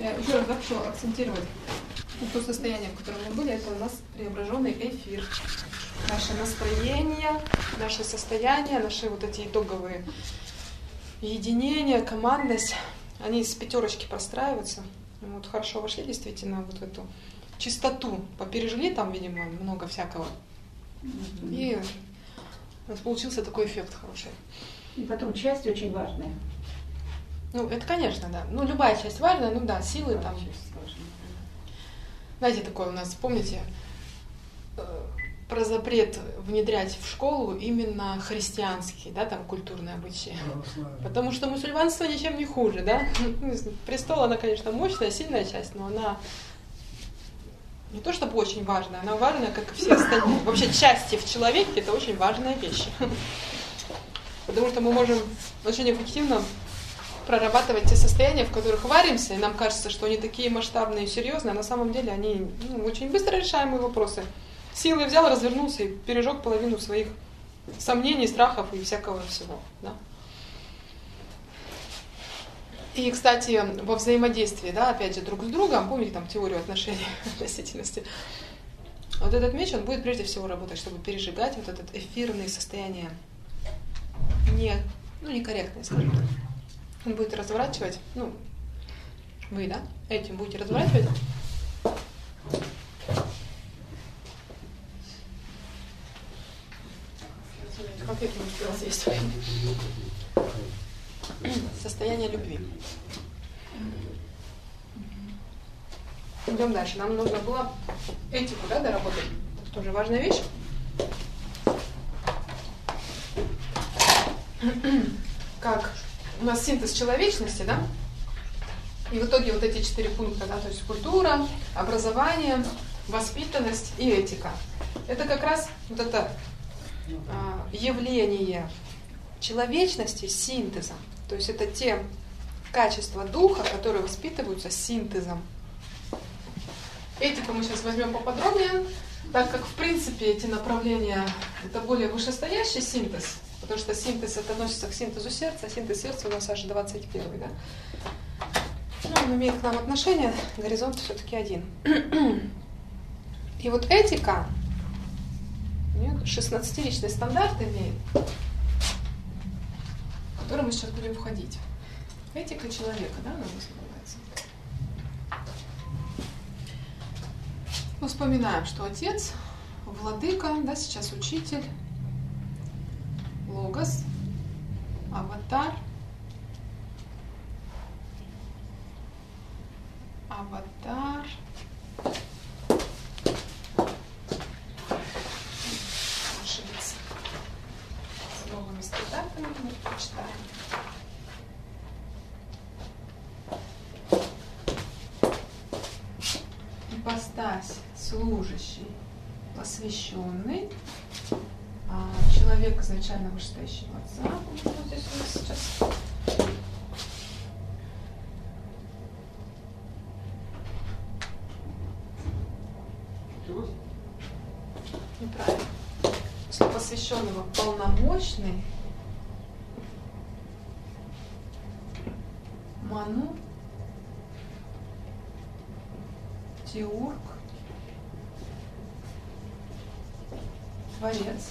Я еще раз хочу акцентировать то состояние, в котором мы были, это у нас преображенный эфир. Наше настроение, наше состояние, наши вот эти итоговые единения, командность, они с пятерочки простраиваются. Вот хорошо вошли действительно вот в эту чистоту, попережили там, видимо, много всякого. И у нас получился такой эффект хороший. И потом часть очень важная. Ну, это, конечно, да. Ну, любая часть важная, ну да, силы там. Знаете, такое у нас, помните, про запрет внедрять в школу именно христианские, да, там культурные обычаи. Потому что мусульманство ничем не хуже, да. Престол, она, конечно, мощная, сильная часть, но она не то чтобы очень важная, она важная, как и все остальные. Вообще части в человеке — это очень важная вещь. Потому что мы можем очень эффективно прорабатывать те состояния, в которых варимся, и нам кажется, что они такие масштабные и серьезные, а на самом деле они очень быстро решаемые вопросы. Силой взял, развернулся и пережег половину своих сомнений, страхов и всякого всего. Да? И, кстати, во взаимодействии, да, опять же, друг с другом, помните там теорию отношений, относительности, вот этот меч, он будет прежде всего работать, чтобы пережигать вот это эфирное состояние некорректное, скажем так. Он будет разворачивать, вы, да, этим будете разворачивать. Как это не успела съесть? Состояние любви. Идем дальше. Нам нужно было этику, да, доработать. Это тоже важная вещь. Как у нас синтез человечности, да? И в итоге вот эти 4 пункта, да, то есть культура, образование, воспитанность и этика. Это как раз вот это явление человечности с синтезом. То есть это те качества духа, которые воспитываются синтезом. Этику мы сейчас возьмем поподробнее, так как в принципе эти направления это более вышестоящий синтез, потому что синтез это относится к синтезу сердца, а синтез сердца у нас аж 21, да? Он имеет к нам отношение, горизонт все-таки один. И вот этика 16-личный стандарт имеет, в который мы сейчас будем входить. Этика человека, да, она называется. Мы вспоминаем, что отец, владыка, да, сейчас учитель, логос, аватар, ошибиться с новыми стандартами мы прочитаем. Ипостась служащий, посвященный, человек изначально вышестоящего отца. Вот здесь у нас сейчас. Неправильно. После посвященного полномочный, ману, теург, творец.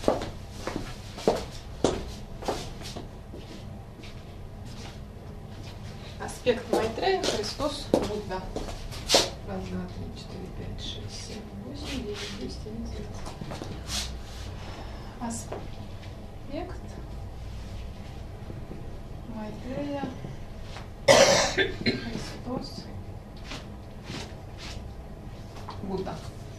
Аспект Майтрея, Христос, Будда. 1, 2, 3, 4, 5, 6, 7, 8, 9, 10, 11. Аспект Майтрея, Христос, Будда.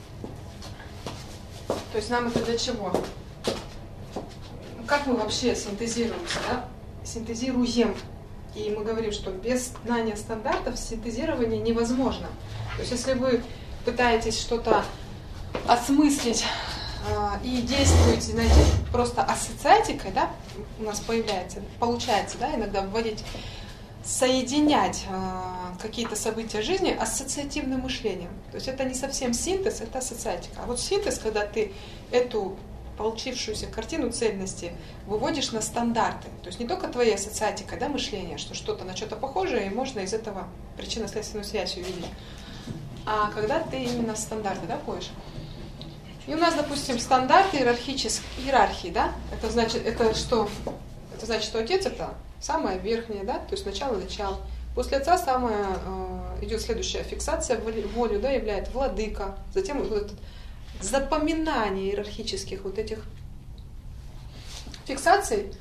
То есть нам это для чего? Как мы вообще синтезируемся, да? Синтезируем. И мы говорим, что без знания стандартов синтезирование невозможно. То есть если вы пытаетесь что-то осмыслить и действуете, знаете, просто ассоциатикой, да, у нас получается, да, иногда вводить, соединять какие-то события жизни ассоциативным мышлением. То есть это не совсем синтез, это ассоциатика. А вот синтез, когда ты эту получившуюся картину цельности выводишь на стандарты. То есть не только твоей ассоциатикой, да, мышления, что что-то на что-то похожее, и можно из этого причинно-следственную связь увидеть. А когда ты именно стандарты, да, поешь. И у нас, допустим, стандарты иерархии, да, это значит, что отец это самое верхнее, да, то есть начало. После отца идет следующая фиксация волю, да, является владыка, затем вот это запоминание иерархических вот этих фиксаций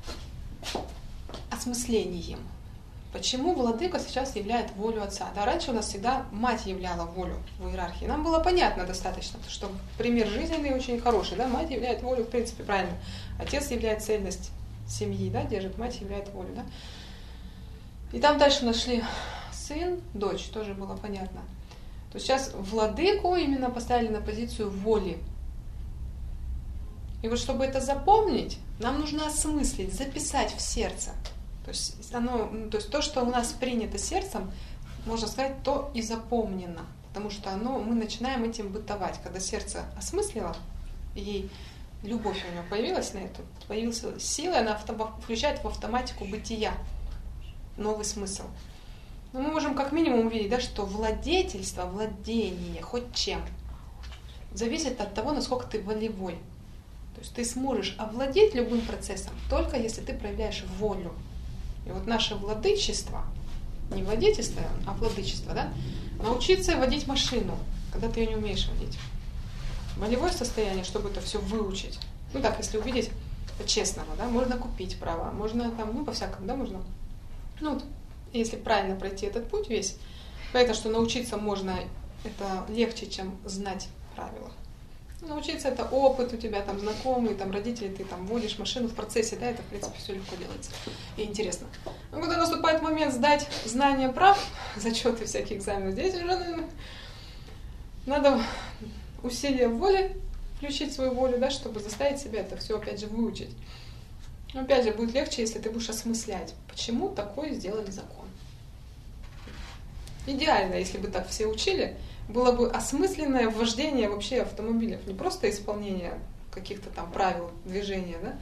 осмыслением. Почему владыка сейчас являет волю отца? Да, раньше у нас всегда мать являла волю в иерархии. Нам было понятно достаточно, что пример жизненный очень хороший, да, мать являет волю, в принципе, правильно. Отец являет цельность семьи, да, держит, мать являет волю, да. И там дальше нашли сын, дочь, тоже было понятно. То есть сейчас владыку именно поставили на позицию воли. И вот чтобы это запомнить, нам нужно осмыслить, записать в сердце. То есть то, что у нас принято сердцем, можно сказать, то и запомнено. Потому что мы начинаем этим бытовать. Когда сердце осмыслило, и любовь у него появилась на это, появилась сила, она включает в автоматику бытия новый смысл. Но мы можем как минимум увидеть, да, что владетельство, владение хоть чем зависит от того, насколько ты волевой. То есть ты сможешь овладеть любым процессом только если ты проявляешь волю. И вот наше владычество, не владетельство, а владычество, да, научиться водить машину, когда ты ее не умеешь водить. Волевое состояние, чтобы это все выучить. Ну так, если увидеть по-честному, да, можно купить право, можно там, по-всякому, да, можно. Ну вот, если правильно пройти этот путь весь, понятно, что научиться можно, это легче, чем знать правила. Научиться — это опыт у тебя, там, знакомые, там, родители, ты там водишь машину в процессе, да, это, в принципе, все легко делается и интересно. Но когда наступает момент сдать знания прав, зачеты всякие экзамены, здесь уже надо усилия воли, включить свою волю, да, чтобы заставить себя это все, опять же, выучить. Но, опять же, будет легче, если ты будешь осмыслять, почему такой сделали закон. Идеально, если бы так все учили, было бы осмысленное вождение вообще автомобилев, не просто исполнение каких-то там правил движения, да?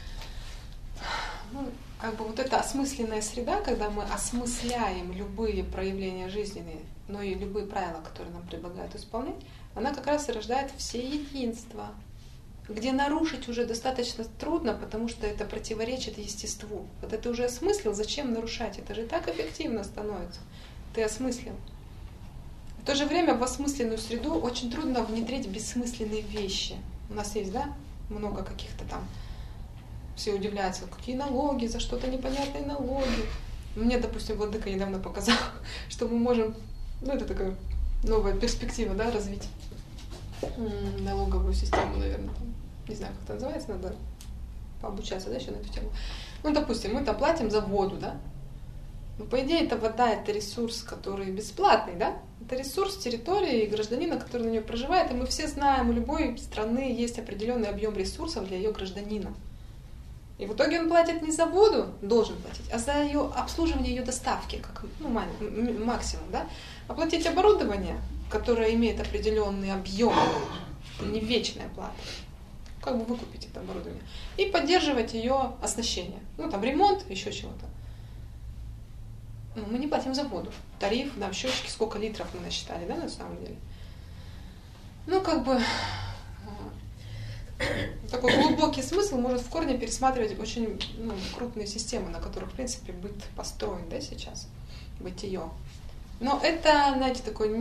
Как бы вот эта осмысленная среда, когда мы осмысляем любые проявления жизненные, но и любые правила, которые нам предлагают исполнять, она как раз и рождает всеединство, где нарушить уже достаточно трудно, потому что это противоречит естеству. Вот это уже осмыслил, зачем нарушать? Это же так эффективно становится. Ты осмыслил. В то же время в осмысленную среду очень трудно внедрить бессмысленные вещи. У нас есть, да, много каких-то там, все удивляются, какие налоги, за что-то непонятные налоги. Мне, допустим, владыка недавно показал, что мы можем, это такая новая перспектива, да, развить налоговую систему, наверное. Не знаю, как это называется, надо пообучаться, да, еще на эту тему. Допустим, мы там платим за воду, да. Но, по идее, эта вода — это ресурс, который бесплатный, да? Это ресурс территории гражданина, который на нее проживает. И мы все знаем, у любой страны есть определенный объем ресурсов для ее гражданина. И в итоге он платит не за воду, должен платить, а за ее обслуживание, ее доставки, как максимум, да? Оплатить оборудование, которое имеет определенный объем, не вечная плата. Как бы выкупить это оборудование. И поддерживать ее оснащение. Там ремонт, еще чего-то. Мы не платим за воду. Тариф, в счетчике, сколько литров мы насчитали, да, на самом деле. Такой глубокий смысл может в корне пересматривать очень крупные системы, на которых, в принципе, быт построен, да, сейчас, бытие. Но это, знаете, такой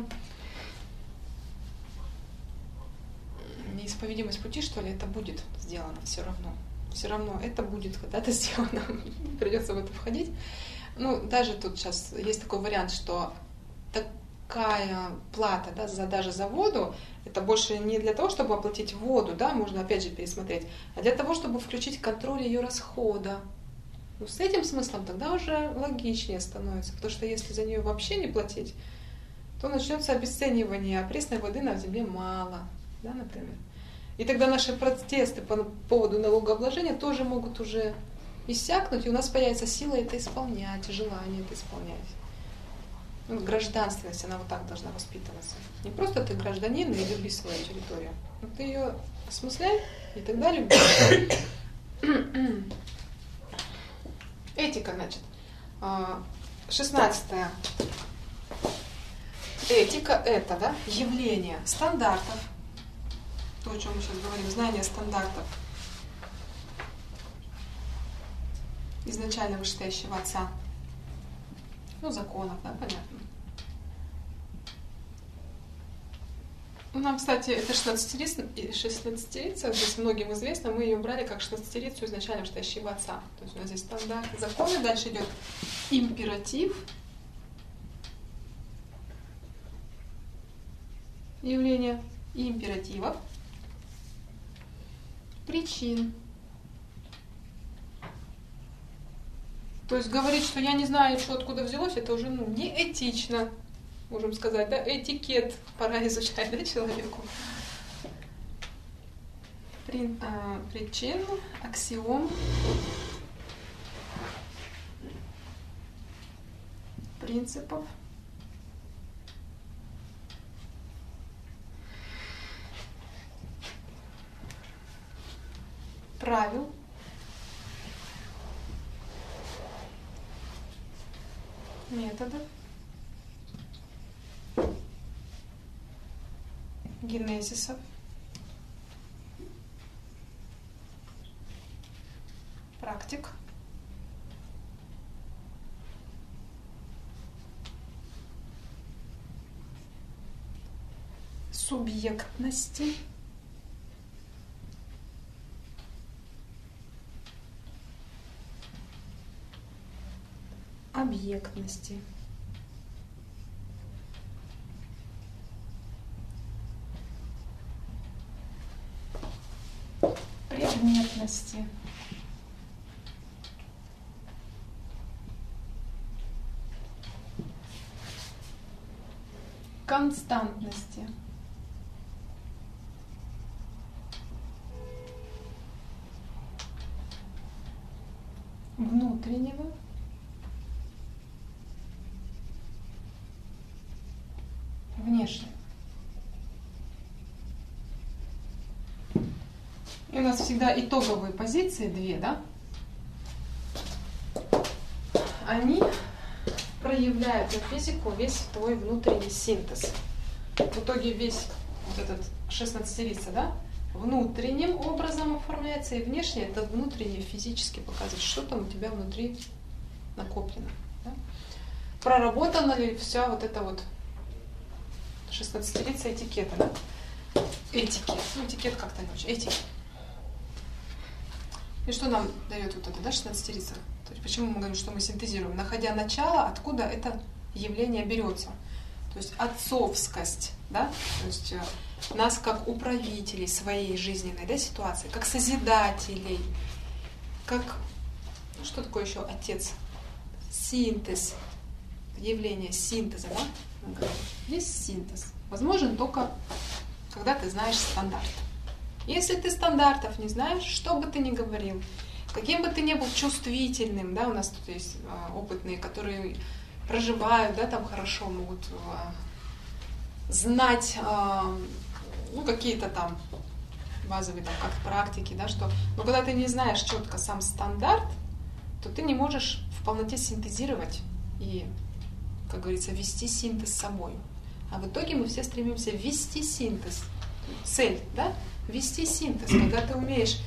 неисповедимость пути, что ли, это будет сделано все равно. Все равно это будет когда-то сделано, придется в это входить. Даже тут сейчас есть такой вариант, что такая плата, да, даже за воду, это больше не для того, чтобы оплатить воду, да, можно опять же пересмотреть, а для того, чтобы включить контроль ее расхода. С этим смыслом тогда уже логичнее становится, потому что если за нее вообще не платить, то начнется обесценивание, а пресной воды на земле мало, да, например. И тогда наши протесты по поводу налогообложения тоже могут уже иссякнуть, и у нас появится сила это исполнять, желание это исполнять. Гражданственность, она вот так должна воспитываться. Не просто ты гражданин и люби свою территорию, но ты ее осмысляй и тогда люби. Этика, значит. 16-е. Этика – это, да, явление стандартов. То, о чем мы сейчас говорим, знание стандартов изначально вышестоящего отца. Законов, да, понятно. Нам, кстати, это 16-рица, здесь многим известно, мы ее брали как 16-рицу изначально вышестоящего отца. То есть у нас здесь стандарт, законы, дальше идет императив, явление императивов, причин. То есть говорить, что я не знаю, что откуда взялось, это уже неэтично, можем сказать, да, этикет пора изучать, да, человеку. Причин, аксиом, принципов, правил, методов, генезисов, практик, субъектности, объектности. Предметности. Константности. Внутреннего. Внешнего. И у нас всегда итоговые позиции две, да? Они проявляют на физику весь твой внутренний синтез. В итоге весь вот этот 16-рица, да, внутренним образом оформляется, и внешне это внутренне физически показывает, что там у тебя внутри накоплено. Да? Проработана ли вся вот эта вот 16-рица этикета, да? Этики. Этикет как-то не очень. Этики. И что нам дает вот это, да, 16-рица? Почему мы говорим, что мы синтезируем? Находя начало, откуда это явление берется. То есть отцовскость, да? То есть нас как управителей своей жизненной, да, ситуации, как созидателей, как... Что такое еще отец? Синтез. Явление синтеза, да? Есть синтез. Возможен только, когда ты знаешь стандарт. Если ты стандартов не знаешь, что бы ты ни говорил, каким бы ты ни был чувствительным, да, у нас тут есть опытные, которые проживают, да, там хорошо могут знать, какие-то там базовые, там, как практики, да, что, но когда ты не знаешь четко сам стандарт, то ты не можешь в полноте синтезировать и, как говорится, вести синтез с собой. А в итоге мы все стремимся вести синтез. Цель, да? Вести синтез, когда ты умеешь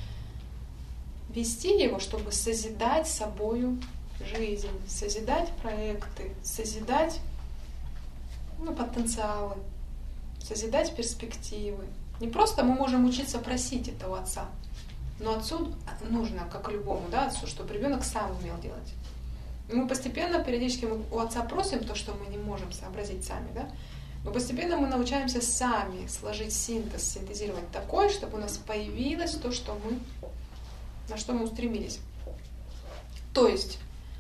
вести его, чтобы созидать собою жизнь, созидать проекты, созидать потенциалы, созидать перспективы. Не просто мы можем учиться просить этого отца, но отцу нужно, как любому, да, отцу, чтобы ребенок сам умел делать. И мы постепенно, периодически мы у отца просим то, что мы не можем сообразить сами, да? Но постепенно мы научаемся сами сложить синтез, синтезировать такое, чтобы у нас появилось то, на что мы устремились. То есть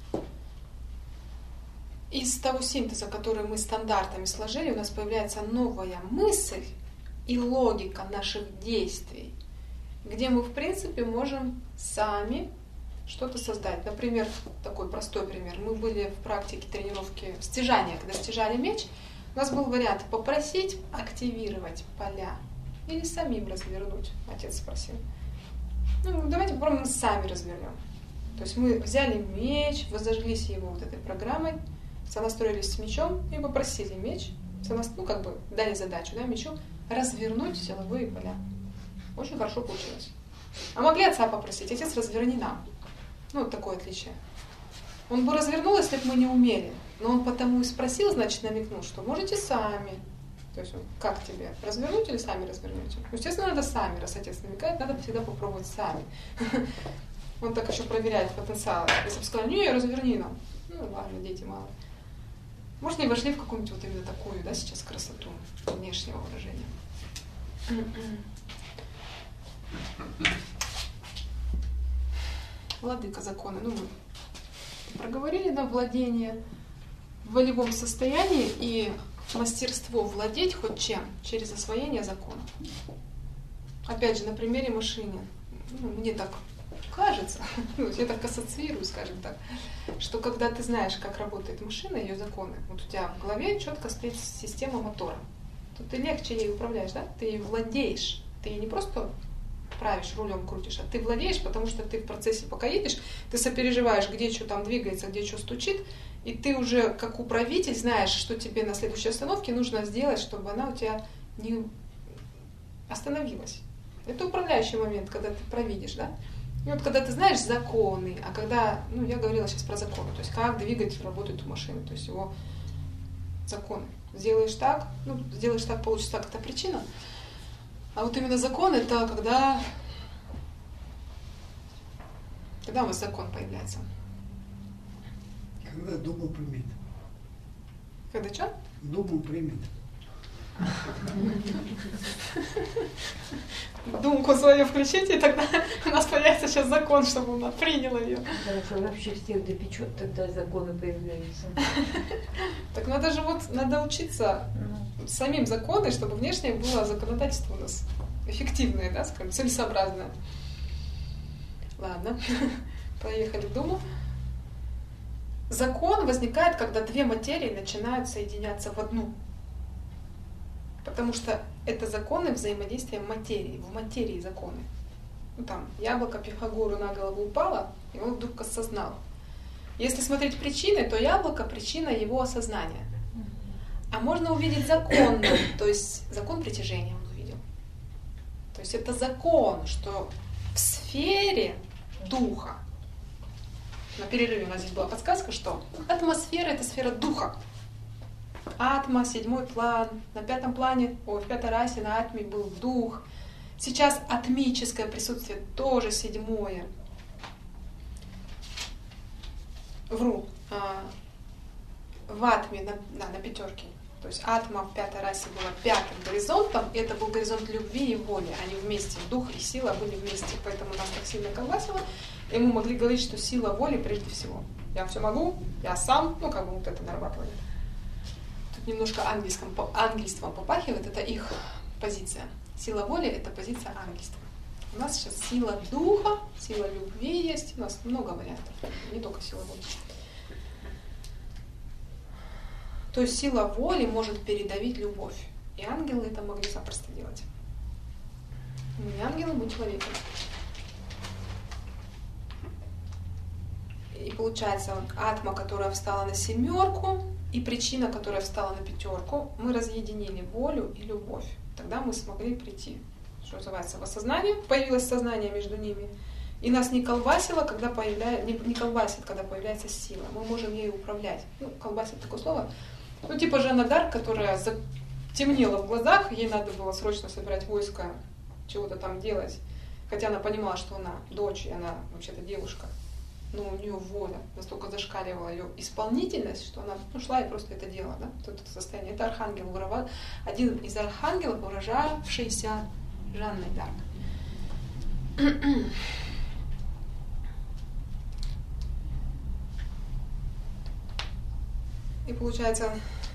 из того синтеза, который мы стандартами сложили, у нас появляется новая мысль и логика наших действий, где мы, в принципе, можем сами что-то создать. Например, такой простой пример. Мы были в практике тренировки стяжания, когда стяжали меч. У нас был вариант попросить активировать поля или самим развернуть. Отец спросил. Ну, давайте попробуем сами развернем. То есть мы взяли меч, возожглись его вот этой программой, сонастроились с мечом и попросили меч, дали задачу, мечу развернуть силовые поля. Очень хорошо получилось. А могли отца попросить: отец, разверни нам. Ну, вот такое отличие. Он бы развернул, если бы мы не умели. Но он потому и спросил, значит, намекнул, что можете сами. То есть, как тебе, развернуть или сами развернете? Ну, естественно, надо сами, раз отец намекает, надо всегда попробовать сами. Он так еще проверяет потенциал. Если бы сказали: не, разверни нам. Ну, ладно, дети мало. Может, не вошли в какую-нибудь вот именно такую, сейчас красоту внешнего выражения. Владыка закона. Мы проговорили, владение в волевом состоянии и мастерство владеть хоть чем через освоение закона. Опять же, на примере машины. Мне так кажется, я так ассоциирую, скажем так, что когда ты знаешь, как работает машина, ее законы, вот у тебя в голове четко стоит система мотора, то ты легче ей управляешь, да? Ты ей владеешь, ты ей не просто правишь, рулем крутишь, а ты владеешь, потому что ты в процессе, пока едешь, ты сопереживаешь, где что там двигается, где что стучит, и ты уже как управитель знаешь, что тебе на следующей остановке нужно сделать, чтобы она у тебя не остановилась. Это управляющий момент, когда ты провидишь, да? И вот когда ты знаешь законы, а когда, я говорила сейчас про законы, то есть как двигатель работает у машины, то есть его законы. Сделаешь так, получится так, это причина. А вот именно закон — это когда у вас закон появляется? Когда Думу примет. Когда что? Думу примет. Думку свою включите, и тогда у нас появится сейчас закон, чтобы она приняла ее. Если вообще всех допечет, тогда законы появляются. Так надо учиться самим законы, чтобы внешнее было законодательство у нас эффективное, да, скажем, целесообразное. Ладно, поехали в Думу. Закон возникает, когда две материи начинают соединяться в одну. Потому что это законы взаимодействия материи, в материи законы. Яблоко Пифагору на голову упало, и он вдруг осознал. Если смотреть причины, то яблоко — причина его осознания. А можно увидеть закон, то есть закон притяжения он увидел. То есть это закон, что в сфере духа, на перерыве у нас здесь была подсказка, что атмосфера — это сфера духа. Атма, 7-й план, на 5-м плане, в 5-й расе на атме был дух. Сейчас атмическое присутствие тоже 7-е. Вру. В атме на 5-ке. То есть атма в 5-й расе была 5-м горизонтом, и это был горизонт любви и воли. Они вместе, дух и сила были вместе, поэтому нас так сильно колбасило. И мы могли говорить, что сила воли прежде всего. Я все могу, я сам, вот это нарабатывали. Немножко ангельством попахивает, это их позиция. Сила воли — это позиция ангельства. У нас сейчас сила духа, сила любви есть, у нас много вариантов, не только сила воли. То есть сила воли может передавить любовь. И ангелы это могли запросто делать. Мы не ангелы, мы человеки. И получается, атма, которая встала на 7-ку, и причина, которая встала на 5-ку, мы разъединили волю и любовь. Тогда мы смогли прийти, что называется, в осознание, появилось сознание между ними, и нас не колбасило, когда появляется сила. Мы можем ей управлять. Колбасит — такое слово. Типа Жанна Дарк, которая темнела в глазах, ей надо было срочно собирать войско, чего-то там делать, хотя она понимала, что она дочь, и она вообще-то девушка. Но у нее воля настолько зашкаливала ее исполнительность, что она шла и просто это делала. Да? Это состояние. Это архангел, один из архангелов, выражавшийся Жанной Дарк. И получается,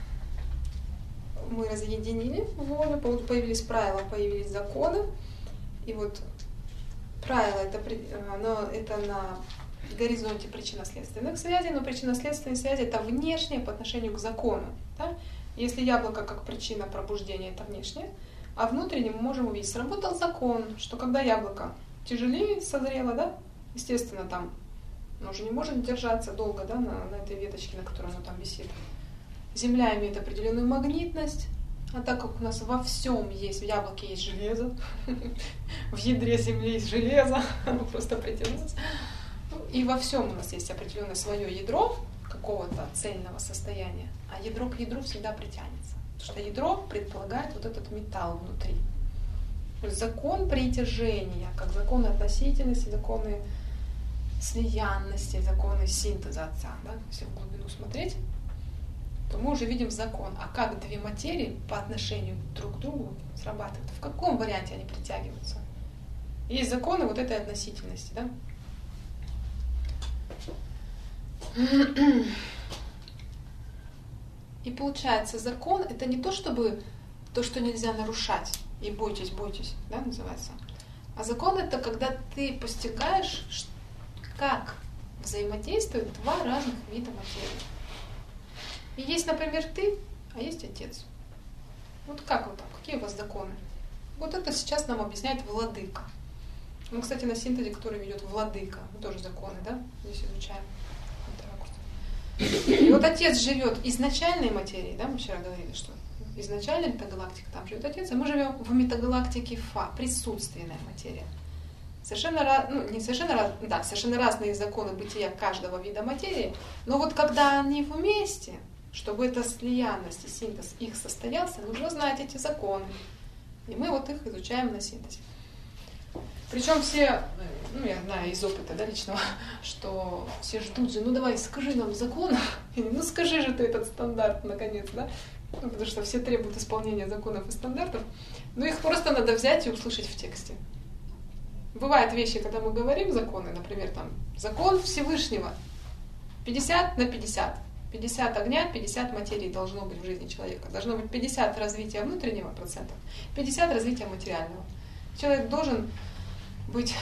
мы разъединили волю, появились правила, появились законы. И вот правила это на горизонте причинно-следственных связей, но причинно-следственные связи это внешнее по отношению к закону. Да? Если яблоко как причина пробуждения это внешнее, а внутренне мы можем увидеть, сработал закон, что когда яблоко тяжелее созрело, да, естественно, там оно уже не может держаться долго, да, на этой веточке, на которой оно там висит. Земля имеет определенную магнитность, а так как у нас во всем есть, в яблоке есть железо, в ядре земли есть железо, оно просто притянулось. И во всем у нас есть определенное свое ядро какого-то цельного состояния, а ядро к ядру всегда притянется. Потому что ядро предполагает вот этот металл внутри. То есть закон притяжения, как законы относительности, законы слиянности, законы синтеза Отца, да? Если в глубину смотреть, то мы уже видим закон. А как две материи по отношению друг к другу срабатывают? В каком варианте они притягиваются? Есть законы вот этой относительности, да? И получается, закон это не то, чтобы то, что нельзя нарушать, и бойтесь, да, называется. А закон это когда ты постигаешь, как взаимодействуют два разных вида материи. И есть, например, ты, а есть Отец. Вот как вот так? Какие у вас законы? Вот это сейчас нам объясняет Владыка. Мы, кстати, на синтезе, который ведет Владыка, мы тоже законы, да, здесь изучаем. И вот Отец живет изначальной материей, да, мы вчера говорили, что изначально метагалактика, там живет Отец, а мы живем в метагалактике Фа, присутственная материя. Совершенно разные законы бытия каждого вида материи, но вот когда они вместе, чтобы эта слиянность и синтез их состоялся, нужно знать эти законы. И мы вот их изучаем на синтезе. Причем все, я знаю из опыта, да, личного, что все ждут же, давай, скажи нам закон, или скажи же ты этот стандарт наконец, да, потому что все требуют исполнения законов и стандартов, но их просто надо взять и услышать в тексте. Бывают вещи, когда мы говорим законы, например, там, закон Всевышнего, 50/50, 50 огня, 50 материи должно быть в жизни человека, должно быть 50 развития внутреннего процента, 50 развития материального. Человек должен быть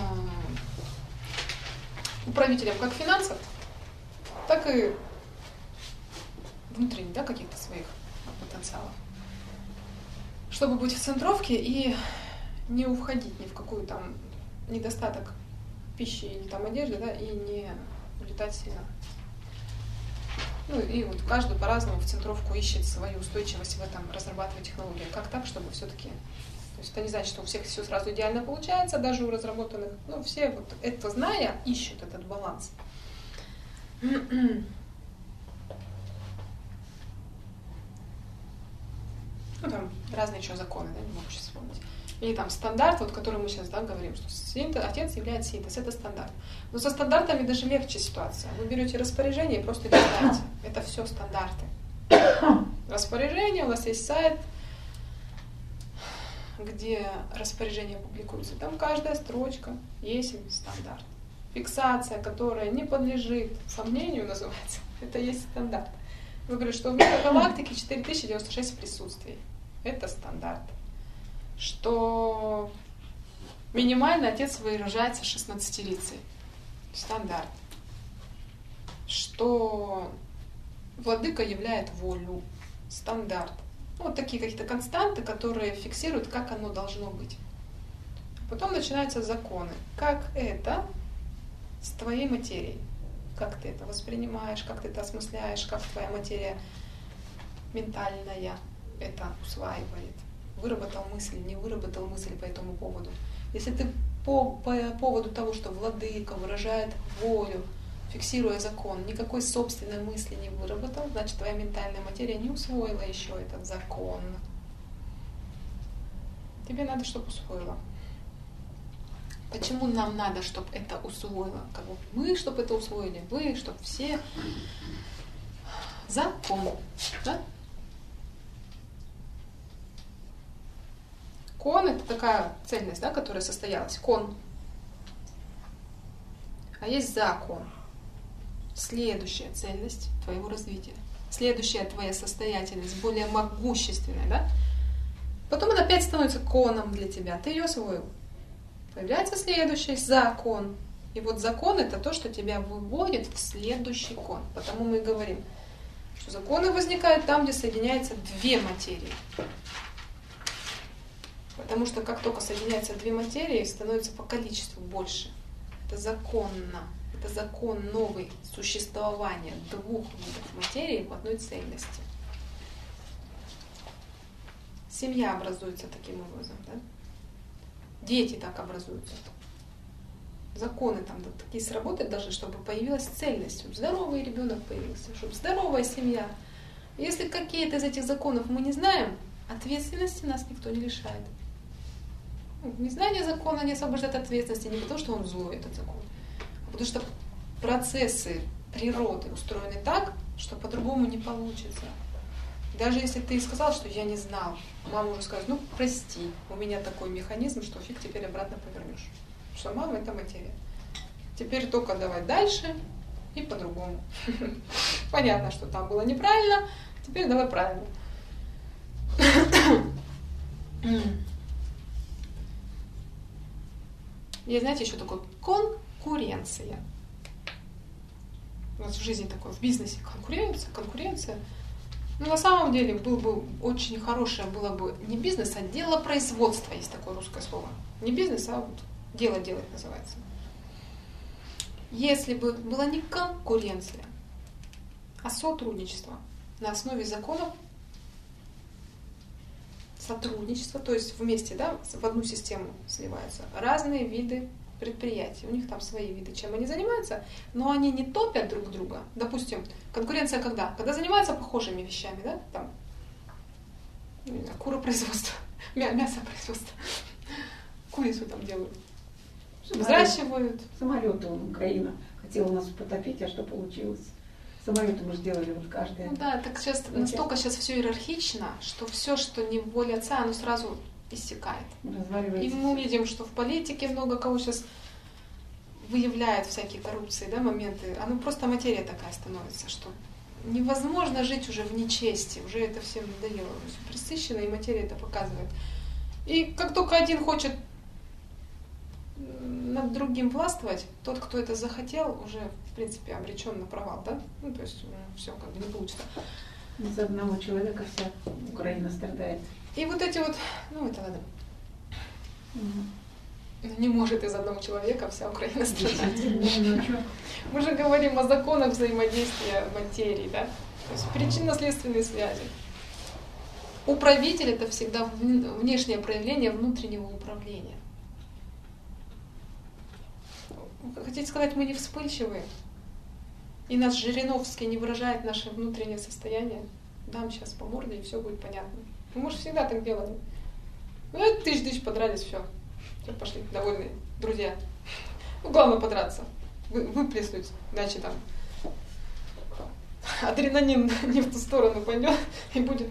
управителем как финансов, так и внутренних, да, каких-то своих потенциалов. Чтобы быть в центровке и не уходить ни в какую там недостаток пищи или там одежды, да, и не улетать сильно. И вот каждый по-разному в центровку ищет свою устойчивость в этом, разрабатывает технологии. Как так, чтобы все-таки... То есть это не значит, что у всех все сразу идеально получается, даже у разработанных. Все вот это зная, ищут этот баланс. Там разные еще законы, да, не могу сейчас вспомнить. Или там стандарт, вот, который мы сейчас, да, говорим, что Отец является синтез, это стандарт. Но со стандартами даже легче ситуация. Вы берете распоряжение и просто читаете. Это все стандарты. Распоряжение, у нас есть сайт, где распоряжение публикуется. Там каждая строчка есть стандарт. Фиксация, которая не подлежит сомнению, называется, это есть стандарт. Вы говорите, что в метагалактике 4096 присутствий. Это стандарт. Что минимально Отец выражается 16-лицей. Стандарт. Что Владыка являет волю. Стандарт. Вот такие какие-то константы, которые фиксируют, как оно должно быть. Потом начинаются законы. Как это с твоей материей? Как ты это воспринимаешь, как ты это осмысляешь, как твоя материя ментальная это усваивает. Выработал мысль, не выработал мысль по этому поводу. Если ты по поводу того, что Владыка выражает волю, фиксируя закон, никакой собственной мысли не выработал, значит, твоя ментальная материя не усвоила еще этот закон. Тебе надо, чтобы усвоила. Почему нам надо, чтобы это усвоило? Как бы мы, чтобы это усвоили, вы, чтобы все. Закон. Да? Кон — это такая цельность, да, которая состоялась. Кон. А есть закон. Следующая цельность твоего развития. Следующая твоя состоятельность, более могущественная, да? Потом она опять становится коном для тебя. Ты ее освоил. Появляется следующий закон. И вот закон — это то, что тебя выводит в следующий кон. Потому мы и говорим, что законы возникают там, где соединяются две материи. Потому что как только соединяются две материи, становится по количеству больше. Это законно. Это закон новый существования двух видов материи в одной цельности. Семья образуется таким образом, да? Дети так образуются. Законы там такие сработать должны, чтобы появилась цельность, чтобы здоровый ребенок появился, чтобы здоровая семья. Если какие-то из этих законов мы не знаем, ответственности нас никто не лишает. Незнание закона не освобождает от ответственности не потому, что он злой, этот закон, а потому что процессы природы устроены так, что по-другому не получится. Даже если ты сказал, что я не знал, мама уже скажет, ну прости, у меня такой механизм, что фиг теперь обратно повернешь. Что мама — это материя. Теперь только давай дальше и по-другому. Понятно, что там было неправильно, теперь давай правильно. И знаете, еще такое конкуренция. У нас в жизни такое, в бизнесе конкуренция. Но на самом деле был бы очень хорошее, было бы не бизнес, а дело производства, есть такое русское слово. Не бизнес, а вот дело делать называется. Если бы была не конкуренция, а сотрудничество на основе законов, сотрудничество, то есть вместе, да, в одну систему сливаются разные виды предприятий. У них там свои виды, чем они занимаются, но они не топят друг друга. Допустим, конкуренция когда? Когда занимаются похожими вещами, да, там, куропроизводство, мясопроизводство, курицу там делают, взращивают. Самолеты Украина хотела нас потопить, а что получилось? Самолеты мы сделали вот каждый. Ну да, так сейчас настолько сейчас все иерархично, что все, что не в воле отца, оно сразу иссякает. И мы видим, что в политике много кого сейчас выявляют всякие коррупции, да, моменты. Оно просто материя такая становится, что невозможно жить уже в нечести, уже это всем надоело. Пресыщенно, и материя это показывает. И как только один хочет над другим властвовать, тот, кто это захотел, уже, в принципе, обречен на провал, да? Ну, то есть все как бы не получится. Из одного человека вся Украина страдает. И вот эти вот, ну это ладно. Не может из одного человека вся Украина страдать. Мы же говорим о законах взаимодействия материи, да? То есть причинно-следственные связи. Управитель — это всегда внешнее проявление внутреннего управления. Хотите сказать, мы не вспыльчивые? И наш Жириновский не выражает наше внутреннее состояние? Дам сейчас по морде, и все будет понятно. Мы же всегда так делали. Ну, тысяч подрались, все. Все, пошли, довольные друзья. Ну, главное подраться, выплеснуть, иначе там адреналин не в ту сторону пойдет, и будет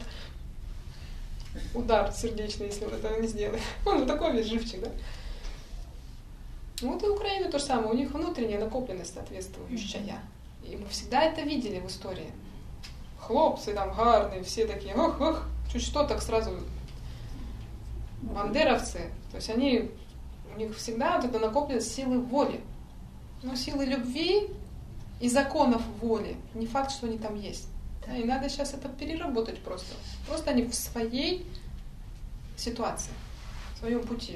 удар сердечный, если он этого не сделает. Он же такой весь живчик, да? Вот и Украина то же самое, у них внутренняя накопленность соответствующая. И мы всегда это видели в истории. Хлопцы там гарные, все такие, ох, чуть что, так сразу бандеровцы. То есть у них всегда вот это накопленность силы воли. Но силы любви и законов воли, не факт, что они там есть. Да, и надо сейчас это переработать просто. Просто они в своей ситуации, в своем пути.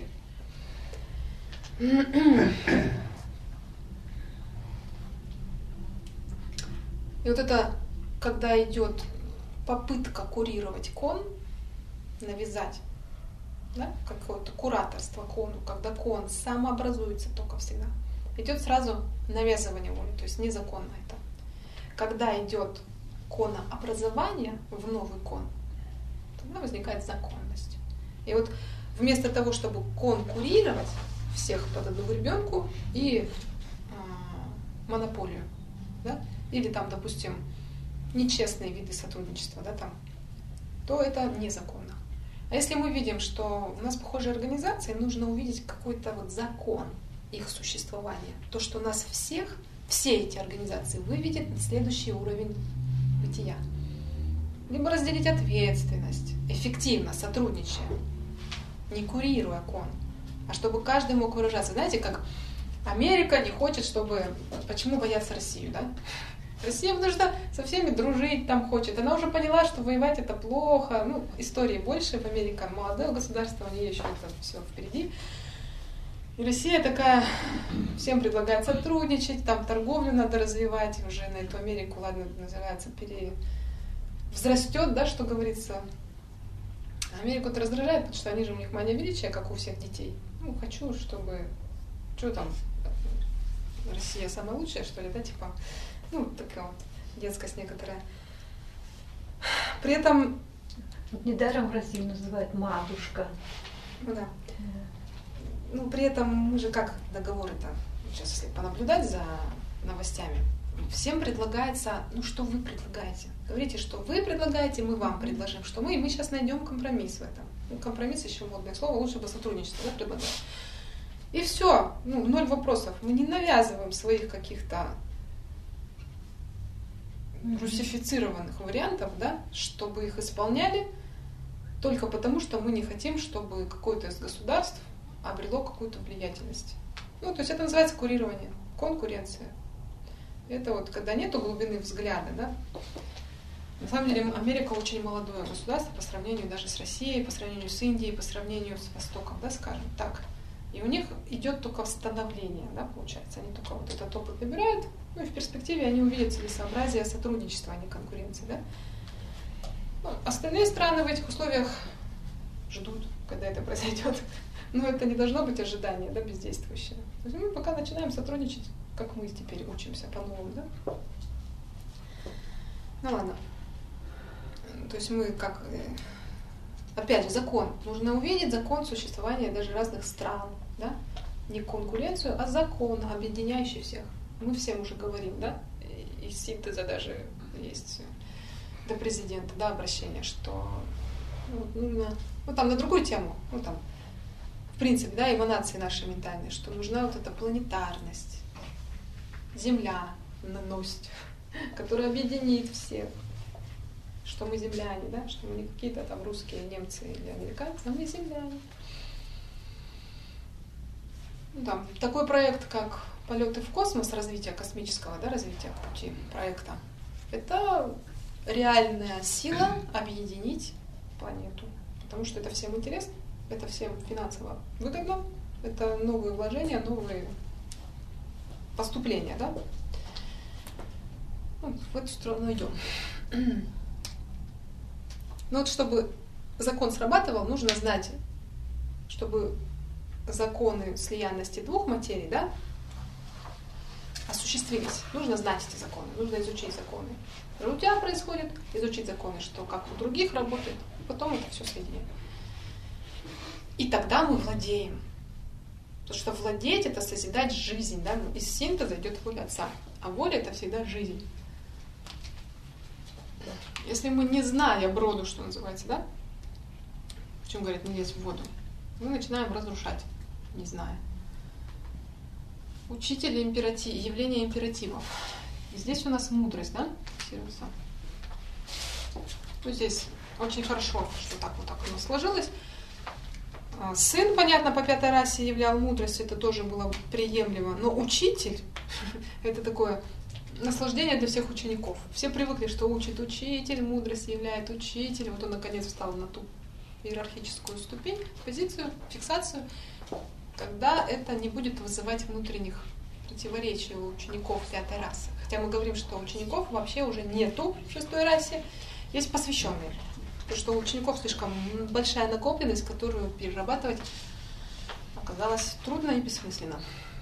И вот это, когда идет попытка курировать кон, навязать, да, какое-то кураторство кону, когда кон самообразуется только всегда, идет сразу навязывание воли, то есть незаконно это. Когда идет конообразование в новый кон, тогда возникает законность. И вот вместо того, чтобы кон курировать всех под одну гребенку и монополию, да, или там, допустим, нечестные виды сотрудничества, да, там, то это незаконно. А если мы видим, что у нас похожие организации, нужно увидеть какой-то вот закон их существования, то, что нас всех, все эти организации выведет на следующий уровень бытия. Либо разделить ответственность, эффективно сотрудничая, не курируя кон, а чтобы каждый мог выражаться. Знаете, как Америка не хочет, чтобы... Почему боятся Россию, да? Россия, потому что со всеми дружить там хочет. Она уже поняла, что воевать это плохо. Ну, истории больше. Америка молодое государство, у нее еще это все впереди. И Россия такая, всем предлагает сотрудничать, там торговлю надо развивать, уже на эту Америку, ладно, называется, взрастет, да, что говорится. Америку-то раздражает, потому что они же, у них мания величия, как у всех детей. Ну, хочу, чтобы... Что там, Россия самая лучшая, что ли, да, типа... Ну, такая вот детскость некоторая. При этом... Вот недаром Россию называют матушка. Ну да. Ну, при этом мы же как договоры-то, сейчас если понаблюдать за новостями, всем предлагается, ну что вы предлагаете? Говорите, что вы предлагаете, мы вам предложим, что мы, и мы сейчас найдем компромисс в этом. Ну, компромисс еще модное слово, лучше бы сотрудничество, да, предлагать. И все, ну, 0 вопросов. Мы не навязываем своих каких-то русифицированных вариантов, да, чтобы их исполняли, только потому, что мы не хотим, чтобы какое-то из государств обрело какую-то влиятельность. Ну, то есть это называется курирование, конкуренция. Это вот когда нету глубины взгляда, да. На самом деле Америка очень молодое государство по сравнению даже с Россией, по сравнению с Индией, по сравнению с Востоком, да, скажем так. И у них идет только становление, да, получается. Они только вот этот опыт набирают, ну и в перспективе они увидят целесообразие сотрудничества, а не конкуренции, да. Ну, остальные страны в этих условиях ждут, когда это произойдет. Но это не должно быть ожидание, да, бездействующее. То есть мы пока начинаем сотрудничать, как мы теперь учимся по-новому, да. Ну ладно. То есть мы как... Опять же, закон. Нужно увидеть закон существования даже разных стран, да? Не конкуренцию, а закон, объединяющий всех. Мы всем уже говорим, да? Из синтеза даже есть до президента, да, обращение, что нужно... Ну, там на другую тему, ну, там, в принципе, да, эманации нашей ментальной, что нужна вот эта планетарность, Земля наносит, которая объединит всех. Что мы земляне, да, что мы не какие-то там русские, немцы или американцы, а мы земляне. Ну, там, такой проект, как полеты в космос, развитие космического, да, развитие пути проекта, это реальная сила объединить планету. Потому что это всем интересно, это всем финансово выгодно, это новые вложения, новые поступления, да. Ну, в эту сторону идем. Но вот чтобы закон срабатывал, нужно знать, чтобы законы слиянности двух материй, да, осуществились. Нужно знать эти законы, нужно изучить законы. Что у тебя происходит, изучить законы, что как у других работает, потом это все соединить. И тогда мы владеем. Потому что владеть — это созидать жизнь, да, из синтеза идет воля Отца, а воля — это всегда жизнь. Если мы, не зная броду, что называется, да, в чем говорят, не лезь в воду, мы начинаем разрушать, не зная. Учитель явление императивов. И здесь у нас мудрость, да, фиксируется. Ну, здесь очень хорошо, что так вот так у нас сложилось. Сын, понятно, по 5-й расе являл мудрость, это тоже было приемлемо. Но учитель, это такое... наслаждение для всех учеников. Все привыкли, что учит учитель, мудрость являет учитель. Вот он наконец встал на ту иерархическую ступень, позицию, фиксацию, когда это не будет вызывать внутренних противоречий у учеников 5-й расы. Хотя мы говорим, что учеников вообще уже нету в 6-й расе, есть посвященные. Потому что у учеников слишком большая накопленность, которую перерабатывать оказалось трудно и бессмысленно.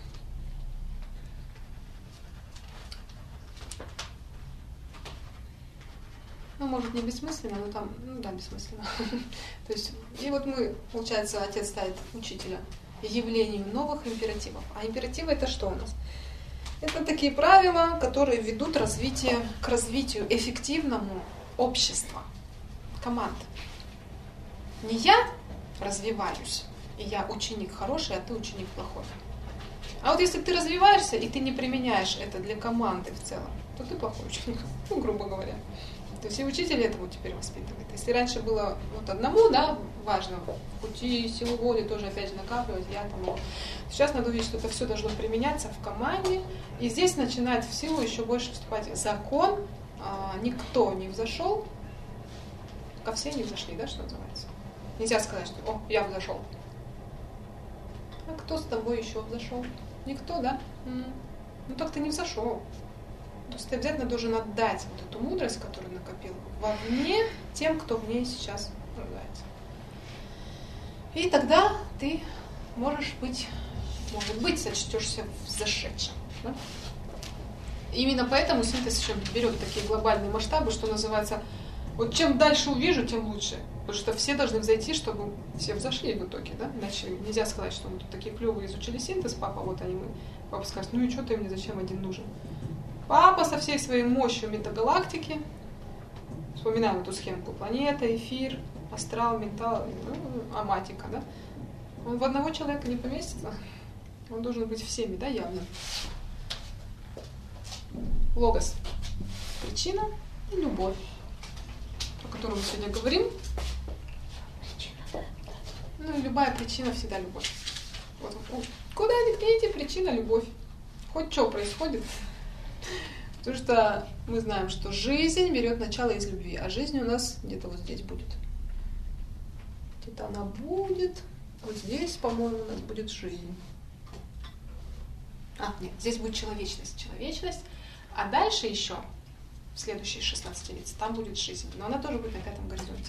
Ну, может, не бессмысленно, но там, ну да, бессмысленно. То есть, и вот мы, получается, отец ставит учителя явлением новых императивов. А императивы — это что у нас? Это такие правила, которые ведут к развитию эффективному общества, команд. Не я развиваюсь, и я ученик хороший, а ты ученик плохой. А вот если ты развиваешься, и ты не применяешь это для команды в целом, то ты плохой ученик, ну, грубо говоря. То есть и учитель этому теперь воспитывает. Если раньше было вот одному, да, важно, пути, силу воли тоже опять же накапливать, я там. Сейчас надо увидеть, что это все должно применяться в команде. И здесь начинает в силу еще больше вступать закон. Никто не взошел, ко все не взошли, да, что называется. Нельзя сказать, что «О, я взошел». А кто с тобой еще взошел? Никто, да? Ну так ты не взошел. То есть ты обязательно должен отдать вот эту мудрость, которую накопил, вовне тем, кто в ней сейчас нуждается. И тогда ты может быть, сочтешься взошедшим. Да? Именно поэтому синтез еще берет такие глобальные масштабы, что называется, вот чем дальше увижу, тем лучше. Потому что все должны взойти, чтобы все взошли в итоге, да? Иначе нельзя сказать, что мы тут такие клевые изучили синтез, папа, вот они мы. Папа скажет, ну и что ты мне, зачем один нужен? Папа со всей своей мощью метагалактики, вспоминаем эту схемку, планета, эфир, астрал, ментал, аматика, да? Он в одного человека не поместится, он должен быть всеми, да, явно. Логос. Причина и любовь, о которой мы сегодня говорим. Ну и любая причина всегда любовь. Вот, куда ни ткните, причина любовь. Хоть что происходит. Потому что мы знаем, что жизнь берет начало из любви, а жизнь у нас где-то вот здесь будет. Где-то она будет. Вот здесь, по-моему, у нас будет жизнь. Нет, здесь будет человечность. Человечность. А дальше еще, в следующие 16 лет, там будет жизнь. Но она тоже будет на 5-м горизонте.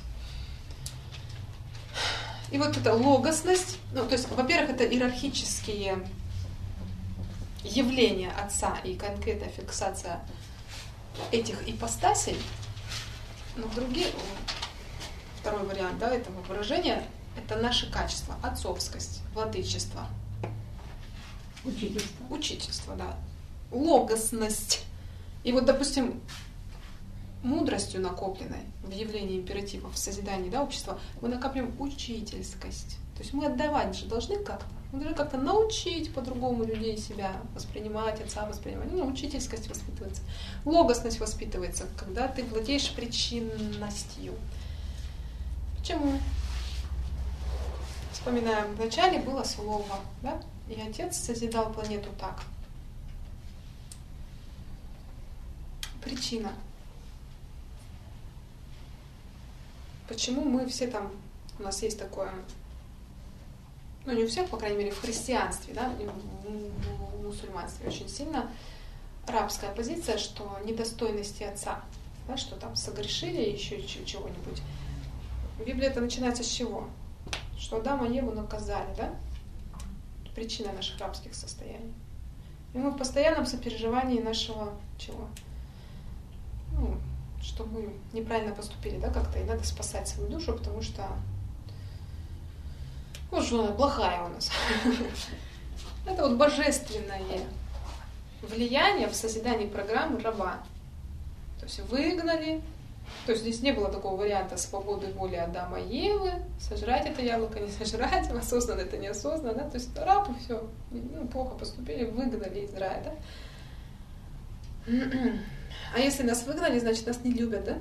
И вот эта логосность, то есть, во-первых, это иерархические явления Отца и конкретная фиксация этих ипостасей. Но второй вариант, да, этого выражения, это наши качества. Отцовскость, владычество. Учительство. Учительство, да. Логосность. И вот, допустим, мудростью накопленной в явлении императивов, в созидании, да, общества, мы накапливаем учительскость. То есть мы отдавать же должны как-то. Мы должны как-то научить по-другому людей себя воспринимать, отца воспринимать. Учительскость воспитывается. Логосность воспитывается, когда ты владеешь причинностью. Почему? Вспоминаем, вначале было слово, да? И Отец созидал планету так. Причина. Почему мы все там, у нас есть такое, не у всех, по крайней мере, в христианстве, да, и в мусульманстве очень сильно рабская позиция, что недостойности Отца, да, что там согрешили еще чего-нибудь. В Библии это начинается с чего? Что Адама и Еву наказали, да? Причина наших рабских состояний. И мы в постоянном сопереживании нашего чего? Что мы неправильно поступили, да, как-то, и надо спасать свою душу, потому что вот же она плохая у нас. Это вот божественное влияние в созидании программы раба. То есть выгнали, то есть здесь не было такого варианта свободы воли Адама и Евы, сожрать это яблоко, не сожрать, осознанно это неосознанно, да? То есть рабы все, плохо поступили, выгнали из рая, да? А если нас выгнали, значит нас не любят, да?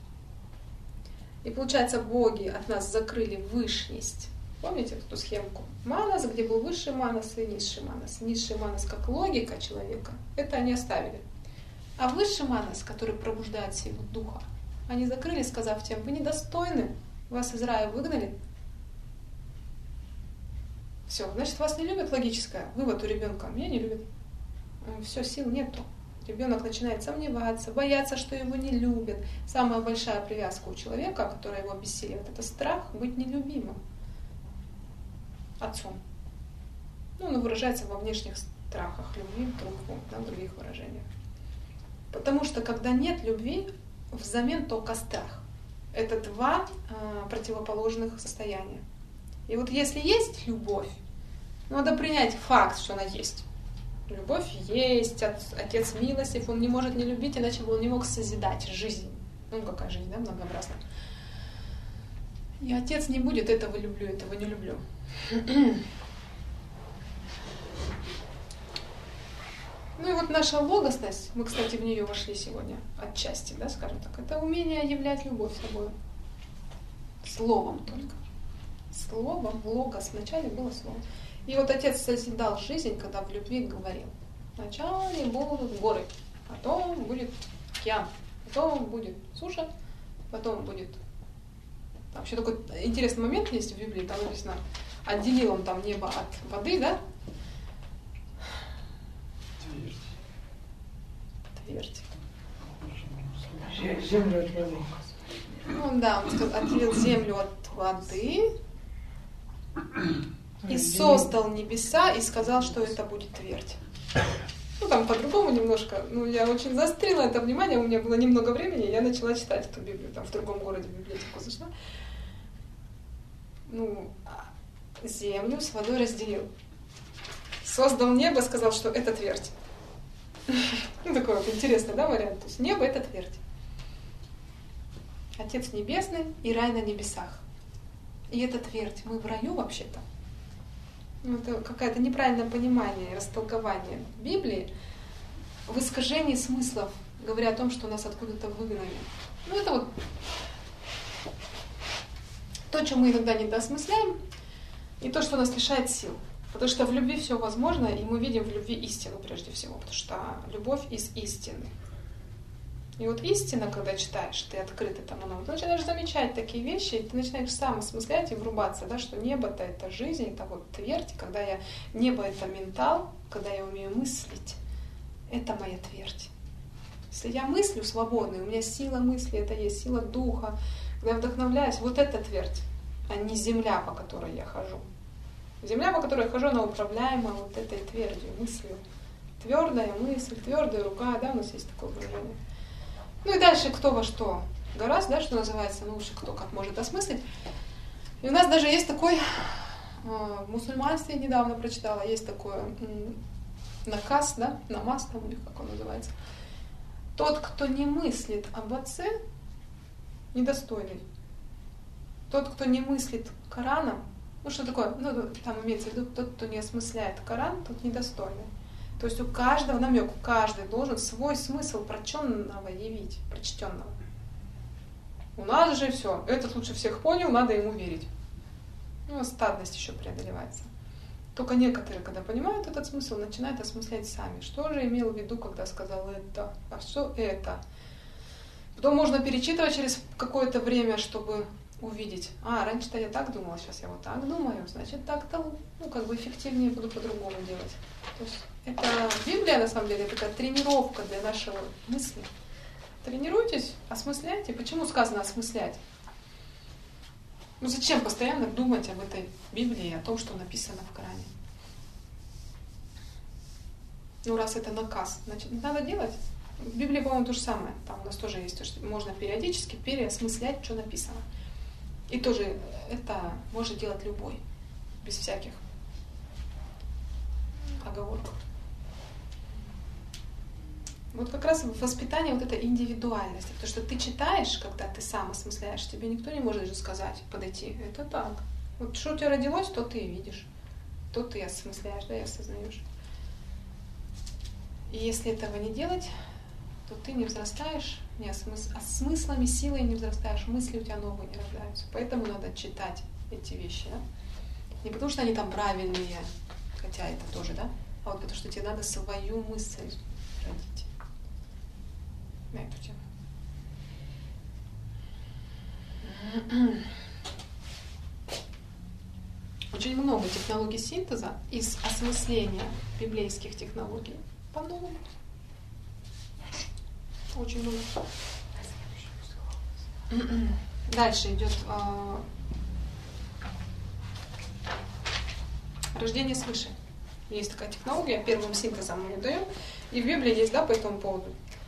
И получается, боги от нас закрыли вышность. Помните эту схемку? Манас, где был высший манас и низший манас. Низший манас как логика человека, это они оставили. А высший манас, который пробуждает силу духа, они закрыли, сказав тем, вы недостойны, вас из рая выгнали. Все, значит, вас не любят, логическое. Вывод у ребенка, меня не любят. Все, сил нету. Ребенок начинает сомневаться, бояться, что его не любят. Самая большая привязка у человека, которая его обессиливает, это страх быть нелюбимым отцом. Он выражается во внешних страхах любви, в других выражениях. Потому что когда нет любви, взамен только страх. Это два противоположных состояния. И вот если есть любовь, надо принять факт, что она есть. Любовь есть, Отец милостив, Он не может не любить, иначе бы Он не мог созидать жизнь. Какая жизнь, да, многообразная. И Отец не будет этого люблю, этого не люблю. И вот наша логосность, мы, кстати, в нее вошли сегодня отчасти, да, скажем так, это умение являть любовь собой. Словом только. Словом, логос, вначале было слово. И вот Отец созидал жизнь, когда в любви говорил. Вначале будут горы, потом будет океан, потом будет суша, потом будет... Вообще такой интересный момент есть в Библии, там написано, отделил он там небо от воды, да? Твердь. Землю от воды. Ну да, он сказал, отделил землю от воды и создал небеса и сказал, что это будет твердь. Ну там по-другому немножко, ну я очень заострила это внимание, у меня было немного времени, я начала читать эту Библию, там в другом городе в библиотеку зашла. Ну, землю с водой разделил. Создал небо, сказал, что это твердь. Ну, такой вот интересный, да, вариант. То есть небо — это твердь. Отец Небесный и рай на небесах. И это твердь. Мы в раю вообще-то. Ну, это какое-то неправильное понимание, растолкование Библии в искажении смыслов, говоря о том, что нас откуда-то выгнали. Ну, это вот то, что мы иногда недоосмысляем, и то, что нас лишает сил. Потому что в любви все возможно, и мы видим в любви истину прежде всего, потому что любовь из истины. И вот истина, когда читаешь, ты открыт этому новому, ты начинаешь замечать такие вещи, и ты начинаешь сам осмыслять и врубаться, да, что небо-то это жизнь, это вот твердь, небо это ментал, когда я умею мыслить, это моя твердь. Если я мыслю свободно, у меня сила мысли, это есть сила духа, когда я вдохновляюсь, вот это твердь, а не земля, по которой я хожу. Земля, по которой я хожу, она управляема вот этой твердью, мыслью. Твердая мысль, твердая рука, да, у нас есть такое выражение. Ну и дальше кто во что гораздо, да, что называется, ну лучше кто как может осмыслить. И у нас даже есть такой, в мусульманстве недавно прочитала, есть такой наказ, да, намаз там у них, как он называется. Тот, кто не мыслит об Отце, недостойный. Тот, кто не мыслит Кораном, ну что такое, ну там имеется в виду, тот, кто не осмысляет Коран, тот недостойный. То есть у каждого намек, каждый должен свой смысл прочтенного явить, прочтенного. У нас же все, этот лучше всех понял, надо ему верить. Ну, стадность еще преодолевается. Только некоторые, когда понимают этот смысл, начинают осмыслять сами. Что же имел в виду, когда сказал это? А что это? Потом можно перечитывать через какое-то время, чтобы увидеть. Раньше-то я так думала, сейчас я вот так думаю, значит так-то, ну, как бы эффективнее буду по-другому делать. То есть это Библия, на самом деле, это такая тренировка для нашего мысли. Тренируйтесь, осмысляйте. Почему сказано осмыслять? Ну зачем постоянно думать об этой Библии, о том, что написано в Коране? Ну раз это наказ, значит надо делать. В Библии, по-моему, то же самое. Там у нас тоже есть, что можно периодически переосмыслять, что написано. И тоже это может делать любой, без всяких оговорок. Вот как раз воспитание вот этой индивидуальности. Потому что ты читаешь, когда ты сам осмысляешь, тебе никто не может же сказать, подойти. Это так. Вот что у тебя родилось, то ты и видишь. То ты осмысляешь, да, и осознаешь. И если этого не делать, то ты не взрастаешь, смыслами, силой не взрастаешь, мысли у тебя новые не рождаются. Поэтому надо читать эти вещи. Да? Не потому что они там правильные, хотя это тоже, да? А вот потому что тебе надо свою мысль родить на эту тему. Очень много технологий синтеза из осмысления библейских технологий по-новому. Очень много. Дальше идет рождение свыше. Есть такая технология, первым синтезом мы ее даем. И в Библии есть, да, по этому поводу.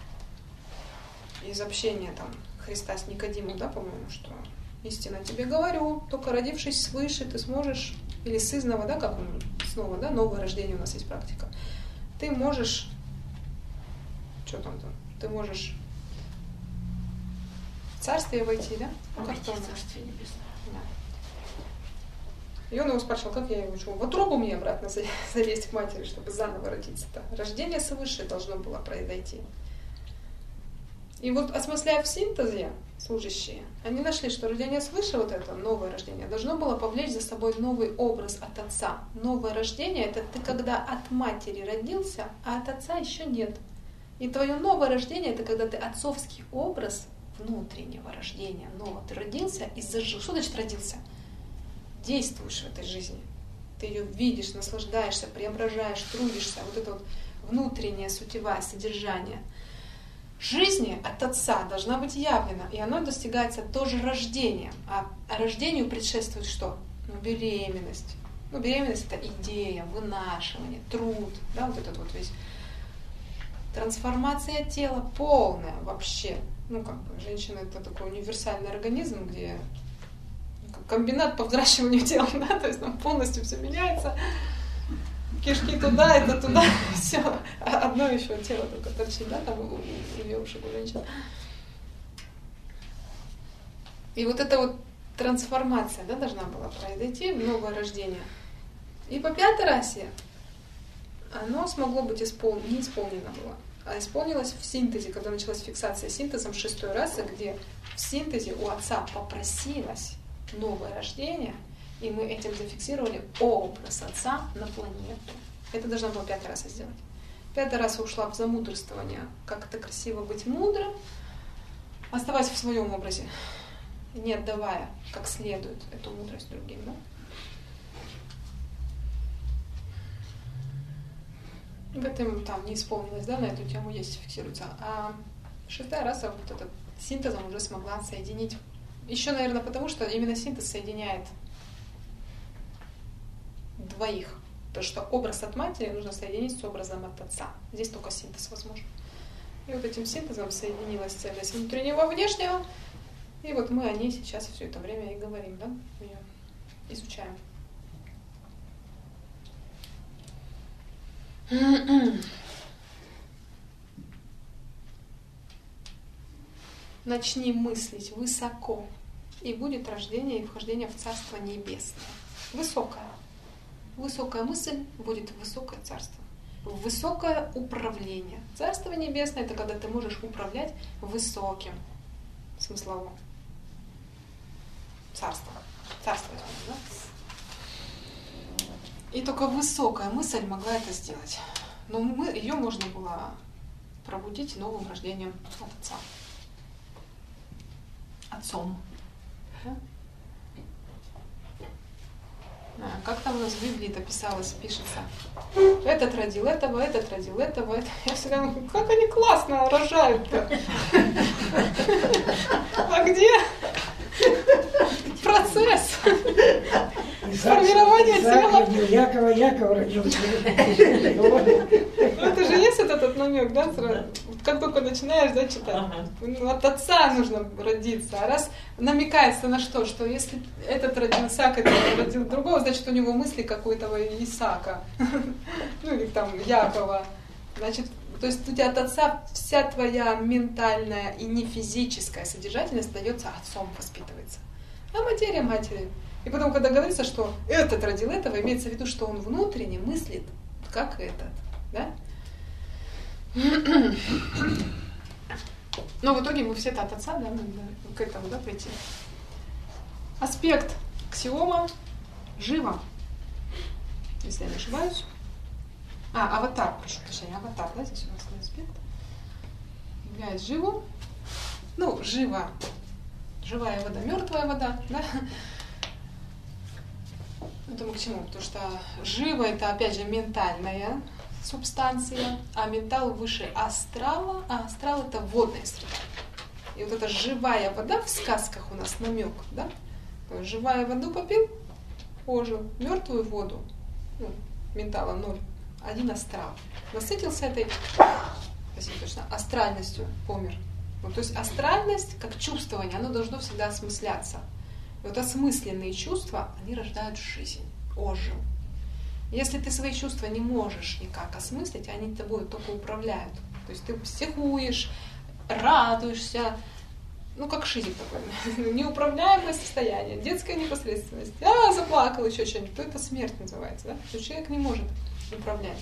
Из общения там Христа с Никодимом, да, по-моему, что истинно тебе говорю, только родившись свыше, ты сможешь, или сызнова, да, как снова, да, новое рождение у нас есть практика. Ты можешь, что там, ты можешь в царствие войти, да? Ну, как-то царствие небесное. Да. И он его спрашивал, как я его, в утробу мне обратно залезть к матери, чтобы заново родиться-то. Рождение свыше должно было произойти. И вот, осмысляя в синтезе, служащие, они нашли, что рождение свыше, вот это новое рождение, должно было повлечь за собой новый образ от отца. Новое рождение — это ты когда от матери родился, а от отца еще нет. И твое новое рождение — это когда ты отцовский образ внутреннего рождения, нового. Ты родился и зажил. Что значит родился? Действуешь в этой жизни. Ты ее видишь, наслаждаешься, преображаешь, трудишься. Вот это вот внутреннее, сутевое содержание жизни от Отца должна быть явлена, и оно достигается тоже рождением. А рождению предшествует что? Беременность. Беременность — это идея, вынашивание, труд, да, вот этот вот весь. Трансформация тела полная вообще. Женщина — это такой универсальный организм, где комбинат по взращиванию тела, да, то есть там полностью все меняется. Кишки туда, это туда, все. Одно еще тело только торчит, да, там у девушек, у женщин. И вот эта вот трансформация, да, должна была произойти, новое рождение. И по пятой расе оно смогло быть не исполнено было, а исполнилось в синтезе, когда началась фиксация синтезом шестой расы, где в синтезе у отца попросилось новое рождение, и мы этим зафиксировали образ отца на планету. Это должна была пятая раса сделать. Пятая раса ушла в замудрствование. Как это красиво быть мудрым, оставаясь в своем образе, не отдавая как следует эту мудрость другим. Да? В этом там не исполнилось, да, на эту тему есть, фиксируется. А шестая раса вот этот синтезом уже смогла соединить. Еще, наверное, потому что именно синтез соединяет двоих. То, что образ от матери нужно соединить с образом от отца. Здесь только синтез возможен. И вот этим синтезом соединилась цельность внутреннего и внешнего. И вот мы о ней сейчас все это время и говорим, да? Ее изучаем. Начни мыслить высоко, и будет рождение и вхождение в Царство Небесное. Высокое. Высокая мысль будет высокое царство. Высокое управление. Царство Небесное — это когда ты можешь управлять высоким смысловым царством. Царствовать, да? И только высокая мысль могла это сделать. Но ее можно было пробудить новым рождением от Отца. Отцом. Как там у нас в Библии-то писалось, пишется. Этот родил этого, этот родил этого. Я всегда думаю, как они классно рожают-то. А где процесс формирования тела? Якова родил. Это же есть этот намек, да? Как только начинаешь, да, читать. От отца нужно родиться. А раз намекается на что? Что если этот родил Исаака, этот родил другого, значит у него мысли какой-то Исаака. Или там Якова. Значит, то есть у тебя от отца вся твоя ментальная и не физическая содержательность дается отцом, воспитывается. А материя матери. И потом, когда говорится, что этот родил этого, имеется в виду, что он внутренне мыслит, как этот. Да? Но в итоге мы все-то от отца, да, к этому, да, прийти. Аспект ксиома живо, если я не ошибаюсь. Аватар, прошу прощения, аватар, да, здесь у нас аспект. Является живо. Живо. Живая вода, мертвая вода, да. Это мы к чему? Потому что живо — это, опять же, ментальная субстанция, а ментал выше астрала, а астрал — это водная среда. И вот эта живая вода в сказках у нас намек, да? Живая воду попил, ожил, мертвую воду, ментала 0, один астрал. Насытился этой, спасибо, точно, астральностью, помер. То есть астральность, как чувствование, оно должно всегда осмысляться. И вот осмысленные чувства, они рождают жизнь, ожил. Если ты свои чувства не можешь никак осмыслить, они тобой только управляют. То есть ты психуешь, радуешься, ну, как шизик такой, неуправляемое состояние, детская непосредственность. Заплакал, еще что-нибудь, то это смерть называется, да? То человек не может управлять.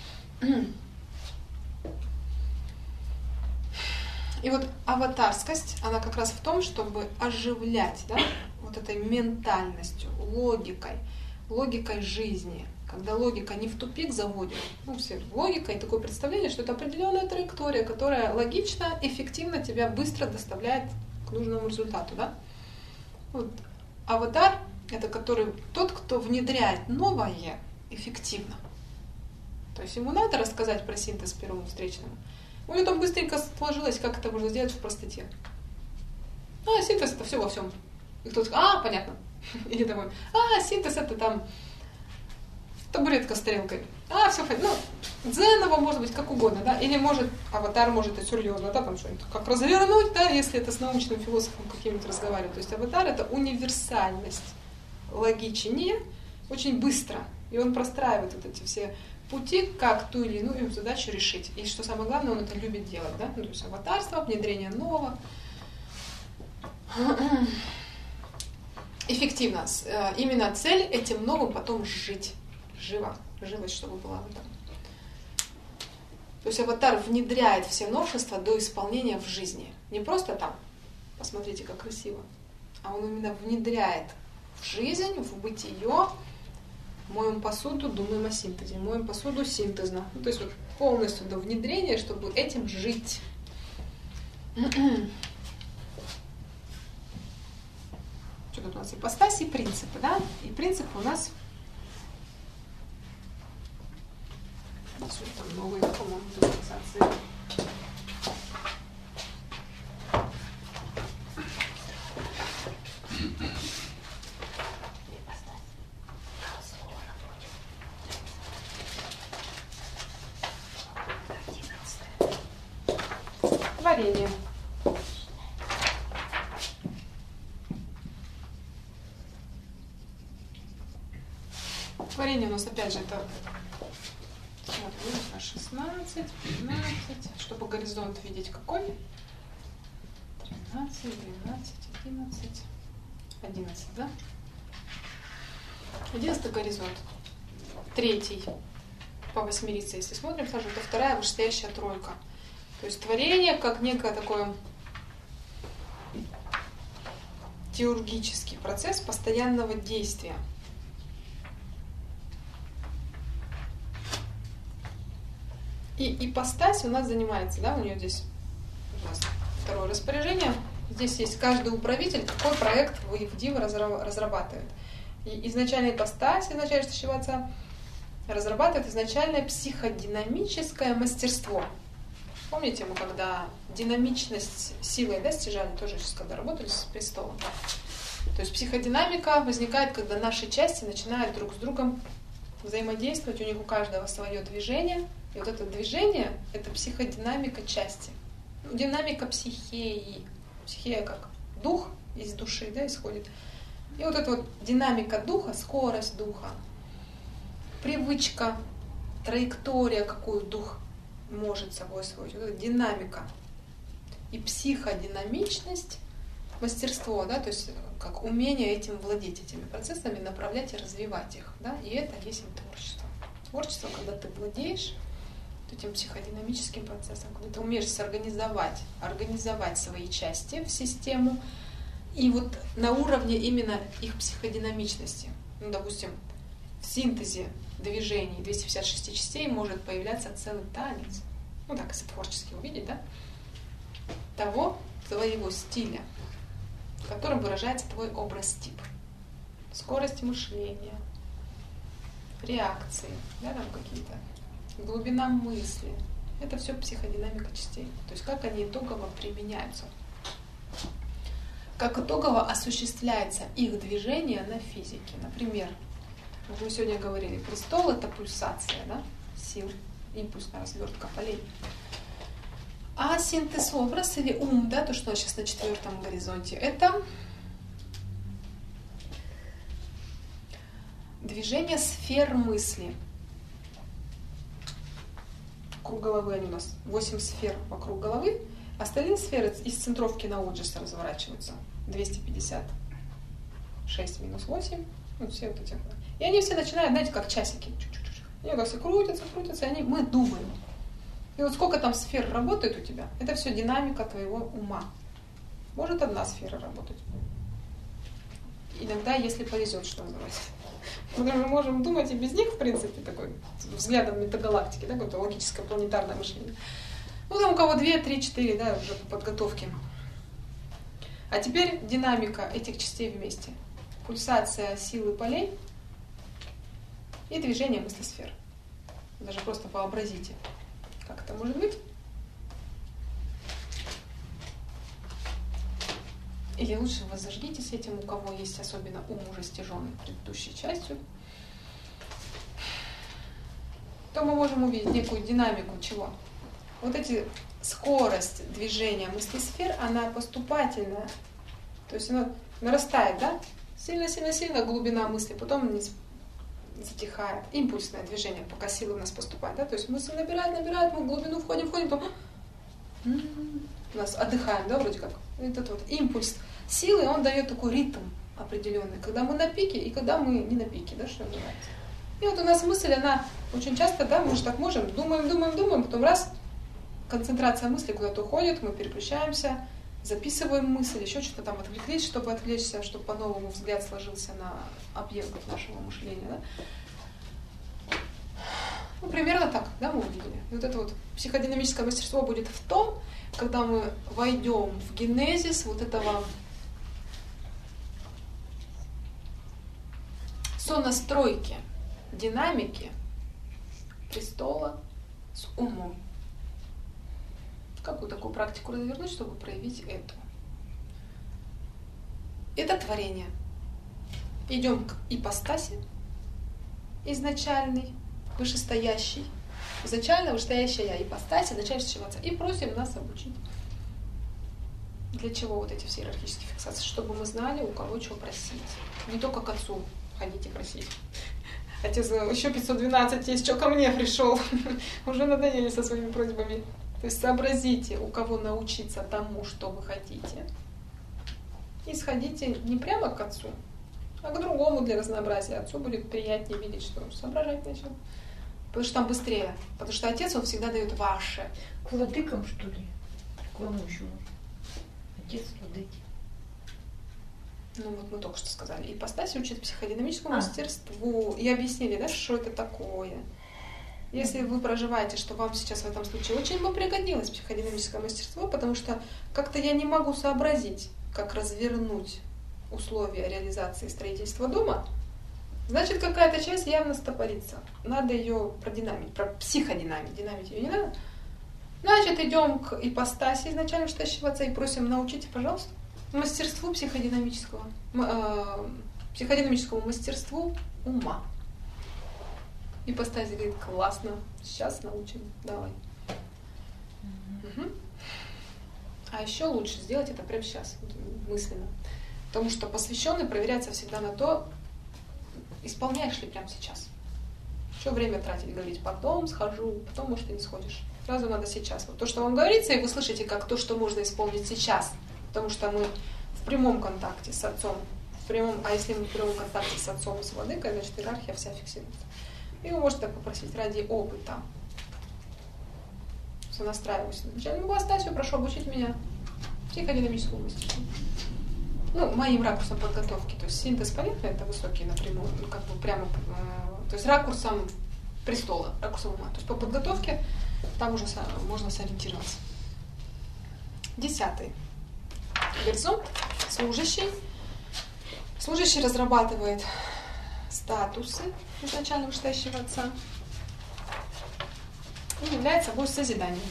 И вот аватарскость, она как раз в том, чтобы оживлять, да, вот этой ментальностью, логикой жизни. Когда логика не в тупик заводит, все логика и такое представление, что это определенная траектория, которая логично, эффективно тебя быстро доставляет к нужному результату, да? Вот. Аватар — это тот, кто внедряет новое эффективно. То есть ему надо рассказать про синтез первому встречному. У него там быстренько сложилось, как это можно сделать в простоте. Синтез — это все во всем. И кто-то скажет, понятно. Или такой, синтез — это там табуретка с тарелкой. Все понятно. Дзеново может быть как угодно, да? Или аватар может и серьезно, да, там что-нибудь как развернуть, да, если это с научным философом каким-нибудь разговаривать. То есть аватар — это универсальность, логичнее, очень быстро. И он простраивает вот эти все пути, как ту или иную задачу решить. И что самое главное, он это любит делать, да? То есть аватарство, внедрение нового. Эффективно. Именно цель этим новым потом жить. Живость, чтобы была в этом. То есть аватар внедряет все новшества до исполнения в жизни. Не просто там, посмотрите, как красиво, а он именно внедряет в жизнь, в бытие. Моем посуду, думаем о синтезе. Моем посуду синтезно. То есть вот полностью до внедрения, чтобы этим жить. Что тут у нас? Ипостаси и принципы, да? И принципы у нас... Что там новые, по-моему, организации. Творение. Творение у нас опять же это 16, 15, чтобы горизонт видеть какой? 13, 12, 11, 11, да? 11 горизонт. Третий по восьмерице, если смотрим, сразу это вторая вышестоящая тройка. То есть творение как некое такое теургический процесс постоянного действия. И ипостась у нас занимается, да, у нее здесь у нас второе распоряжение. Здесь есть каждый управитель, какой проект в Дива разрабатывает. И изначальная ипостась, изначальная отца, разрабатывает изначальное психодинамическое мастерство. Помните, мы когда динамичность силой, да, стяжали, тоже сейчас когда работали с престолом. То есть психодинамика возникает, когда наши части начинают друг с другом взаимодействовать, у них у каждого свое движение. И вот это движение — это психодинамика части. Динамика психеи. Психея как дух из души, да, исходит. И вот эта вот динамика духа, скорость духа, привычка, траектория, какую дух может собой освоить. Вот эта динамика. И психодинамичность, мастерство, да, то есть как умение этим владеть, этими процессами, направлять и развивать их. Да, и это есть творчество. Творчество, когда ты владеешь этим психодинамическим процессом, когда ты умеешь организовать свои части в систему, и вот на уровне именно их психодинамичности. Допустим, в синтезе движений 256 частей может появляться целый танец. Так, если творчески увидеть, да? Того твоего стиля, в котором выражается твой образ-тип. Скорость мышления, реакции, да, там какие-то, глубина мысли. Это все психодинамика частей. То есть как они итогово применяются. Как итогово осуществляется их движение на физике. Например, мы сегодня говорили, престол — это пульсация, да, сил, импульсная развертка полей. А синтез образ или ум, да, то, что сейчас на 4-м горизонте, это движение сфер мысли. Вокруг головы они у нас 8 сфер вокруг головы. Остальные сферы из центровки на Оджеса разворачиваются. 256 минус 8. Вот все вот эти. И они все начинают, знаете, как часики. Они так все крутятся, крутятся, и мы думаем. И вот сколько там сфер работает у тебя, это все динамика твоего ума. Может одна сфера работать. Иногда, если повезет, что называется. Мы можем думать и без них, в принципе, такой взглядом метагалактики, да, какое-то логическое планетарное мышление. Ну, там у кого 2, 3, 4, да, уже по подготовке. А теперь динамика этих частей вместе. Пульсация силы полей и движение мыслесфер. Даже просто вообразите, как это может быть. Или лучше вы зажгитесь этим, у кого есть особенно ум уже стяженный предыдущей частью. То мы можем увидеть некую динамику чего? Вот эти скорость движения мыслесфер, она поступательная. То есть она нарастает, да? Сильно-сильно-сильно глубина мысли, потом затихает. Импульсное движение, пока силы у нас поступают, да? То есть мысль набирает, мы в глубину входим, потом у нас отдыхаем, да, вроде как. Этот вот импульс силы, он дает такой ритм определенный, когда мы на пике и когда мы не на пике, да, что называется. И вот у нас мысль, она очень часто, да, мы же так можем, думаем, потом раз, концентрация мысли куда-то уходит, мы переключаемся, записываем мысль, еще что-то там отвлеклись, чтобы отвлечься, чтобы по-новому взгляд сложился на объект нашего мышления, да. Ну, примерно так, да, мы увидели. И вот это вот психодинамическое мастерство будет в том, когда мы войдем в генезис вот этого сонастройки, динамики престола с умом. Какую такую практику развернуть, чтобы проявить эту? Это творение. Идем к ипостаси изначальной, вышестоящей. Изначально вышестоящая ипостась, изначальная отца. И просим нас обучить. Для чего вот эти все иерархические фиксации? Чтобы мы знали, у кого чего просить. Не только к отцу ходите просить. Отец, еще 512 есть, что ко мне пришел. Уже надоели со своими просьбами. То есть сообразите, у кого научиться тому, что вы хотите. И сходите не прямо к отцу, а к другому для разнообразия. Отцу будет приятнее видеть, что он соображать начал. Потому что там быстрее. Потому что отец, он всегда дает ваше. К владыкам, что ли? Кому еще? Отец, владыки. Ну вот мы только что сказали. Ипостась учит психодинамическому мастерству. И объяснили, да, что это такое. Если вы проживаете, что вам сейчас в этом случае очень бы пригодилось психодинамическое мастерство, потому что как-то я не могу сообразить, как развернуть условия реализации строительства дома, значит, какая-то часть явно стопорится. Надо ее продинамить, психодинамить. Динамить ее не надо. Значит, идем к ипостаси изначально вышестоящего отца и просим, научите, пожалуйста, мастерству психодинамическому мастерству ума. Ипостась говорит, классно, сейчас научим, давай. Угу. А еще лучше сделать это прямо сейчас, мысленно. Потому что посвященный проверяется всегда на то, исполняешь ли прямо сейчас. Что время тратить, говорить, потом схожу, потом, может, и не сходишь. Сразу надо сейчас. Вот то, что вам говорится, и вы слышите, как то, что можно исполнить сейчас. Потому что мы в прямом контакте с отцом. А если мы в прямом контакте с отцом и с владыкой, значит, иерархия вся фиксируется. И вы можете так попросить ради опыта. Сонастраиваюсь на начальную ипостасию, прошу обучить меня психодинамическому мастерству. Ну, моим ракурсом подготовки. То есть синтез, понятно, это высокий напрямую, ну, как бы прямо, то есть ракурсом престола, ракурсом ума. То есть по подготовке там уже можно сориентироваться. 10-й. Горизонт. Служащий. Служащий разрабатывает статусы изначально вышестоящего отца и является собой созиданием.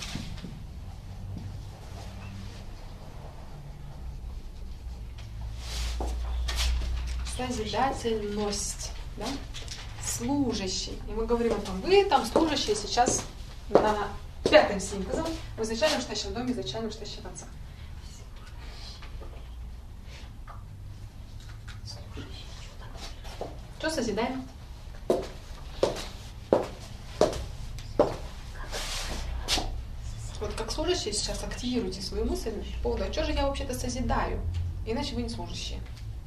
Созидательность, да? Служащий. И мы говорим о том, вы там служащие сейчас на 5-м синтезом в изначально вышестоящем доме, изначально вышестоящего отца. Что созидаем? Вот как служащий служащие, сейчас активируйте свою мысль по поводу, а что же я вообще-то созидаю? Иначе вы не служащие.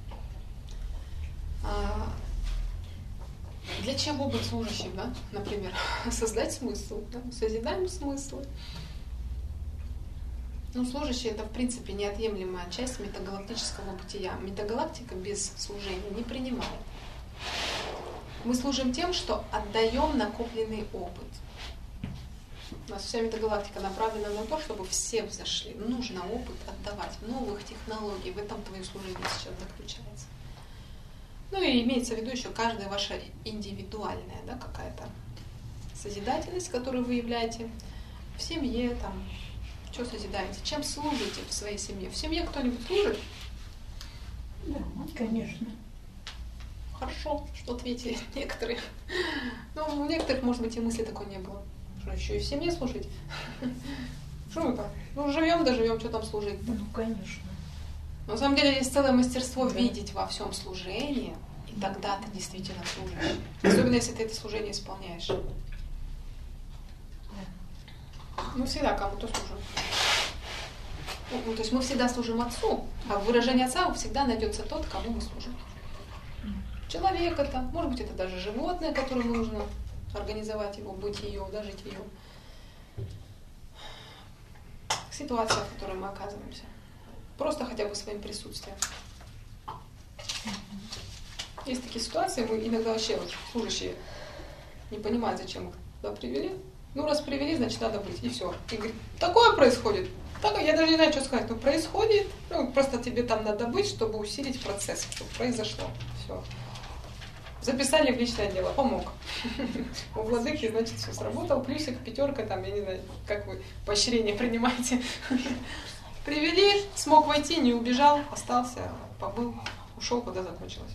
Для чего быть служащим, да? Например, создать смысл, да? Созидаем смыслы. Ну, служащий — это, в принципе, неотъемлемая часть метагалактического бытия. Метагалактика без служения не принимает. Мы служим тем, что отдаем накопленный опыт. У нас вся метагалактика направлена на то, чтобы все взошли. Нужно опыт отдавать, новых технологий. В этом твое служение сейчас заключается. Ну и имеется в виду еще каждая ваша индивидуальная, да, какая-то созидательность, которую вы являете в семье, там, что созидаете, чем служите в своей семье. В семье кто-нибудь служит? Да, конечно. Хорошо, что ответили некоторые. Ну, у некоторых, может быть, и мысли такой не было. Что еще и в семье служить? Что мы там? Ну, живем, да живем, что там служить-то? Ну, конечно. На самом деле есть целое мастерство видеть во всем служение, и тогда ты действительно служишь. Особенно, если ты это служение исполняешь. Мы всегда кому-то служим. Ну, то есть мы всегда служим Отцу, а в выражении Отца всегда найдется тот, кому мы служим. Человек это, может быть, это даже животное, которому нужно организовать его, бытие, да, житие. Ситуация, в которой мы оказываемся. Просто хотя бы своим присутствием. Есть такие ситуации, мы иногда вообще вот, служащие не понимают, зачем их туда привели. Ну, раз привели, значит, надо быть. И все. И говорит, такое происходит. Так, я даже не знаю, что сказать. Ну, происходит. Ну, просто тебе там надо быть, чтобы усилить процесс, чтобы произошло. Все. Записали в личное дело. Помог. У владыки, значит, все сработало. Плюсик, пятерка, там, я не знаю, как вы поощрение принимаете. Привели, смог войти, не убежал, остался, побыл, ушел, куда закончилось.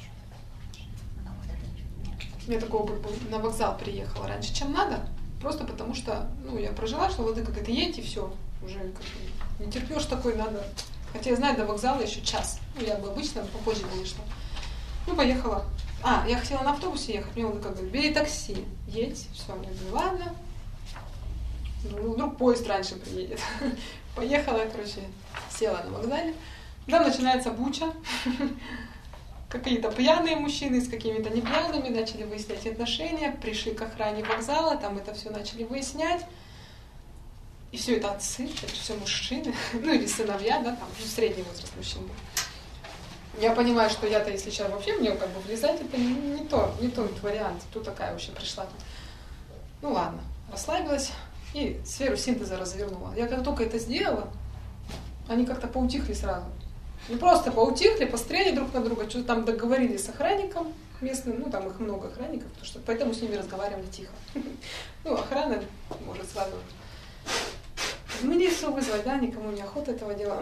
У меня такой опыт был. На вокзал приехала раньше, чем надо. Просто потому что, ну, я прожила, что владыка говорит, едь, и все. Уже как бы не терпешь такой, надо. Хотя я знаю, до вокзала еще час. Ну, я бы обычно попозже, конечно. Ну, поехала. Я хотела на автобусе ехать. Мне владыка говорит, бери такси, едь. Все, я говорю, ладно. Ну, вдруг поезд раньше приедет. Поехала, короче, села на вокзале. Там начинается буча. Какие-то пьяные мужчины с какими-то непьяными начали выяснять отношения, пришли к охране вокзала, там это все начали выяснять. И все это отцы, это все мужчины, ну или сыновья, да, там средний возраст мужчин был. Я понимаю, что я-то, если сейчас вообще мне как бы влезать, это не тот вариант. Тут такая вообще пришла. Ну ладно, расслабилась и сферу синтеза развернула. Я как только это сделала, они как-то поутихли сразу. Не просто поутихли, посмотрели друг на друга, что-то там договорились с охранником местным, ну там их много охранников, потому что, поэтому с ними разговаривали тихо. Ну, охрана может сразу милицию вызвать, да, никому не охота этого дела.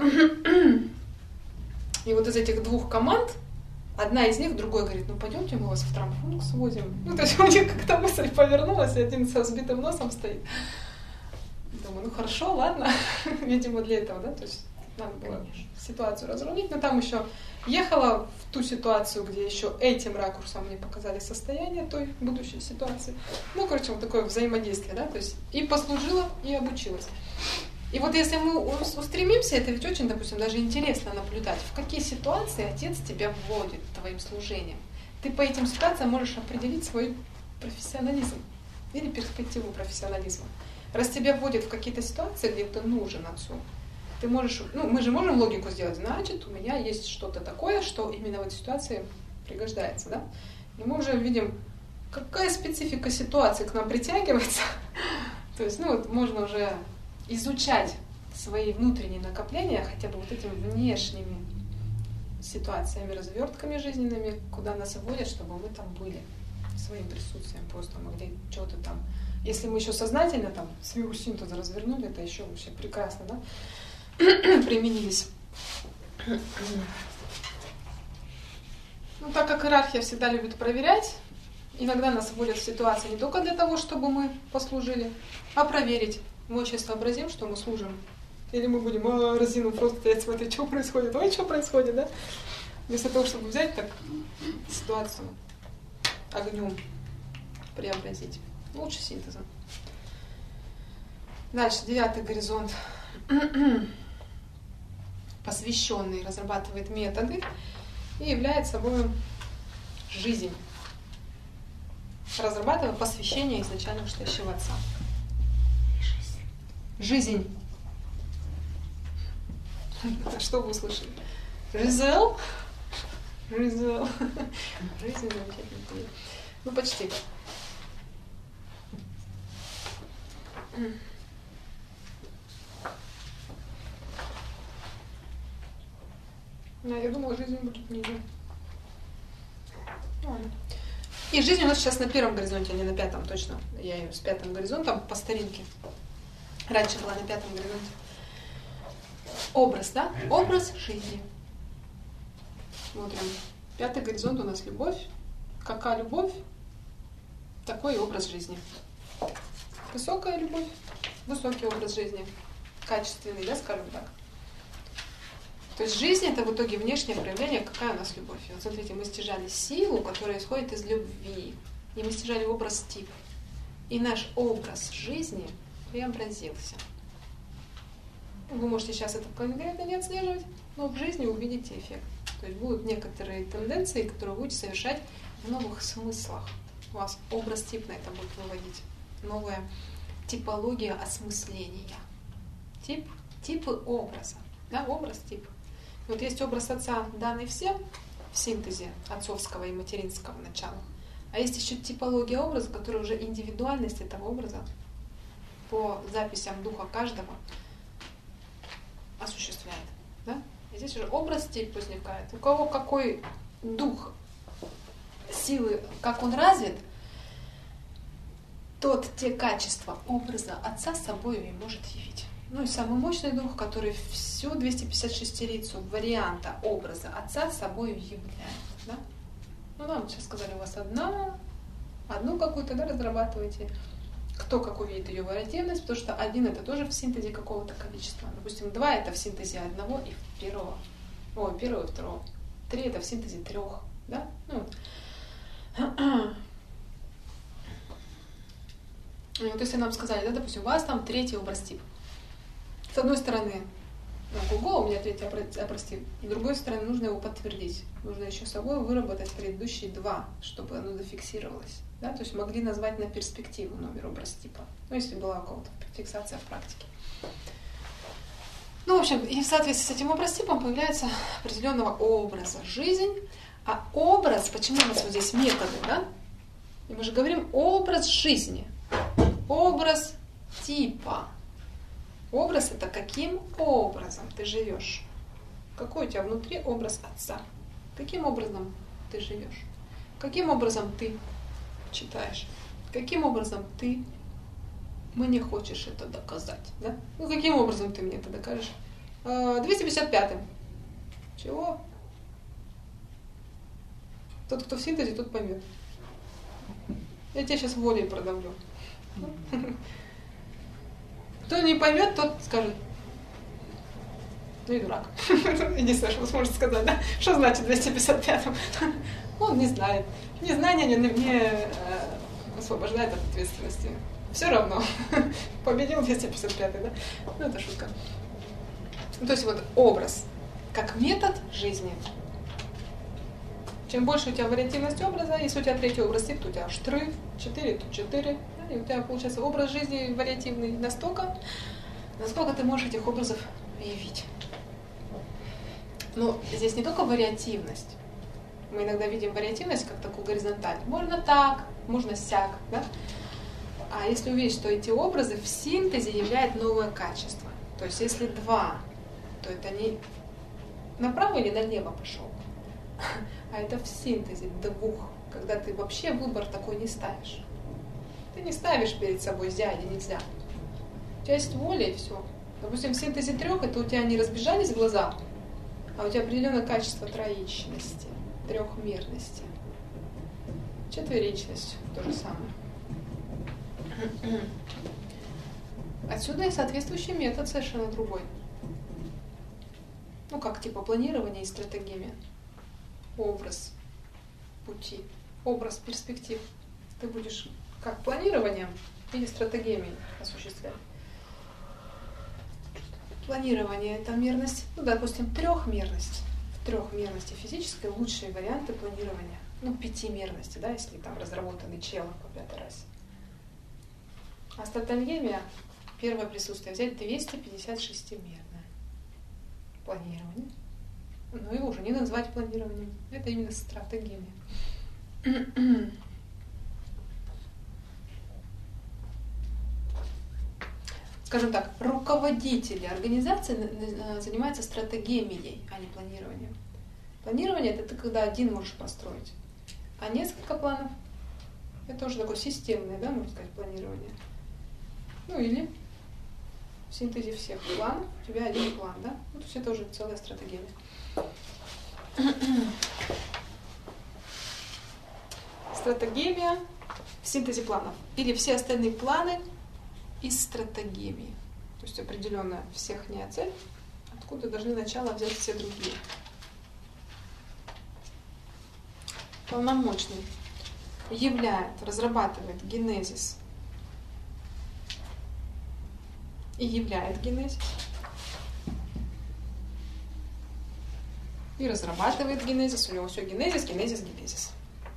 И вот из этих двух команд, одна из них другой говорит, ну пойдемте мы вас в травмпункт свозим. Ну, то есть у них как-то мысль повернулась, и один со сбитым носом стоит. Думаю, ну хорошо, ладно, видимо для этого, да, то есть надо было ситуацию разрулить, но там еще ехала в ту ситуацию, где еще этим ракурсом мне показали состояние той будущей ситуации. Ну, короче, вот такое взаимодействие, да, то есть и послужила, и обучилась. И вот если мы устремимся, это ведь очень, допустим, даже интересно наблюдать, в какие ситуации Отец тебя вводит твоим служением. Ты по этим ситуациям можешь определить свой профессионализм или перспективу профессионализма. Раз тебя вводят в какие-то ситуации, где ты нужен Отцу, ты можешь, ну, мы же можем логику сделать, значит, у меня есть что-то такое, что именно в этой ситуации пригождается, да? И мы уже видим, какая специфика ситуации к нам притягивается. То есть, ну, вот можно уже изучать свои внутренние накопления хотя бы вот этими внешними ситуациями, развертками жизненными, куда нас вводят, чтобы мы там были своим присутствием просто, мы где что-то там. Если мы еще сознательно там сферу синтеза развернули, это еще вообще прекрасно, да? Применились. Ну, так как иерархия всегда любит проверять, иногда нас вводят в ситуации не только для того, чтобы мы послужили, а проверить. Мы очень сообразим, что мы служим. Или мы будем разинув рот стоять, смотреть, что происходит. Ой, что происходит, да? Вместо того, чтобы взять так ситуацию огнем преобразить. Лучше синтезом. Дальше, 9 горизонт. Посвященный разрабатывает методы и является собой жизнь. Разрабатывая посвящение изначально вышестоящего отца. Жизнь. Что вы услышали? Жизел? Жизел. Жизнь замечательная. Ну, почти. Да, я думала, жизнь будет ниже. И жизнь у нас сейчас на 1 горизонте, а не на 5 точно. Я ее с 5 горизонтом по старинке. Раньше была на 5 горизонте. Образ, да? Образ жизни. Смотрим. 5 горизонт у нас любовь. Какая любовь? Такой образ жизни. Высокая любовь, высокий образ жизни. Качественный, да, скажем так. То есть жизнь — это в итоге внешнее проявление, какая у нас любовь. И вот смотрите, мы стяжали силу, которая исходит из любви. И мы стяжали образ тип. И наш образ жизни преобразился. Вы можете сейчас это конкретно не отслеживать, но в жизни увидите эффект. То есть будут некоторые тенденции, которые вы будете совершать в новых смыслах. У вас образ тип на это будет выводить. Новая типология осмысления. Типы образа. Да, образ тип. Вот есть образ отца, данный всем в синтезе отцовского и материнского начала. А есть еще типология образа, которая уже индивидуальность этого образа по записям духа каждого осуществляет. Да? И здесь уже образ тип возникает. У кого какой дух силы, как он развит, тот те качества образа отца с собой и может явить. Ну и самый мощный дух, который всю 256-рицу варианта образа отца с собой являет. Да? Ну да, вот сейчас сказали, у вас одну какую-то, да, разрабатываете. Кто как увидит ее вариативность, потому что 1 это тоже в синтезе какого-то количества. Допустим, 2 это в синтезе 1 и 1. Ой, 1 и 2. 3 это в синтезе 3. Да? Ну, и вот если нам сказали, да, допустим, у вас там 3 образ тип. С одной стороны, ого, у меня 3 образ тип. С другой стороны, нужно его подтвердить. Нужно еще собой выработать предыдущие 2, чтобы оно зафиксировалось. Да? То есть могли назвать на перспективу номер образ типа. Ну, если была у кого-то фиксация в практике. Ну, в общем, и в соответствии с этим образ типом появляется определенного образа жизнь. А образ, почему у нас вот здесь методы, да? И мы же говорим образ жизни. Образ типа. Образ — это каким образом ты живешь. Какой у тебя внутри образ отца. Каким образом ты живешь. Каким образом ты читаешь. Каким образом ты мне хочешь это доказать. Да? Ну, каким образом ты мне это докажешь? 255-м. Чего? Тот, кто в синтезе, тот поймет. Я тебя сейчас волей продавлю. Кто не поймет, тот скажет: ну и дурак. Единственное, что сможет сказать, да? Что значит 255-м? Он не знает. Незнание не освобождает от ответственности. Все равно. Победил 255-й, да? Ну, это шутка. Ну, то есть вот образ как метод жизни. Чем больше у тебя вариативность образа, если у тебя 3 образ тип, то у тебя штрих, 4, то 4. И у тебя получается образ жизни вариативный настолько, насколько ты можешь этих образов явить. Но здесь не только вариативность. Мы иногда видим вариативность как такую горизонталь. Можно так, можно сяк. Да? А если увидеть, что эти образы в синтезе являют новое качество. То есть если 2, то это не направо или налево пошел. А это в синтезе 2, когда ты вообще выбор такой не ставишь. Ты не ставишь перед собой «зя» или «нельзя». У тебя есть воля и все. Допустим, в синтезе 3 это у тебя не разбежались глаза, а у тебя определенное качество троичности, трехмерности. Четверичность то же самое. Отсюда и соответствующий метод совершенно другой. Ну, как типа планирования и стратегиями. Образ пути, образ перспектив. Ты будешь как планированием или стратегиями осуществлять. Планирование – это мерность, ну, допустим, трехмерность. В трехмерности физической лучшие варианты планирования. Ну, пятимерности, да, если там разработанный челом по 5 раз. А стратегемия, первое присутствие, взять 256-мерное планирование. Но его уже не назвать планированием, это именно стратегемия. Скажем так, руководители организации занимаются стратегемией, а не планированием. Планирование – это ты когда один можешь построить, а несколько планов – это уже такое системное, да, можно сказать, планирование. Ну или в синтезе всех планов у тебя один план, да? Ну, то есть это уже целая стратегемия. Стратегемия в синтезе планов. Или все остальные планы из стратегемии. То есть определенная всехняя цель, откуда должны начало взять все другие. Полномочный являет, разрабатывает генезис и являет генезис. И разрабатывает генезис. У него все генезис, генезис, генезис.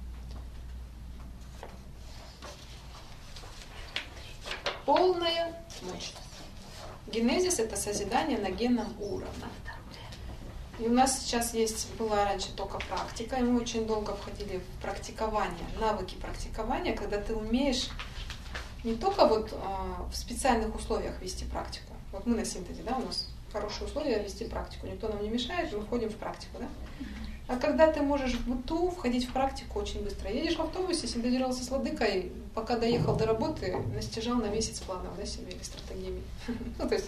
Полная мощность. Генезис – это созидание на генном уровне. И у нас сейчас была раньше только практика, и мы очень долго входили в практикование, навыки практикования, когда ты умеешь не только вот в специальных условиях вести практику. Вот мы на синтезе, да, у нас хорошие условия вести практику, никто нам не мешает, мы входим в практику, да. А когда ты можешь в быту входить в практику очень быстро. Едешь в автобусе, синтезировался с владыкой, пока доехал до работы, настижал на месяц планов, да, себе или стратегиями. Ну, то есть,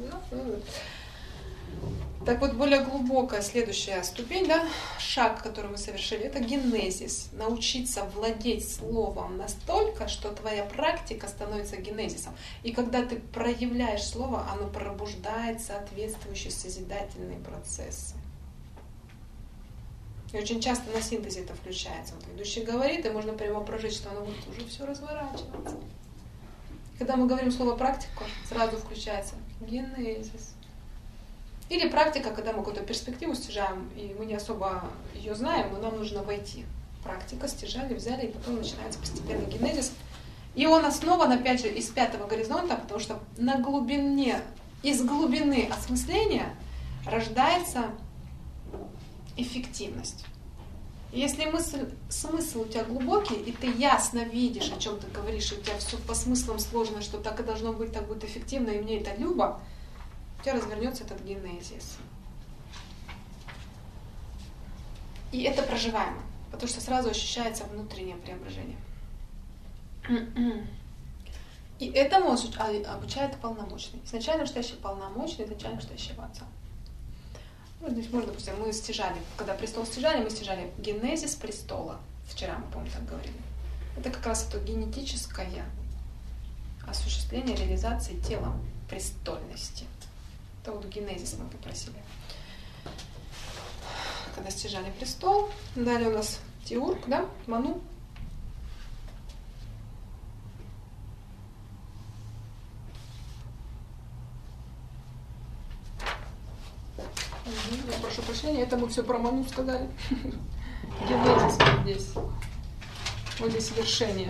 так вот, более глубокая следующая ступень, да, шаг, который мы совершили, это генезис. Научиться владеть словом настолько, что твоя практика становится генезисом. И когда ты проявляешь слово, оно пробуждает соответствующие созидательные процессы. И очень часто на синтезе это включается. Вот ведущий говорит, и можно прямо прожить, что оно будет уже все разворачиваться. И когда мы говорим слово «практика», сразу включается генезис. Или практика, когда мы какую-то перспективу стяжаем, и мы не особо ее знаем, но нам нужно войти. Практика, стяжали, взяли, и потом начинается постепенный генезис. И он основан, опять же, из 5-го горизонта, потому что на глубине, из глубины осмысления рождается эффективность. Если смысл у тебя глубокий, и ты ясно видишь, о чем ты говоришь, и у тебя все по смыслам сложно, что так и должно быть, так будет эффективно, и мне это любо, у тебя развернется этот генезис. И это проживаемо, потому что сразу ощущается внутреннее преображение. И этому обучает полномочный. Изначально читающий полномочный, это начально читающего отца. Ну, здесь можно, допустим, мы стяжали, когда престол стяжали, мы стяжали генезис престола. Вчера мы, помню, так говорили. Это как раз это генетическое осуществление реализации телом престольности. Это вот генезис мы попросили. Когда стяжали престол, далее у нас Теург, да, Ману. Я прошу прощения, это мы все про Ману сказали. Генезис вот здесь. Вот здесь вершение.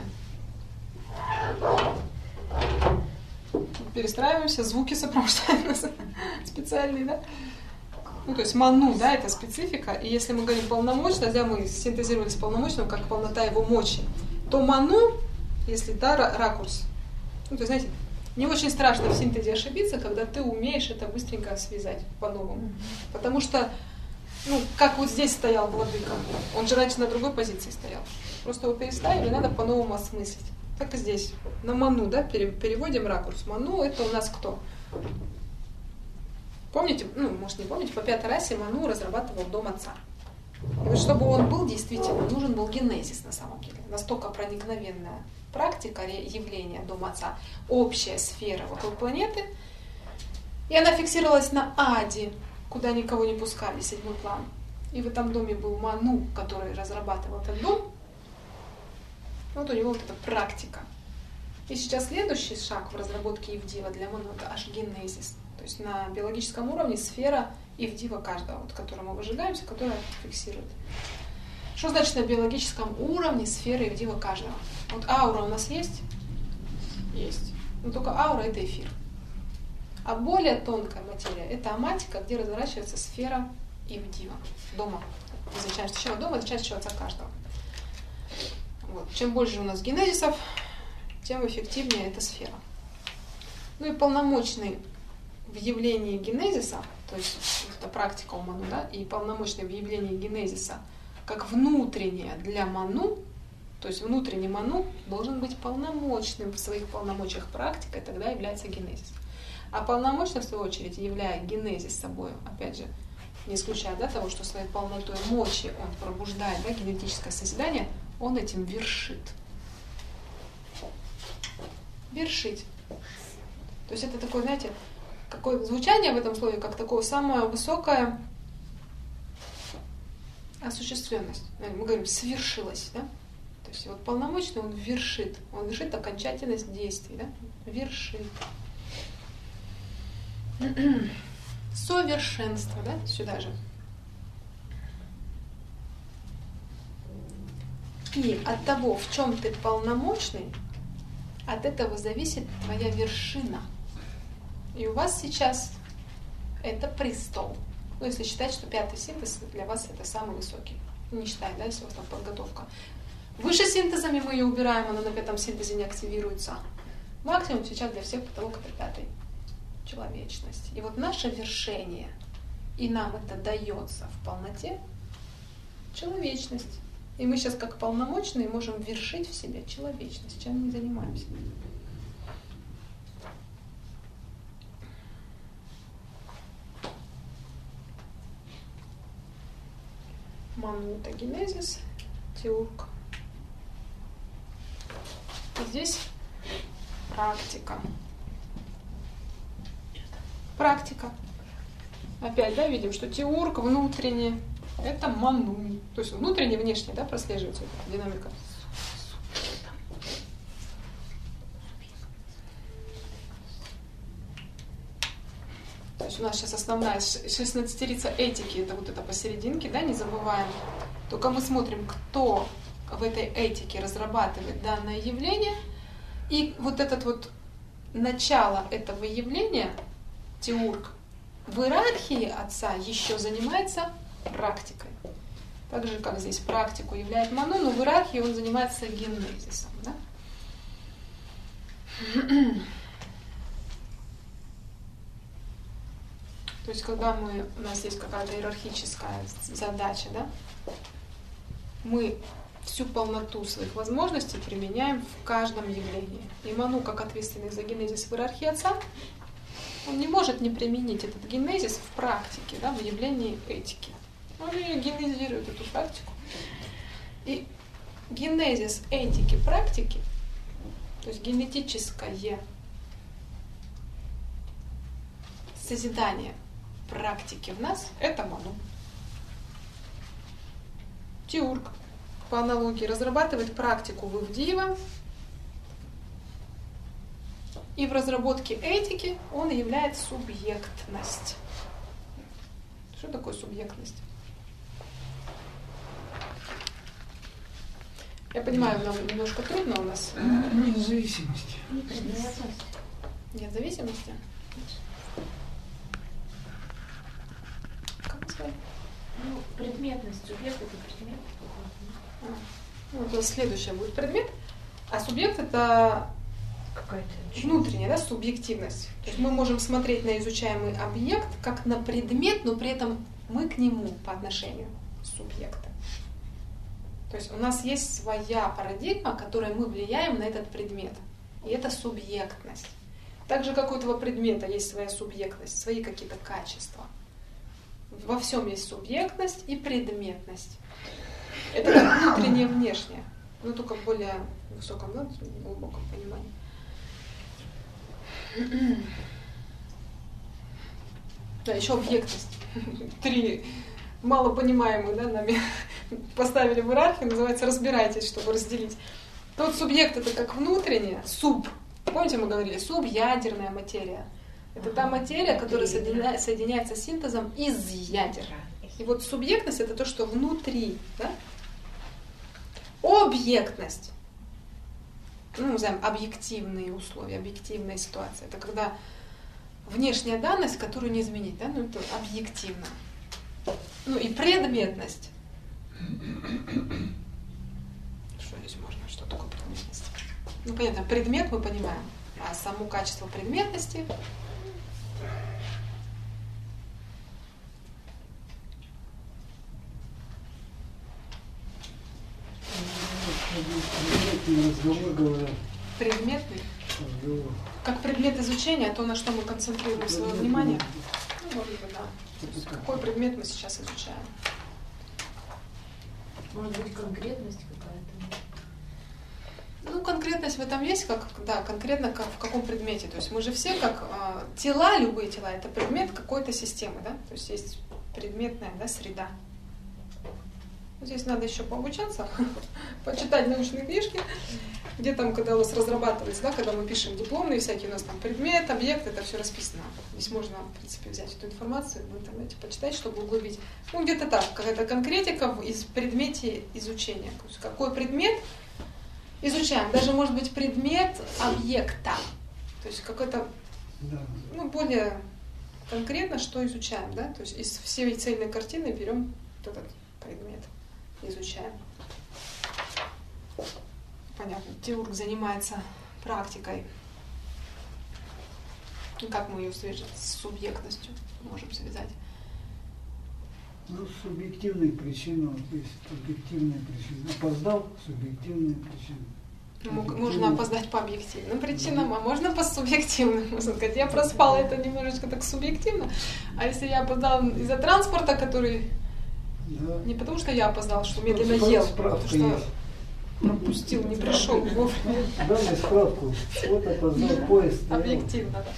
Перестраиваемся, звуки сопровождают нас специальные, да? Ну, то есть Ману, да, это специфика. И если мы говорим полномочно, да, мы синтезировали с полномочным, как полнота его мочи, то Ману, если, да, ракурс, ну, то есть, знаете, не очень страшно в синтезе ошибиться, когда ты умеешь это быстренько связать по-новому. Потому что, ну, как вот здесь стоял владыка, он же раньше на другой позиции стоял. Просто его переставили, надо по-новому осмыслить. Так и здесь. На Ману, да, переводим ракурс. Ману — это у нас кто? Помните, ну, может, не помните, по 5-й расе Ману разрабатывал дом отца. И вот чтобы он был действительно, нужен был генезис на самом деле. Настолько проникновенная практика явления дома отца, общая сфера вокруг планеты. И она фиксировалась на Аде, куда никого не пускали, 7-й план. И в этом доме был Ману, который разрабатывал этот дом. Вот у него вот эта практика. И сейчас следующий шаг в разработке Евдива для Ману — это аж генезис. То есть на биологическом уровне сфера ивдива каждого, вот, которую мы выжигаемся, которая фиксирует. Что значит на биологическом уровне сфера ивдива каждого? Вот аура у нас есть? Есть. Но только аура — это эфир. А более тонкая материя — это аматика, где разворачивается сфера ивдива. Дома. Изначально сначала дома, изначально сначала отца каждого. Вот. Чем больше у нас генезисов, тем эффективнее эта сфера. Ну и полномочный в явлении генезиса, то есть это практика у Ману, да, и полномочный в явлении генезиса как внутреннее для Ману, то есть внутренний Ману должен быть полномочным в своих полномочиях практикой, тогда является генезис. А полномочным, в свою очередь, являя генезис собой, опять же, не исключая, да, того, что своей полнотой мочи он пробуждает, да, генетическое созидание, он этим вершит. Вершить. То есть это такое, знаете, какое звучание в этом слове, как такое самое высокое осуществленность. Мы говорим «свершилось», да? То есть вот полномочный он вершит окончательность действий, да? Вершит. Совершенство, да? Сюда же. И от того, в чем ты полномочный, от этого зависит твоя вершина. И у вас сейчас это престол. Ну, если считать, что 5-й синтез для вас это самый высокий. Не считая, да, если у вас там подготовка. Выше синтезами мы ее убираем, она на 5-м синтезе не активируется. Максимум сейчас для всех потолок это 5-й. Человечность. И вот наше вершение, и нам это дается в полноте, человечность. И мы сейчас как полномочные можем вершить в себе человечность, чем мы занимаемся. Манута генезис, теург. И здесь практика. Практика. Опять, да, видим, что теург внутренний — это ману. То есть внутренне, внешне, да, прослеживается эта динамика. То есть у нас сейчас основная 16-рица этики, это вот это посерединке, да, не забываем. Только мы смотрим, кто в этой этике разрабатывает данное явление. И вот этот вот начало этого явления, теург, в иерархии отца еще занимается практикой. Так же, как здесь практику являет ману, но в иерархии он занимается генезисом. Да? То есть, когда у нас есть какая-то иерархическая задача, да, мы всю полноту своих возможностей применяем в каждом явлении. И ману, как ответственный за генезис в иерархии отца, он не может не применить этот генезис в практике, да, в явлении этики. Он ее генезирует, эту практику. И генезис этики практики, то есть генетическое созидание практики в нас, это ману. Теург, по аналогии, разрабатывает практику в ивдива, и в разработке этики он являет субъектность. Что такое субъектность? Я понимаю, нам немножко трудно у нас. Нет зависимости. Нет зависимости? Как называть? Ну, предметность, субъект это предмет. Ну, это следующее будет предмет. А субъект это Какая-то внутренняя, да, субъективность. То есть мы можем смотреть на изучаемый объект как на предмет, но при этом мы к нему по отношению субъекта. То есть у нас есть своя парадигма, которой мы влияем на этот предмет. И это субъектность. Так же, как у этого предмета есть своя субъектность, свои какие-то качества. Во всем есть субъектность и предметность. Это как внутреннее и внешнее, но только в более высоком, да, глубоком понимании. Да, еще объектность. 3 малопонимаемых, да, нами поставили в иерархию, называется «разбирайтесь», чтобы разделить. Тот субъект — это как внутреннее, помните, мы говорили, субъядерная материя. Это та материя, которая соединяется синтезом из ядер. И вот субъектность — это то, что внутри. Да? Объектность. Ну, мы называем объективные условия, объективная ситуация. Это когда внешняя данность, которую не изменить. Да? Ну, это объективно. Ну и предметность. Что здесь можно? Что такое предметность? Ну, понятно, предмет мы понимаем, а само качество предметности. Разговор, говорят. Предметный. Разговор. Как предмет изучения, то, на что мы концентрируем свое внимание. Ну, может быть, да. То есть, какой предмет мы сейчас изучаем? Может быть, конкретность какая-то. Ну, конкретность в этом есть, как, да, конкретно как, в каком предмете. То есть мы же все как тела, любые тела, это предмет какой-то системы, да? То есть есть предметная, да, среда. Здесь надо еще пообучаться, почитать научные книжки, где там, когда у нас разрабатывается, да, когда мы пишем дипломные всякие, у нас там предмет, объект, это все расписано. Здесь можно, в принципе, взять эту информацию в интернете, почитать, чтобы углубить. Ну, где-то так, какая-то конкретика из предмете изучения. То есть какой предмет изучаем. Даже, может быть, предмет объекта. То есть какой-то, ну, более конкретно, что изучаем, да? То есть из всей цельной картины берем вот этот предмет. Изучаем. Понятно. Теург занимается практикой. Как мы ее свяжем с субъектностью? Можем связать. Ну, субъективные причины, вот есть объективные причины. Опоздал, субъективные причины. Можно опоздать по объективным причинам, а можно по субъективным. Можно сказать, я проспала, это немножечко так субъективно. А если я опоздала из-за транспорта, который... Да. Не потому, что я опоздал, что медленно ел, потому что пропустил, не пришел вовремя. Дай мне справку. Вот опоздал поезд. Объективно, да.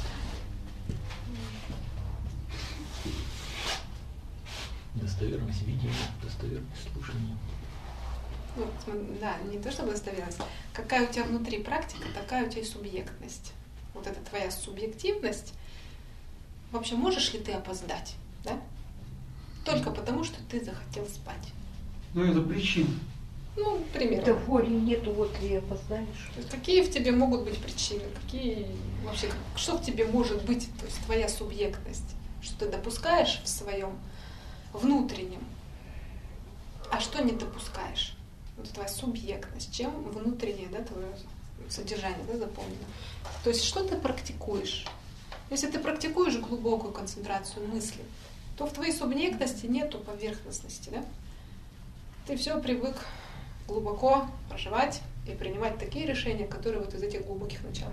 Достоверность видения, достоверность слушания. Ну, да, не то чтобы достоверность. Какая у тебя внутри практика, такая у тебя и субъектность. Вот это твоя субъективность. Вообще, можешь ли ты опоздать? Да? Только потому, что ты захотел спать. Ну, это причина. Ну, примерно. Да воли нету, вот и опоздаешь. То есть какие в тебе могут быть причины? Какие вообще, что в тебе может быть? То есть твоя субъектность. Что ты допускаешь в своем внутреннем, а что не допускаешь? Вот твоя субъектность. Чем внутреннее, да, твое содержание, да, заполнено? То есть что ты практикуешь? Если ты практикуешь глубокую концентрацию мысли, то в твоей субъектности нету поверхностности, да? Ты все привык глубоко проживать и принимать такие решения, которые вот из этих глубоких начал.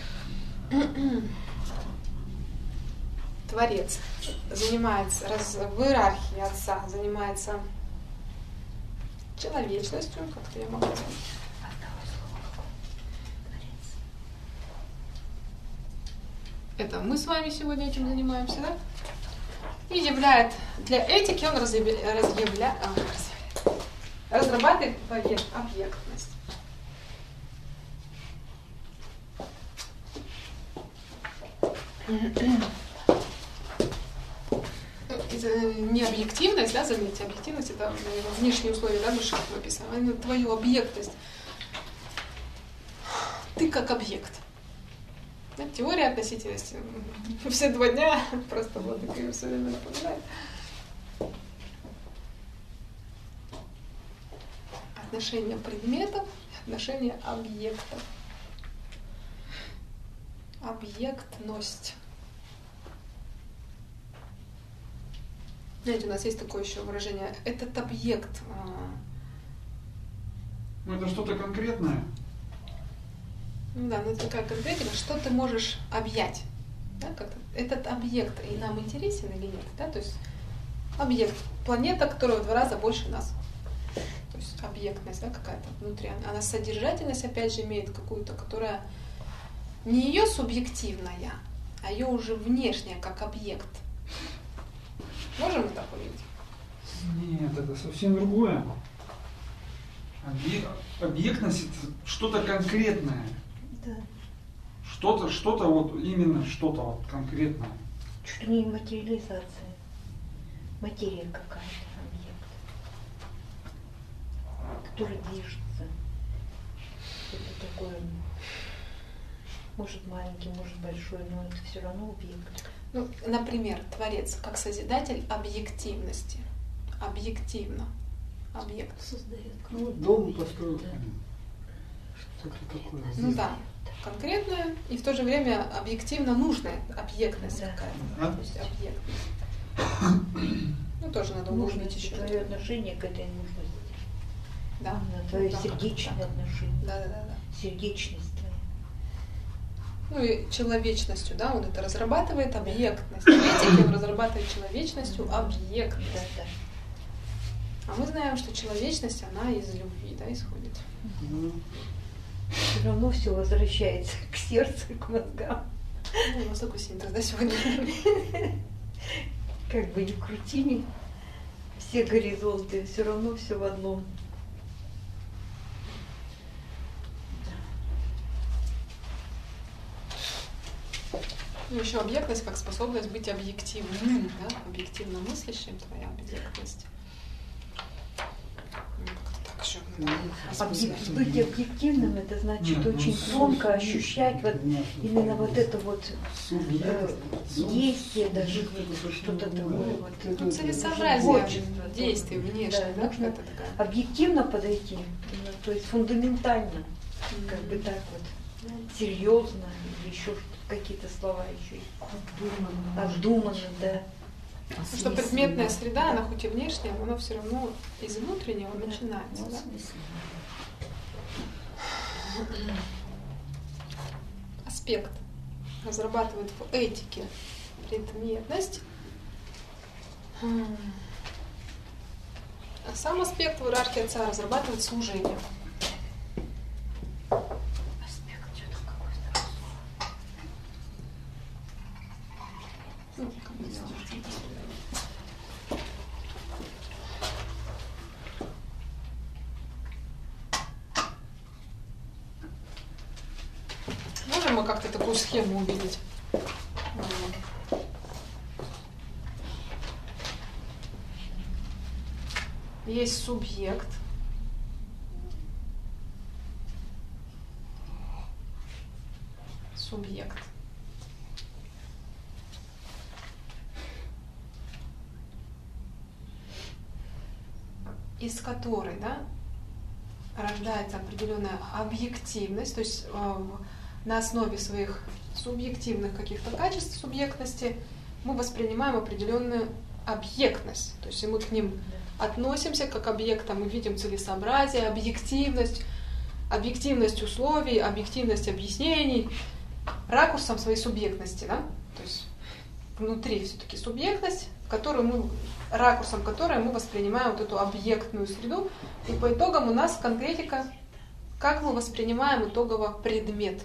Творец занимается в иерархии Отца, занимается человечностью, как-то я могу сказать. Это мы с вами сегодня этим занимаемся, да? И являет для этики он разрабатывает объектность. Это не объективность, да, заметьте, объективность — это внешние условия, да, души, как написано, а твою объектность. Ты как объект. Теория относительности. Все 2 дня просто вот такие все время напоминает. Отношение предметов, отношение объектов. Объектность. Знаете, у нас есть такое еще выражение. Этот объект. Ну, это что-то конкретное. Ну да, но это такая конкретика, что ты можешь объять. Да, как-то. Этот объект и нам интересен или нет? Да? То есть объект, планета, которая в 2 раза больше нас. То есть объектность, да, какая-то внутри. Она содержательность, опять же, имеет какую-то, которая не ее субъективная, а ее уже внешняя, как объект. Можем мы так увидеть? Нет, это совсем другое. Объектность — это что-то конкретное. Да. Что-то вот, именно что-то вот конкретное. Чуть ли не материализация. Материя какая-то, объект, который движется. Это такое, может маленький, может большой, но это все равно объект. Ну, например, Творец как Созидатель объективности. Объективно. Объект. Создает. Ну, вот дом построил. Что-то такое. Ну да, конкретное и в то же время объективно нужная объектность Да. какая-то. Да. То есть объектность. Ну, тоже надо улучшить Нужность, еще. твое отношение к этой нужности. Да. Твое Да, сердечное так. отношение. Да. Сердечность твоя. Ну и человечностью, да, вот это разрабатывает объектность. Этики он разрабатывает человечностью объектность. Да. А мы знаем, что человечность, она из любви, да, исходит. Все равно все возвращается к сердцу и к мозгам. Ну, у нас такой синтез, да, сегодня? Как бы ни крути, все горизонты, все равно все в одном. Ну, еще объектность как способность быть объективным, да, объективно мыслящим, твоя объектность. Ну, как-то так еще осмыслять. Быть объективным, это значит Нет, ну, очень тонко ощущать вот именно вот это вот действие, даже что-то такое вот. Ну, целесообразие Творчество. действий внешних, да, нужно какая-то такая. объективно подойти, именно, то есть фундаментально, как бы так вот, серьезно, или еще какие-то слова еще есть. Обдуманно, да. Потому что предметная среда, она хоть и внешняя, но она все равно из внутреннего начинается. Да? Аспект разрабатывает в этике предметность. А сам аспект в иерархии Отца разрабатывает служение. Аспект что-то какой-то. Ну, как бы, да. Можем мы как-то такую схему увидеть? Есть субъект. Субъект. Из которой, да, рождается определенная объективность, то есть на основе своих субъективных каких-то качеств субъектности мы воспринимаем определенную объектность, то есть и мы к ним относимся как к объектам, мы видим целесообразие, объективность, объективность условий, объективность объяснений, ракурсом своей субъектности, да, то есть внутри все-таки субъектность, ракурсом которой мы воспринимаем вот эту объектную среду, и по итогам у нас конкретика, как мы воспринимаем итогово предмет,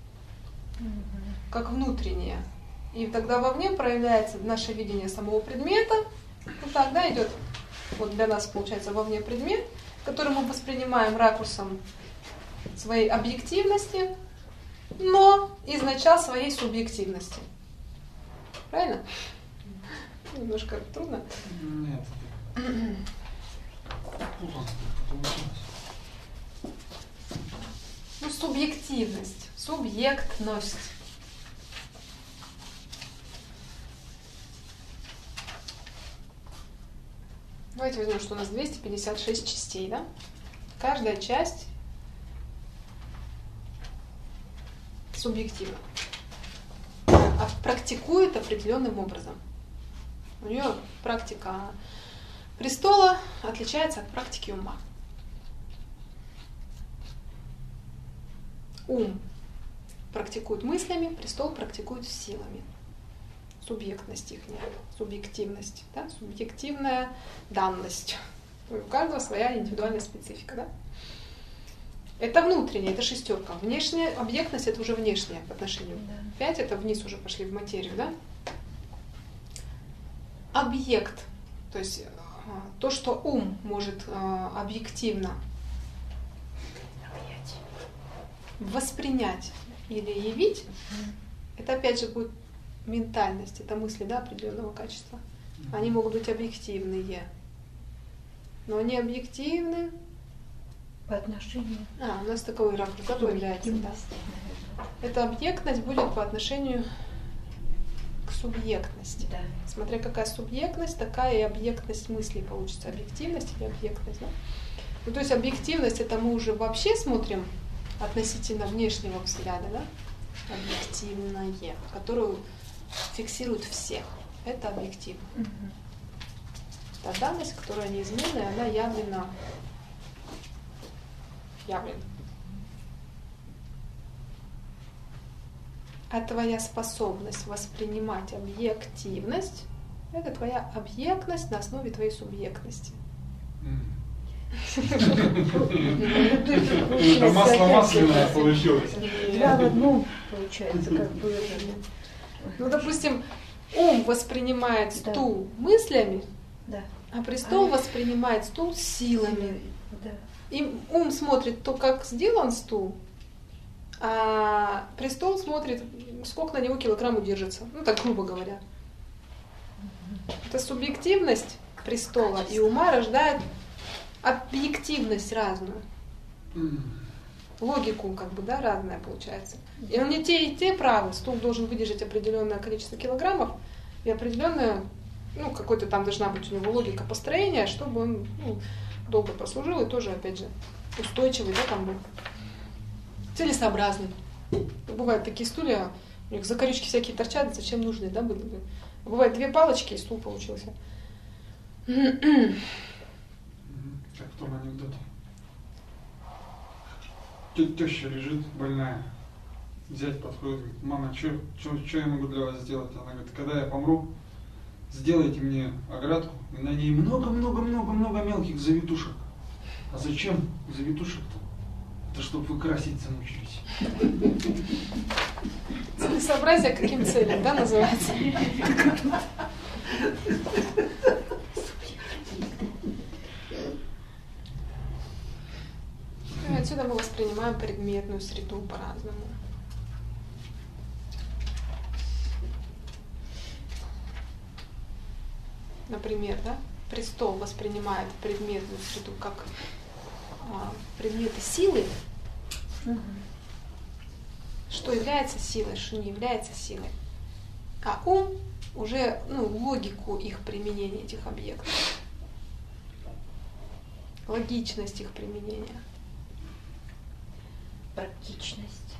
как внутреннее. И тогда вовне проявляется наше видение самого предмета, вот так, да, идет, вот для нас получается вовне предмет, который мы воспринимаем ракурсом своей объективности, но из начала своей субъективности. Правильно? Немножко трудно. Нет. Ну, субъективность, субъектность. Давайте возьмем, что у нас 256 частей, да? Каждая часть субъективна, практикует определенным образом. У нее практика престола отличается от практики ума. Ум практикует мыслями, престол практикует силами. Субъектность их, субъективность, да? Субъективная данность. У каждого своя индивидуальная специфика. Да? Это внутреннее, это шестерка. Внешняя объектность — это уже внешняя по отношению. 5 — это вниз уже пошли в материю. Да? Объект, то есть то, что ум может объективно воспринять или явить, это опять же будет ментальность, это мысли, да, определенного качества. Они могут быть объективные, но они объективны. По отношению У нас такой ракурс, да, появляется. Да. Эта объектность будет по отношению к субъектности. Да. Смотря какая субъектность, такая и объектность мыслей получится. Объективность или объектность. Да? Ну, то есть объективность, это мы уже вообще смотрим относительно внешнего взгляда, да? Объективное, которую фиксируют всех. Это объективно. Та данность, которая неизменная, она явлена. А твоя способность воспринимать объективность — это твоя объектность на основе твоей субъектности. Это масло масляное получилось. Да, в одном получается, как бы. Ну, допустим, ум воспринимает стул мыслями, Да. а престол воспринимает стул силами. Да. И ум смотрит то, как сделан стул, а престол смотрит, сколько на него килограмм удержится. Ну, так грубо говоря. Это субъективность престола и ума рождает объективность разную. Логику, как бы, да, разная получается. И он не те и те правы. Стул должен выдержать определенное количество килограммов и определенное, ну, какой-то там должна быть у него логика построения, чтобы он долго прослужил и тоже, опять же, устойчивый, да, там был. Целесообразный. Бывают такие стулья, у них закорючки всякие торчат, зачем нужны, да, были. Бывает 2 палочки, и стул получился. Как в том анекдоте. Теща лежит больная. Зять подходит, говорит: мама, что я могу для вас сделать? Она говорит: когда я помру, сделайте мне оградку, и на ней много-много-много-много мелких завитушек. А зачем завитушек-то? Это чтобы вы краситься научились. Целесообразие каким целям, да, называется? И отсюда мы воспринимаем предметную среду по-разному. Например, да, престол воспринимает предметную среду как предметы силы, что является силой, что не является силой. А ум уже логику их применения, этих объектов, логичность их применения. Практичность.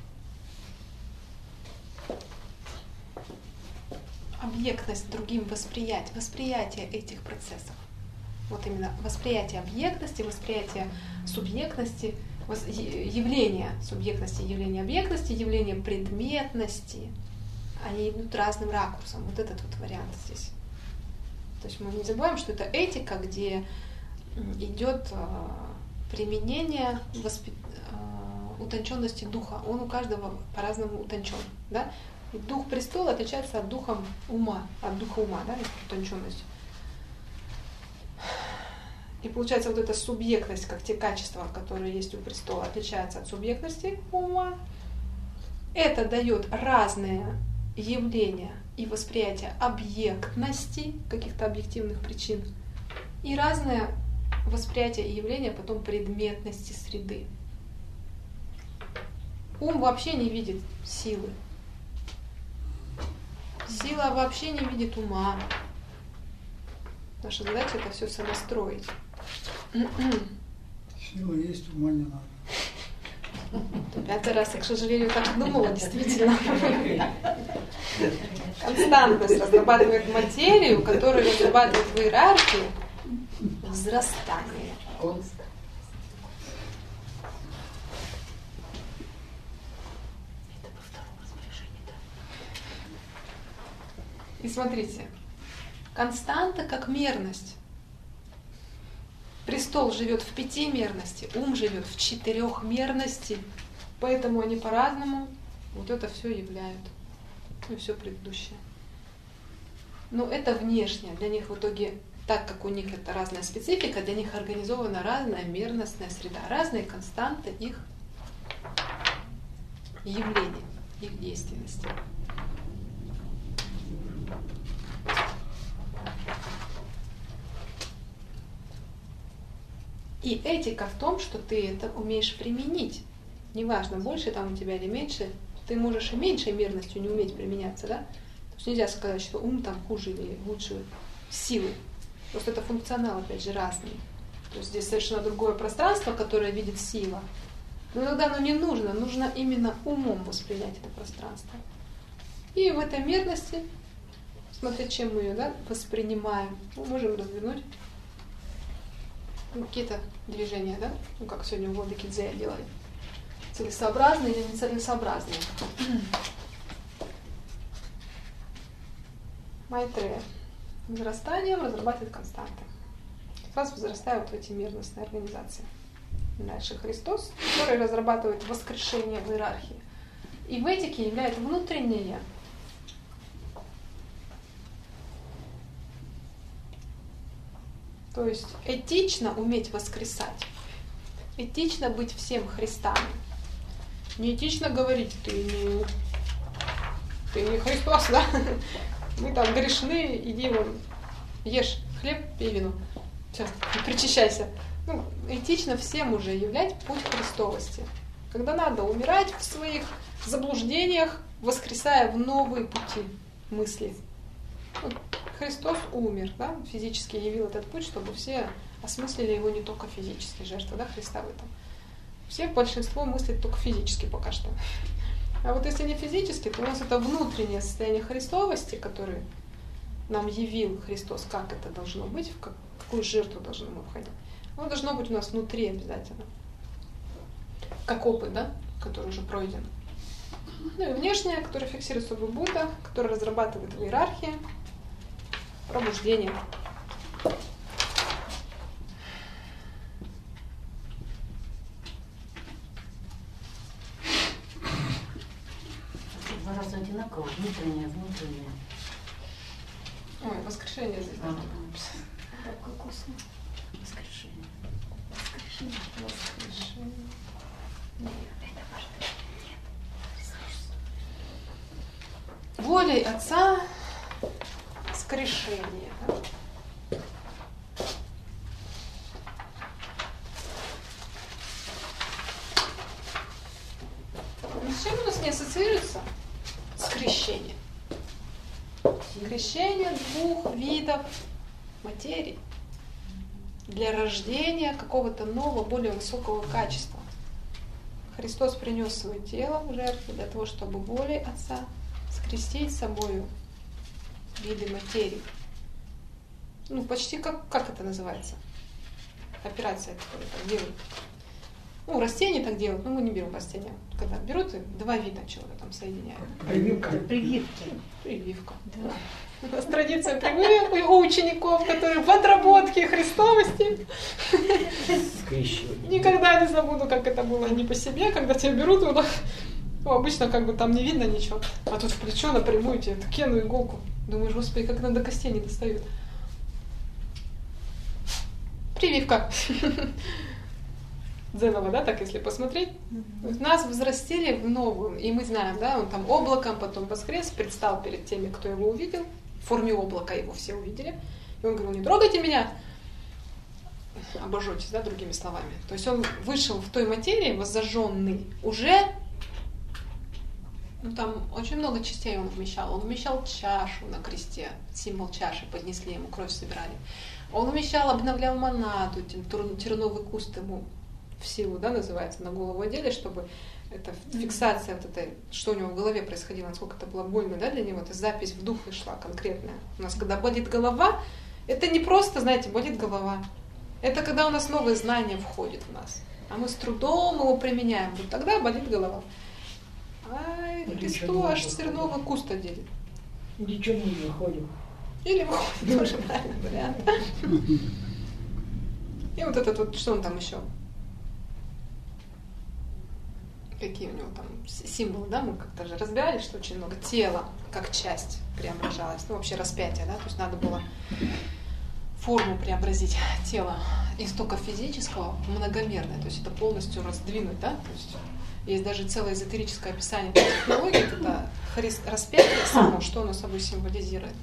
Объектность другим восприятие этих процессов. Вот именно восприятие объектности, восприятие субъектности, явление субъектности, явление объектности, явление предметности. Они идут разным ракурсом. Вот этот вот вариант здесь. То есть мы не забываем, что это этика, где идет применение утонченности духа. Он у каждого по-разному утончен. Да? И дух престола отличается от духа ума, да, утонченность. И получается, вот эта субъектность, как те качества, которые есть у престола, отличаются от субъектности ума. Это дает разные явления и восприятие объектности, каких-то объективных причин, и разное восприятие и явление потом предметности среды. Ум вообще не видит силы. Сила вообще не видит ума. Наша задача — это все сонастроить. Сила есть, ума не надо. 5-й раз я, к сожалению, так думала, действительно. Константность разрабатывает материю, которая разрабатывает в иерархии возрастание. И смотрите, константа как мерность. Престол живет в 5-мерности, ум живет в 4-мерности, поэтому они по-разному вот это все являют, и все предыдущее. Но это внешнее, для них в итоге, так как у них это разная специфика, для них организована разная мерностная среда, разные константы их явлений. их действенности. И этика в том, что ты это умеешь применить. Неважно, больше там у тебя или меньше, ты можешь и меньшей мерностью не уметь применяться, да? То есть нельзя сказать, что ум там хуже или лучше силы. Просто это функционал, опять же, разный. То есть здесь совершенно другое пространство, которое видит сила. Но иногда оно не нужно, нужно именно умом воспринять это пространство. И в этой мерности, смотря чем мы ее воспринимаем, мы можем развернуть какие-то движения, да? Ну, как сегодня в Владыке Дзея делали. Целесообразные или нецелесообразные. Майтрея. Возрастанием разрабатывает константы. Сразу возрастая вот в эти мерностные организации. Дальше Христос, который разрабатывает воскрешение в иерархии. И в этике является внутреннее. То есть этично уметь воскресать. Этично быть всем Христами. Не этично говорить, ты не Христос, да? Мы там грешны, иди вон, ешь хлеб, пей вино. Все, причащайся. Ну, этично всем уже являть путь Христовости. Когда надо умирать в своих заблуждениях, воскресая в новые пути мысли. Вот Христос умер, да? Физически явил этот путь, чтобы все осмыслили его не только физически, жертва, да, Христа в этом. Все, большинство мыслит только физически пока что. А вот если не физически, то у нас это внутреннее состояние христовости, которое нам явил Христос, как это должно быть, в какую жертву должны мы входить. Оно должно быть у нас внутри обязательно. Как опыт, да, который уже пройден. Ну и внешнее, которое фиксирует собой Будда, который разрабатывает в иерархии пробуждение. Два раза одинаково, внутреннее. Ой, воскрешение здесь. Какой вкусный. Воскрешение. Нет, это важно. Волей Отца воскрешение. Да? С чем у нас не ассоциируется? С крещением. Крещение двух видов материи для рождения какого-то нового, более высокого качества. Христос принес свое тело в жертву для того, чтобы волей Отца скрестить с собою виды материи. Ну, почти как это называется? Операция, которую так делают. Ну, растения так делают, но мы не берем растения. Когда берут и два вида чего-то там соединяют. Прививка. Да. У нас традиция прививки у учеников, которые в отработке Христовости. Никогда не забуду, как это было не по себе, когда тебя берут, ну, обычно как бы там не видно ничего, а тут в плечо напрямую тебе такую иголку. Думаешь, Господи, как она до костей не достает. Прививка. Дзенова, да, так если посмотреть. Нас взрастили в новую, и мы знаем, да, он там облаком, потом воскрес, предстал перед теми, кто его увидел, в форме облака его все увидели. И он говорил, не трогайте меня, обожжетесь, да, другими словами. То есть он вышел в той материи, воззажженный, уже, ну там очень много частей он вмещал. Он вмещал чашу на кресте, символ чаши, поднесли ему, кровь собирали. Он вмещал, обновлял монаду, терновый куст ему в силу, да, называется, на голову одели, чтобы эта фиксация вот этой, что у него в голове происходило, насколько это было больно, да, для него, эта запись в дух шла конкретная. У нас, когда болит голова, это не просто, знаете, болит голова. Это когда у нас новые знания входят в нас, а мы с трудом его применяем, вот тогда болит голова. А Христу аж терновый куст одели. Ничего не выходит. Или выходит, тоже правильный вариант. И вот этот вот, что он там еще? Какие у него там символы, да, мы как-то же разбирали, что очень много тела, как часть преображалась, ну вообще распятие, да, то есть надо было форму преобразить тела из только физического в многомерное, то есть это полностью раздвинуть, да, то есть Есть даже целое эзотерическое описание технологии, это распятие само, что оно собой символизирует.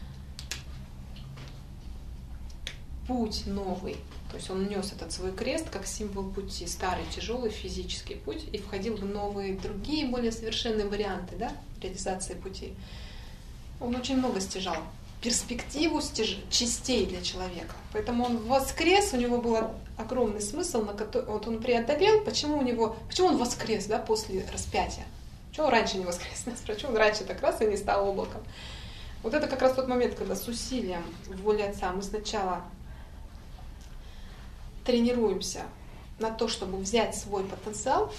Путь новый. То есть он нес этот свой крест как символ пути, старый, тяжелый физический путь, и входил в новые, другие, более совершенные варианты, да, реализации пути. Он очень много стяжал. Перспективу частей для человека. Поэтому он воскрес, у него был огромный смысл, вот он преодолел, почему он воскрес, да, после распятия. Почему он раньше не воскрес? Почему он раньше так раз и не стал облаком? Вот это как раз тот момент, когда с усилием в воле Отца мы сначала тренируемся на то, чтобы взять свой потенциал.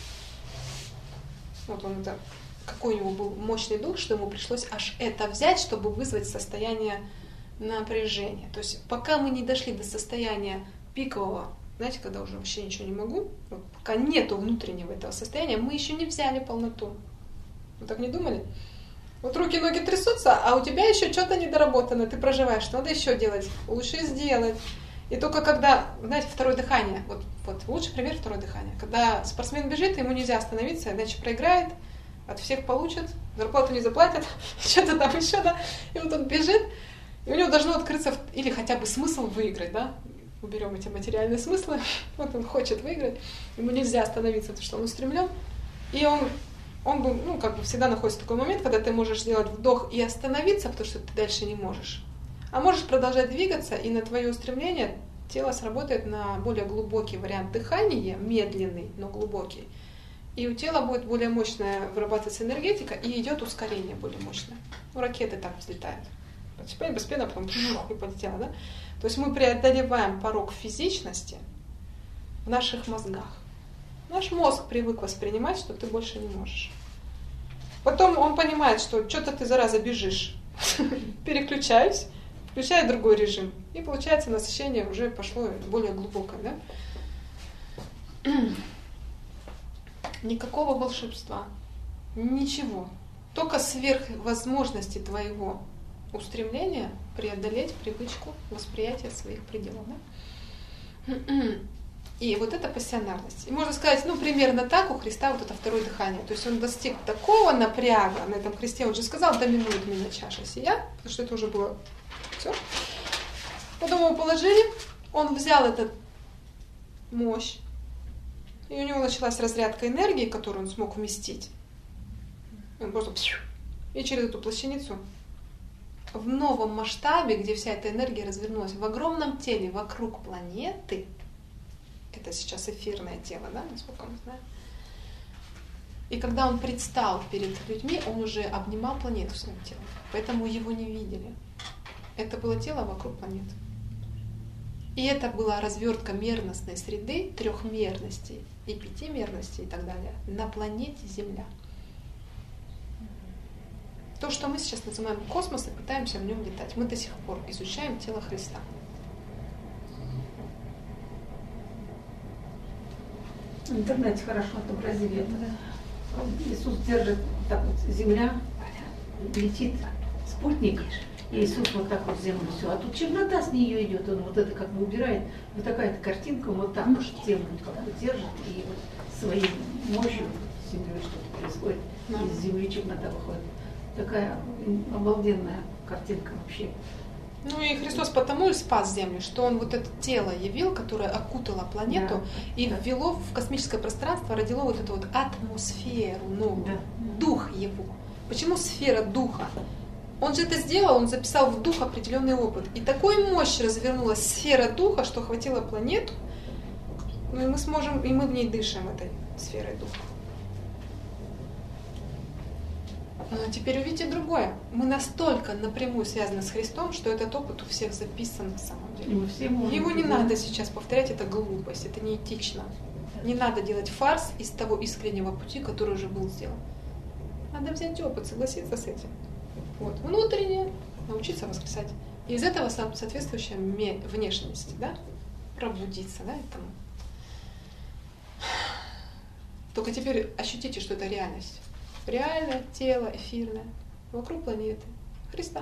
Вот он это, какой у него был мощный дух, что ему пришлось аж это взять, чтобы вызвать состояние напряжения. То есть пока мы не дошли до состояния пикового, знаете, когда уже вообще ничего не могу, вот, пока нету внутреннего этого состояния, мы еще не взяли полноту. Вы так не думали? Вот руки, ноги трясутся, а у тебя еще что-то недоработано, ты проживаешь, надо еще делать, лучше сделать. И только когда, знаете, второе дыхание, вот лучший пример второе дыхание. Когда спортсмен бежит, ему нельзя остановиться, иначе проиграет, от всех получит, зарплату не заплатят, что-то там еще, да. И вот он бежит, и у него должно открыться, или хотя бы смысл выиграть, да. Уберем эти материальные смыслы, вот он хочет выиграть, ему нельзя остановиться, потому что он устремлен. И он был, всегда находится такой момент, когда ты можешь сделать вдох и остановиться, потому что ты дальше не можешь. А можешь продолжать двигаться, и на твое устремление тело сработает на более глубокий вариант дыхания, медленный, но глубокий. И у тела будет более мощная вырабатываться энергетика, и идет ускорение более мощное. Ракеты так взлетают. Постепенно, потом и полетело, да? То есть мы преодолеваем порог физичности в наших мозгах. Наш мозг привык воспринимать, что ты больше не можешь. Потом он понимает, что что-то ты, зараза, бежишь. Переключаюсь. Включает другой режим. И получается насыщение уже пошло более глубокое. Да? Никакого волшебства. Ничего. Только сверхвозможности твоего устремления преодолеть привычку восприятия своих пределов. Да? И вот это пассионарность. И можно сказать, примерно так у Христа вот это второе дыхание. То есть он достиг такого напряга на этом кресте. Он же сказал, доминует меня чаша сия, потому что это уже было все. Потом его положили, он взял эту мощь, и у него началась разрядка энергии, которую он смог вместить. Он просто и через эту плащаницу в новом масштабе, где вся эта энергия развернулась в огромном теле вокруг планеты. Это сейчас эфирное тело, да, насколько мы знаем. И когда он предстал перед людьми, он уже обнимал планету своим телом. Поэтому его не видели. Это было тело вокруг планеты. И это была развертка мерностной среды, трехмерностей и пятимерностей и так далее на планете Земля. То, что мы сейчас называем космосом, пытаемся в нем летать. Мы до сих пор изучаем тело Христа. В интернете хорошо отобразили это. Иисус держит так вот, земля, летит спутник, и Иисус вот так вот землю все. А тут чернота с нее идет, он вот это как бы убирает. Вот такая-то картинка, вот так вот землю как бы держит, и вот своей мощью с землей что-то происходит, из земли чернота выходит. Такая обалденная картинка вообще. Ну и Христос потому и спас Землю, что Он вот это тело явил, которое окутало планету, и ввело в космическое пространство, родило вот эту вот атмосферу новую, дух Его. Почему сфера духа? Он же это сделал, он записал в дух определенный опыт. И такой мощь развернулась сфера духа, что охватила планету. Ну и мы сможем, и мы в ней дышим этой сферой духа. Но теперь увидите другое. Мы настолько напрямую связаны с Христом, что этот опыт у всех записан на самом деле. Его не надо сейчас повторять, это глупость, это неэтично. Не надо делать фарс из того искреннего пути, который уже был сделан. Надо взять опыт, согласиться с этим. Вот. Внутренне научиться воскресать. И из этого соответствующая внешность, да? Пробудиться, да, этому. Только теперь ощутите, что это реальность. Реальное тело, эфирное, вокруг планеты, Христа.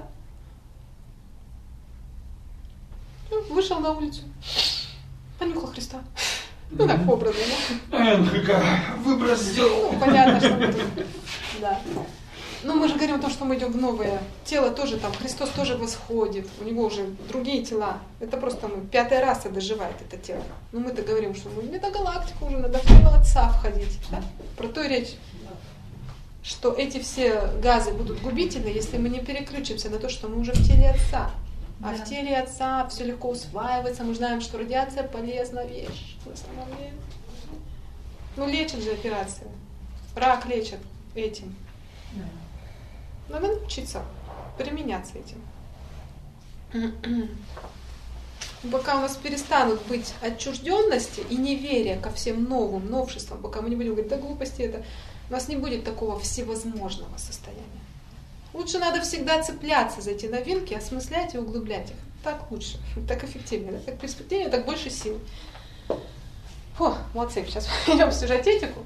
Вышел на улицу, понюхал Христа. Ну так, образно, да? НХК, выброс сделал. Ну, понятно, что мы тут, да. Но мы же говорим о том, что мы идем в новое. Тело тоже там, Христос тоже восходит, у него уже другие тела. Это просто мы, 5-я раса доживает это тело. Но мы-то говорим, что мы в метагалактику уже, надо в тело Отца входить. Да? Про то и речь, что эти все газы будут губительны, если мы не переключимся на то, что мы уже в теле Отца. А в теле Отца все легко усваивается, мы знаем, что радиация полезная вещь. На самом деле. Ну лечат же операции. Рак лечат этим. Надо научиться применяться этим. Пока у нас перестанут быть отчужденности и неверия ко всем новым новшествам, пока мы не будем говорить, да глупости это, у нас не будет такого всевозможного состояния. Лучше надо всегда цепляться за эти новинки, осмыслять и углублять их. Так лучше, так эффективнее, да? Так перспективнее, так больше сил. Фу, молодцы, сейчас пойдем в сюжететику.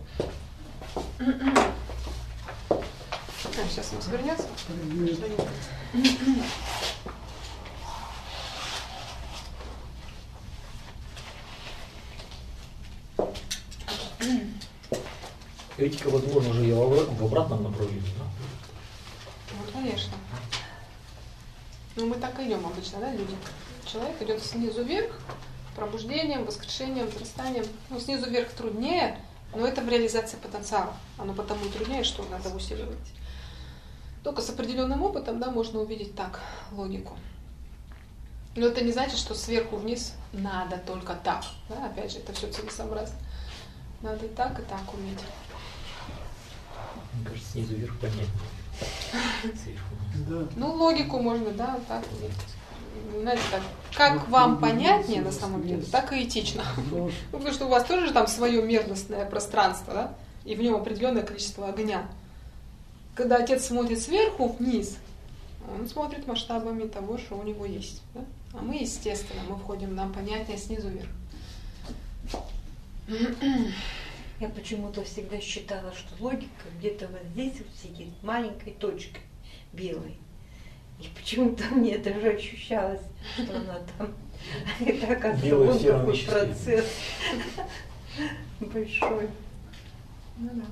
Сейчас он свернется. Этика, возможно, уже и в обратном направлении, да? Вот, конечно. Ну, мы так и идем обычно, да, люди. Человек идет снизу вверх, пробуждением, воскрешением, возрастанием. Ну, снизу вверх труднее, но это в реализации потенциала. Оно потому и труднее, что надо усиливать. Только с определенным опытом, да, можно увидеть так логику. Но это не значит, что сверху вниз надо только так. Да? Опять же, это все целесообразно. Надо и так уметь. Мне кажется, снизу вверх понятнее. Сверху вниз. Ну, логику можно, да, так уметь. Знаете, так, как вам понятнее на самом деле, так и этично. Потому что у вас тоже там свое мерностное пространство, да, и в нем определенное количество огня. Когда отец смотрит сверху вниз, он смотрит масштабами того, что у него есть. Да? А мы, естественно, мы входим, нам понятнее снизу вверх. Я почему-то всегда считала, что логика где-то вот здесь вот сидит маленькой точкой белой. И почему-то мне даже ощущалось, что она там. Это, оказывается, вот такой процесс большой. Ну да.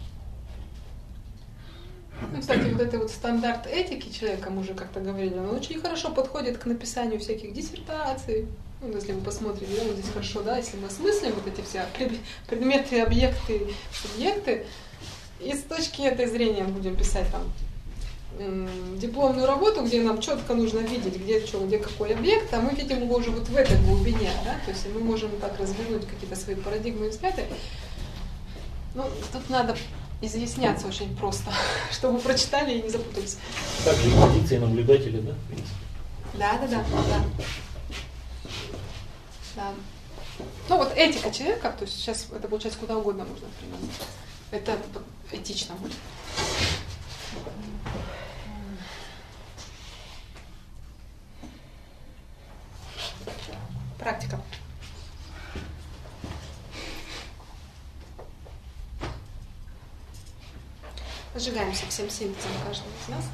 Ну, кстати, вот этот вот стандарт этики человека, мы уже как-то говорили, он очень хорошо подходит к написанию всяких диссертаций. Ну, если вы посмотрите, да, вот здесь хорошо, да, если мы осмыслим вот эти все предметы, объекты, субъекты, и с точки этой зрения будем писать там дипломную работу, где нам четко нужно видеть, где что, где какой объект, а мы видим его уже вот в этой глубине, да, то есть мы можем так развернуть какие-то свои парадигмы и взгляды. Ну, тут надо изъясняться очень просто, чтобы прочитали и не запутались. Также и позиции наблюдателя, да, в принципе? Да. Ну вот этика человека, то есть сейчас это получается куда угодно можно применить. Это этично будет. Практика. Сжигаемся всем синтезом каждого из нас.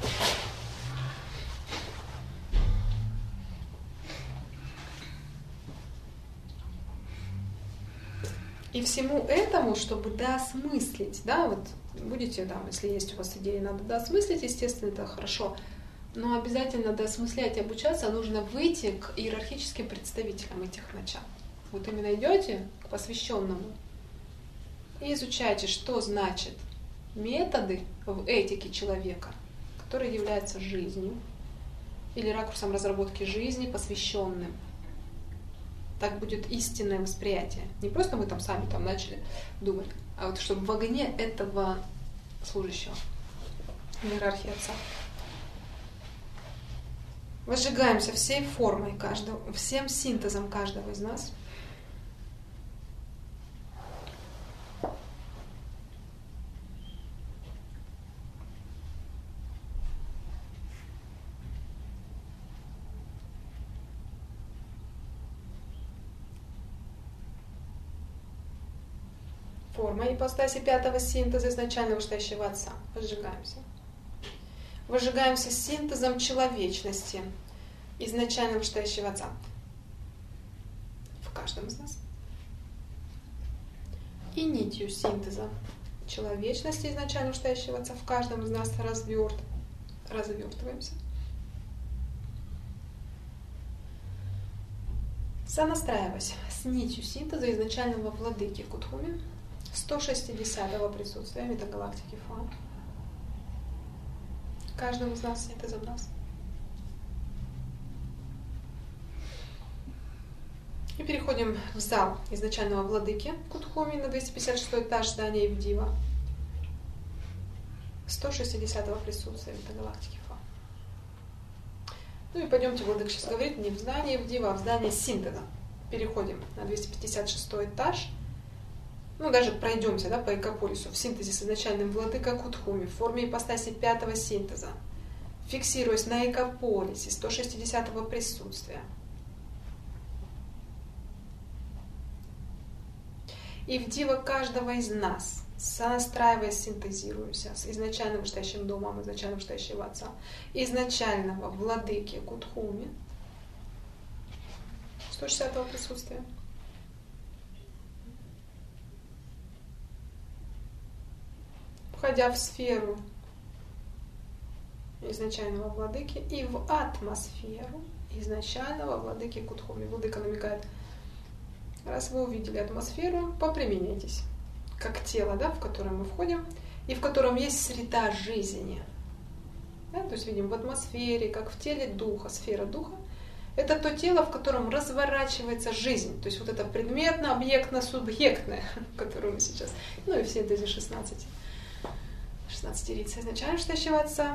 И всему этому, чтобы доосмыслить, да, вот будете, да, если есть у вас идеи, надо доосмыслить, естественно, это хорошо, но обязательно доосмыслять и обучаться нужно выйти к иерархическим представителям этих начал. Вот именно идете к посвященному и изучайте, что значит методы в этике человека, которые являются жизнью или ракурсом разработки жизни, посвященным. Так будет истинное восприятие. Не просто мы там сами там начали думать, а вот чтобы в огне этого служащего. Иерархия Отца. Возжигаемся всей формой каждого, всем синтезом каждого из нас. Форма ипостаси пятого синтеза изначально вышестоящего Отца. Возжигаемся. Возжигаемся синтезом человечности изначально вышестоящего Отца. В каждом из нас. и нитью синтеза человечности изначально стоящего Отца в каждом из нас развертываемся. Сонастраиваясь с нитью синтеза изначального владыки Кутхуми, 160-го присутствия метагалактики Фа. Каждому из нас снято из нас. И переходим в зал изначального владыки Кутхуми на 256 этаж здания Ивдива. 160-го присутствия метагалактики Фа. Ну и пойдемте, владыка сейчас говорит не в здании Ивдива, а в здании синтеза. Переходим на 256 этаж. Ну, даже пройдемся, да, по Экополису в синтезе с изначальным владыкой Кутхуми в форме ипостаси 5-го синтеза, фиксируясь на Экополисе 160-го присутствия. И в диво каждого из нас, сонастраиваясь, синтезируемся с изначальным вышестоящим домом, изначальным вышестоящего Отца, изначального владыки Кутхуми, 160-го присутствия. Входя в сферу изначального владыки и в атмосферу изначального владыки Кутхуми. Владыка намекает, раз вы увидели атмосферу, поприменяйтесь, как тело, да, в которое мы входим, и в котором есть среда жизни. Да, то есть видим в атмосфере, как в теле духа, сфера духа. Это то тело, в котором разворачивается жизнь. То есть вот это предметно-объектно-субъектное, которое мы сейчас, ну и в синтезе 16 лица изначально вышестоящего Отца.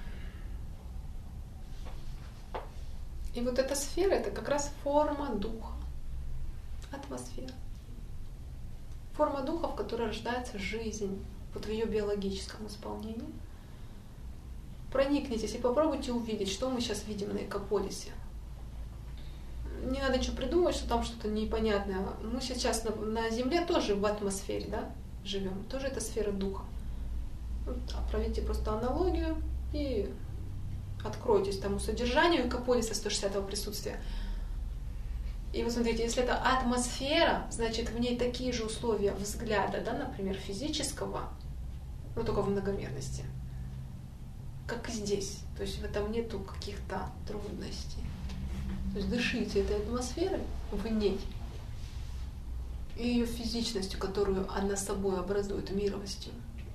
И вот эта сфера, это как раз форма духа, атмосфера. Форма духа, в которой рождается жизнь, вот в ее биологическом исполнении. Проникнитесь и попробуйте увидеть, что мы сейчас видим на Экополисе. Не надо ничего придумывать, что там что-то непонятное. Мы сейчас на Земле тоже в атмосфере, да, живем. Тоже это сфера духа. Проведите просто аналогию и откройтесь тому содержанию Экополиса 160-го присутствия. И вы смотрите, если это атмосфера, значит в ней такие же условия взгляда, да, например, физического, но только в многомерности, как и здесь. То есть в этом нету каких-то трудностей. То есть дышите этой атмосферой в ней и ее физичностью, которую она собой образует, мировостью.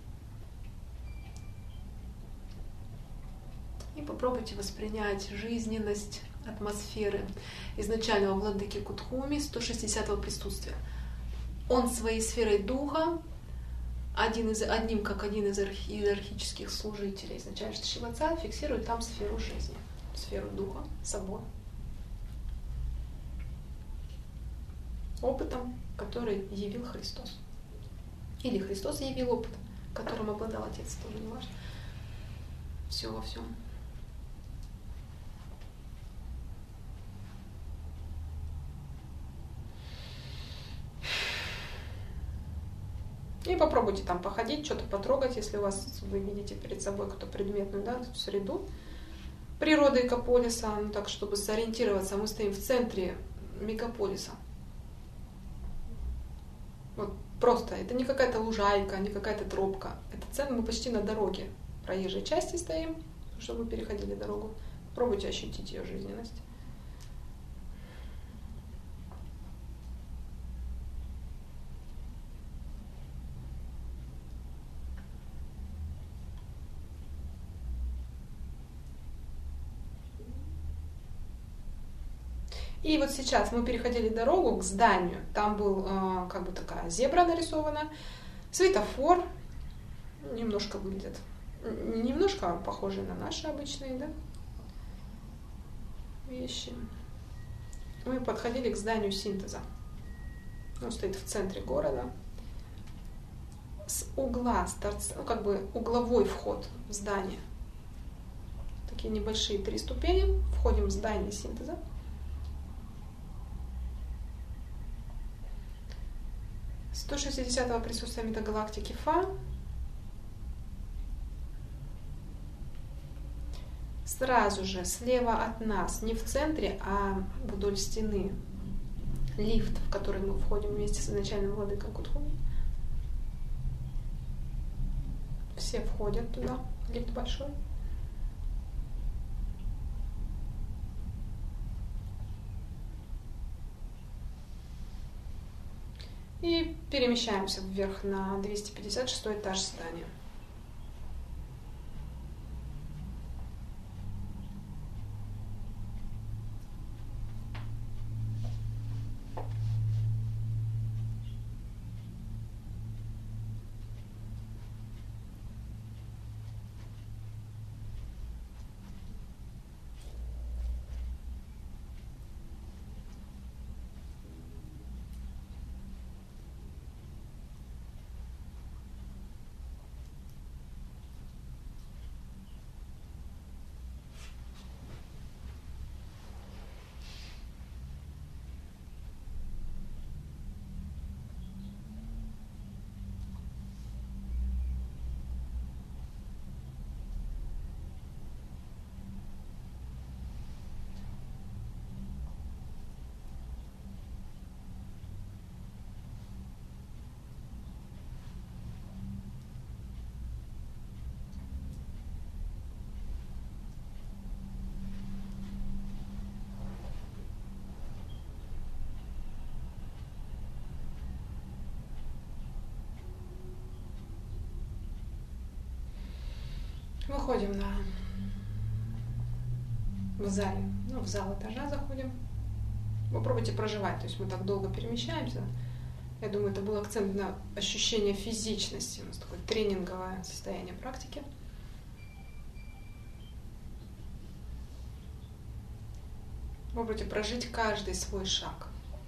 И попробуйте воспринять жизненность атмосферы изначального владыки Кутхуми 160-го присутствия. Он своей сферой духа, один из иерархических служителей изначально вышестоящего Отца, фиксирует там сферу жизни, сферу духа собой. Опытом, который явил Христос. Или Христос явил опыт, которым обладал Отец, тоже не важно. Все во всем. И попробуйте там походить, что-то потрогать, если вы видите перед собой какую-то предметную, да, среду природы Экополиса, ну, так, чтобы сориентироваться, мы стоим в центре мегаполиса. Вот просто, это не какая-то лужайка, не какая-то тропка. Это центр, мы почти на дороге проезжей части стоим, чтобы мы переходили дорогу. Пробуйте ощутить ее жизненность. И вот сейчас мы переходили дорогу к зданию. Там был как бы такая зебра нарисована, светофор, немножко выглядит, немножко похожие на наши обычные, да, вещи. Мы подходили к зданию синтеза. Он стоит в центре города. С угла, ну как бы угловой вход в здание. Такие небольшие 3 ступени. Входим в здание синтеза. С 160-го присутствия метагалактики Фа. Сразу же слева от нас, не в центре, а вдоль стены, лифт, в который мы входим вместе с изначальным владыкой Кутхуми, Все входят туда, лифт большой. И перемещаемся вверх на 256 этаж здания. Выходим в зале, в зал этажа заходим. Попробуйте проживать, то есть мы так долго перемещаемся. Я думаю, это был акцент на ощущение физичности. У нас такое тренинговое состояние практики. Попробуйте прожить каждый свой шаг.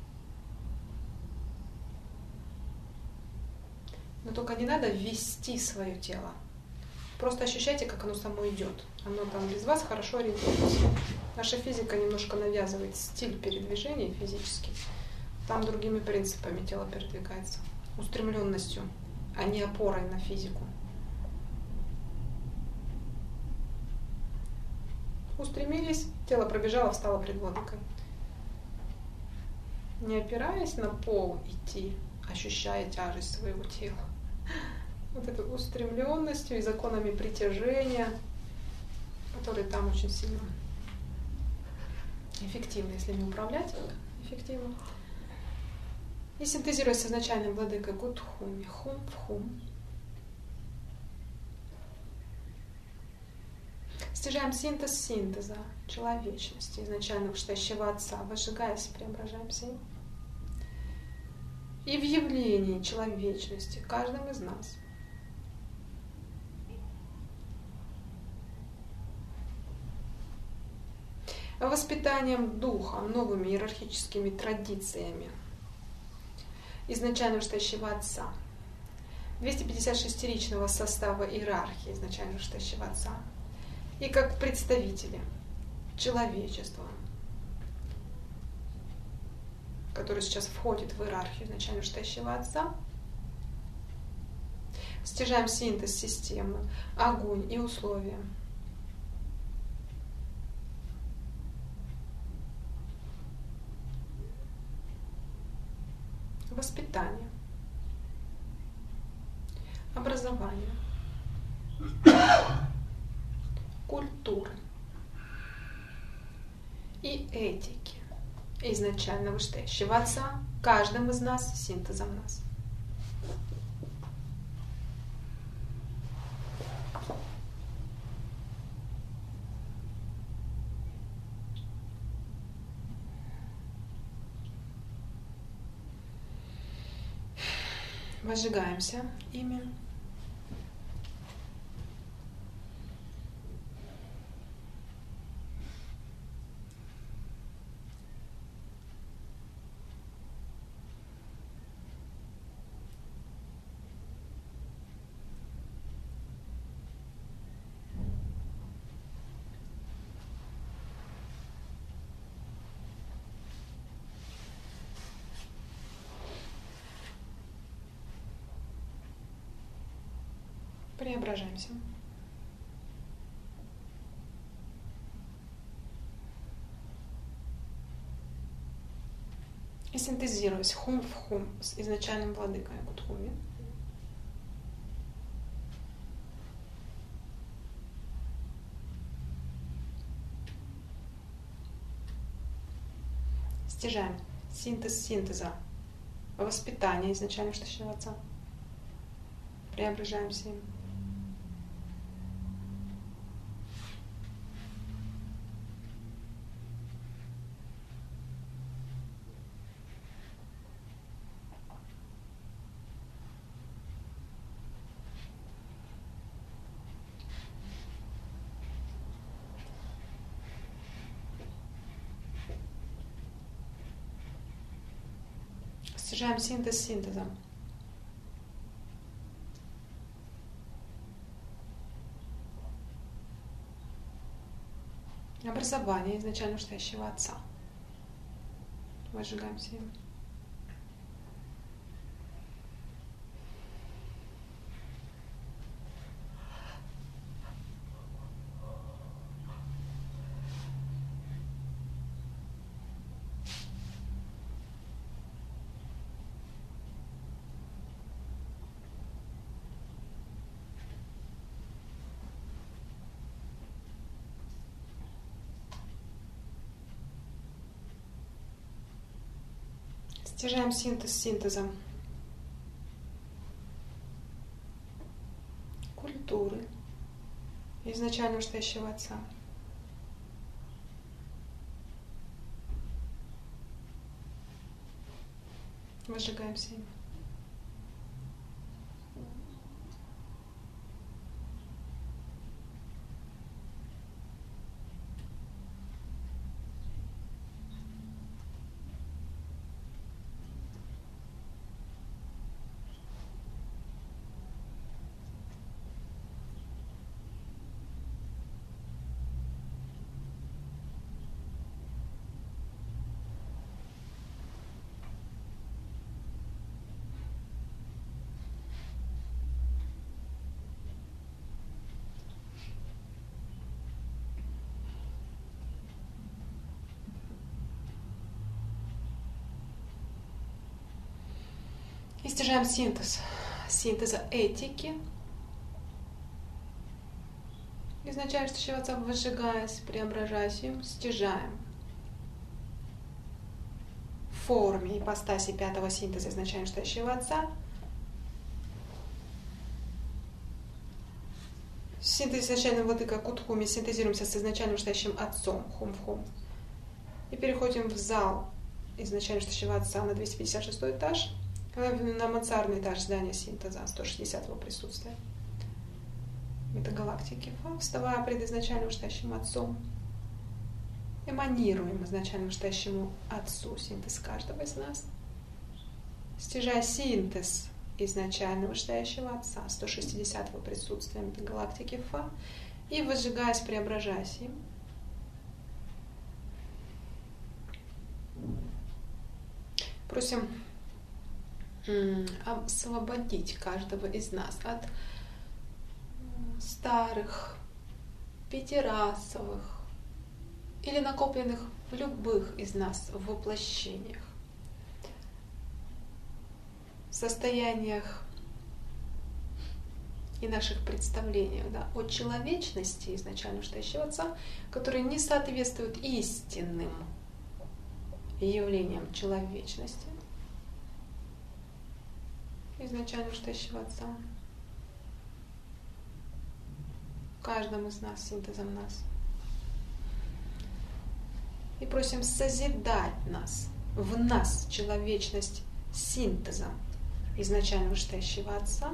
Но только не надо ввести свое тело. Просто ощущайте, как оно само идет. Оно там без вас хорошо ориентируется. Наша физика немножко навязывает стиль передвижения физический. Там другими принципами тело передвигается. Устремленностью, а не опорой на физику. Устремились, тело пробежало, встало пред владыкой. Не опираясь на пол идти, ощущая тяжесть своего тела. Вот этой устремленностью и законами притяжения, которые там очень сильно эффективны, если не управлять, эффективно. И синтезируя с изначальным владыкой Гудхуми, хум в хум. Стяжаем синтез синтеза человечности, изначально вышестоящего Отца, возжигаясь, преображаемся им. И в явлении человечности каждым из нас. Воспитанием духа, новыми иерархическими традициями изначально вышестоящего Отца, 256-ричного состава иерархии изначально вышестоящего Отца, и как представители человечества, который сейчас входит в иерархию изначально вышестоящего Отца, стяжаем синтез системы, огонь и условия. Воспитание, образование, культуры и этики изначально вышестоящего Отца, каждым из нас синтезом нас. Возжигаемся ими. Преображаемся. И синтезируясь хум в хум с изначальным владыкой Гудхуми, Стяжаем синтез синтеза воспитания изначально вштащего отца. Преображаемся им. Стяжаем синтез синтезом. Образование изначально вштащего отца. Выжигаемся им. Стяжаем синтез синтезом культуры изначально вштащего отца. Выжигаемся им. И стяжаем синтез синтеза этики. Изначально вштащего отца, выжигаясь, преображаясь им, стяжаем в форме ипостаси пятого синтеза изначально вштащего отца. Синтез изначального владыка Кутхуми синтезируемся с изначальным вштащим отцом Хум-Хум. И переходим в зал изначально вштащего отца на 256 этаж. На мансардный этаж здания синтеза, 160-го присутствия метагалактики, вставая пред изначальным вштащим отцом, эманируем изначальному вштащему отцу синтез каждого из нас, стяжая синтез изначального вштащего отца, 160-го присутствия метагалактики Фа, и выжигаясь, преображаясь им. Просим освободить каждого из нас от старых, пятирасовых или накопленных в любых из нас воплощениях, состояниях и наших представлениях, да, о человечности изначально вштащего отца, которые не соответствуют истинным явлениям человечности изначально вштащего отца. В каждом из нас, синтезом нас. И просим созидать нас, в нас человечность синтезом изначально вштащего отца.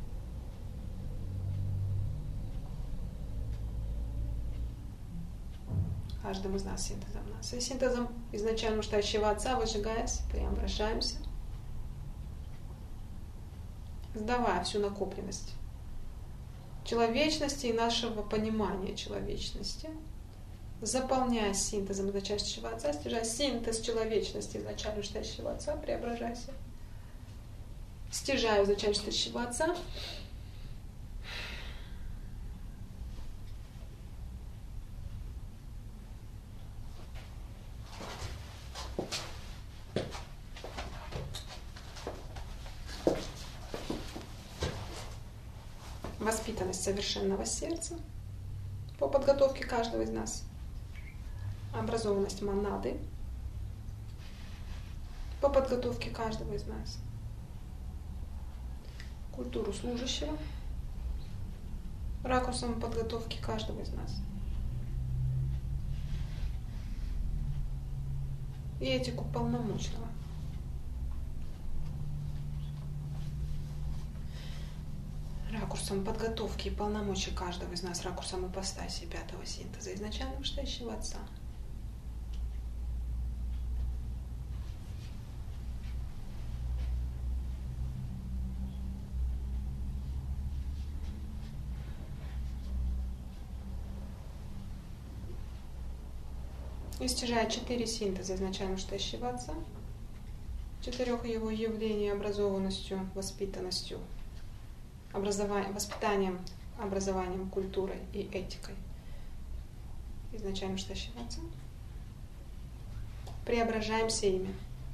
Каждым из нас синтезом нас. И синтезом изначально вштащего отца, выжигаясь, преображаемся, сдавая всю накопленность человечности и нашего понимания человечности, заполняя синтезом изначального отца, стяжая синтез человечности изначально вштащего отца, преображайся, стяжая изначально вштащего отца, воспитанность совершенного сердца по подготовке каждого из нас, образованность монады, по подготовке каждого из нас. Культуру служащего ракурсом подготовки каждого из нас. И этику полномочного. Ракурсом подготовки и полномочий каждого из нас, ракурсом ипостаси пятого синтеза изначально вышестоящего Отца. И стяжает 4 синтеза изначально вышестоящего Отца, 4 его явлений образованностью, воспитанностью, воспитанием, образованием, культурой и этикой изначально вышестоящего Отца. Преображаемся ими.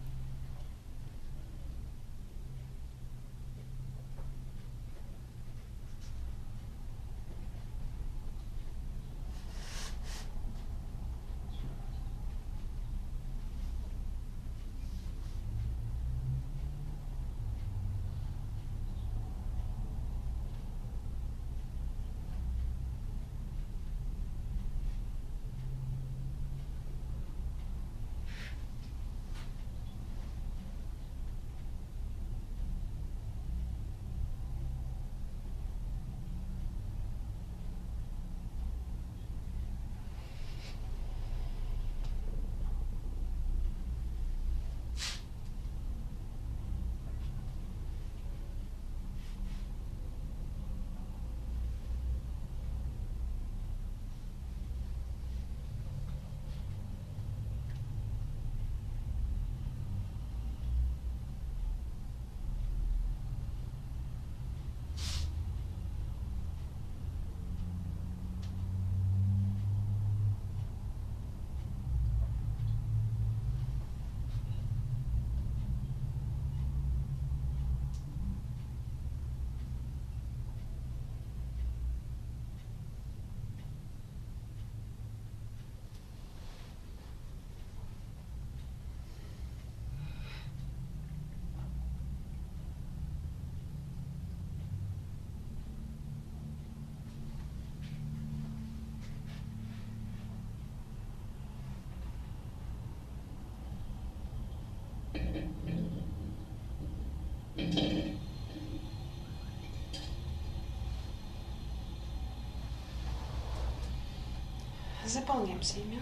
Заполняемся ими.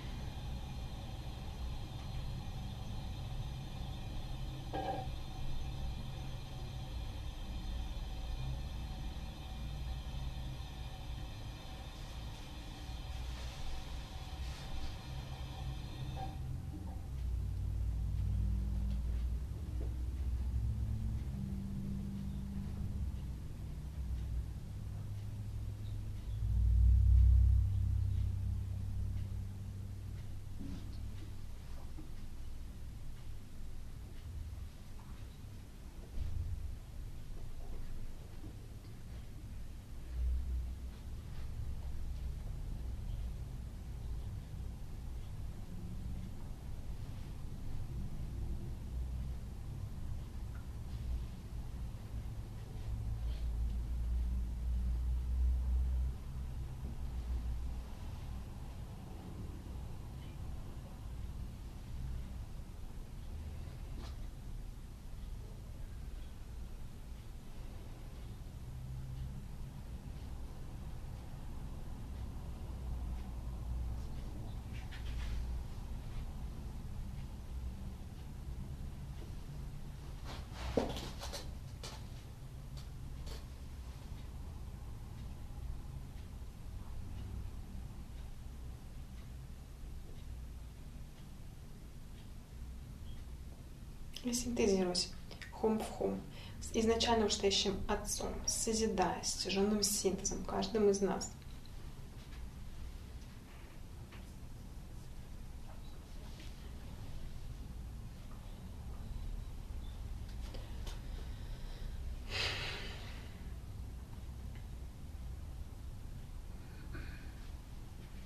И синтезируясь хум в хум с изначально вышестоящим Отцом, созидая стяженным синтезом каждым из нас.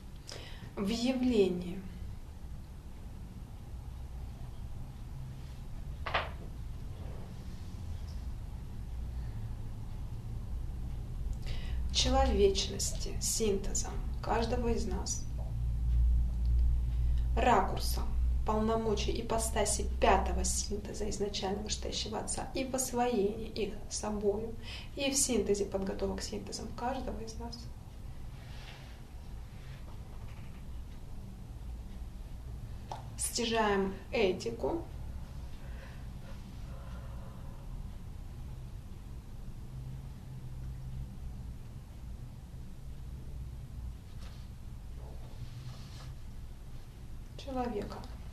В явлении человечности, синтезом каждого из нас, ракурсом, полномочий ипостаси пятого синтеза изначального Штейшего Отца и в освоении их собою, и в синтезе подготовок к синтезам каждого из нас. Стяжаем этику, человека.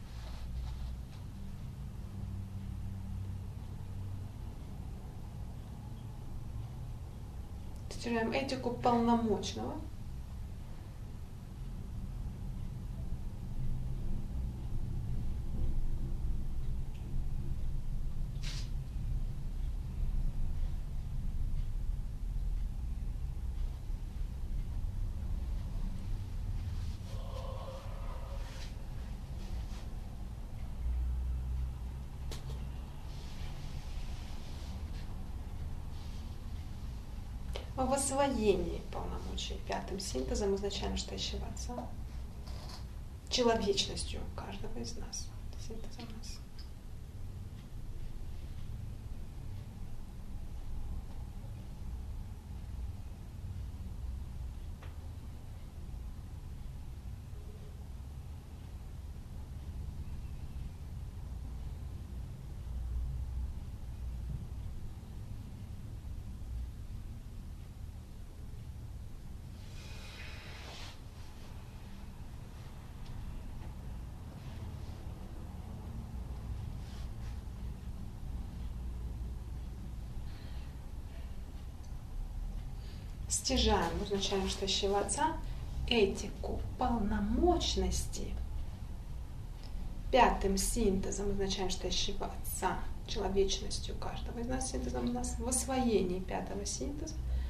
Стяжаем этику полномочного. В освоении полномочий пятым синтезом изначально Штейшего Отца, человечностью каждого из нас, синтезом нас. Стяжаем в изначальном Штейшего Отца этику полномочности пятым синтезом изначально Штейшего Отца, человечностью каждого из нас, синтезом у нас в освоении пятого синтеза,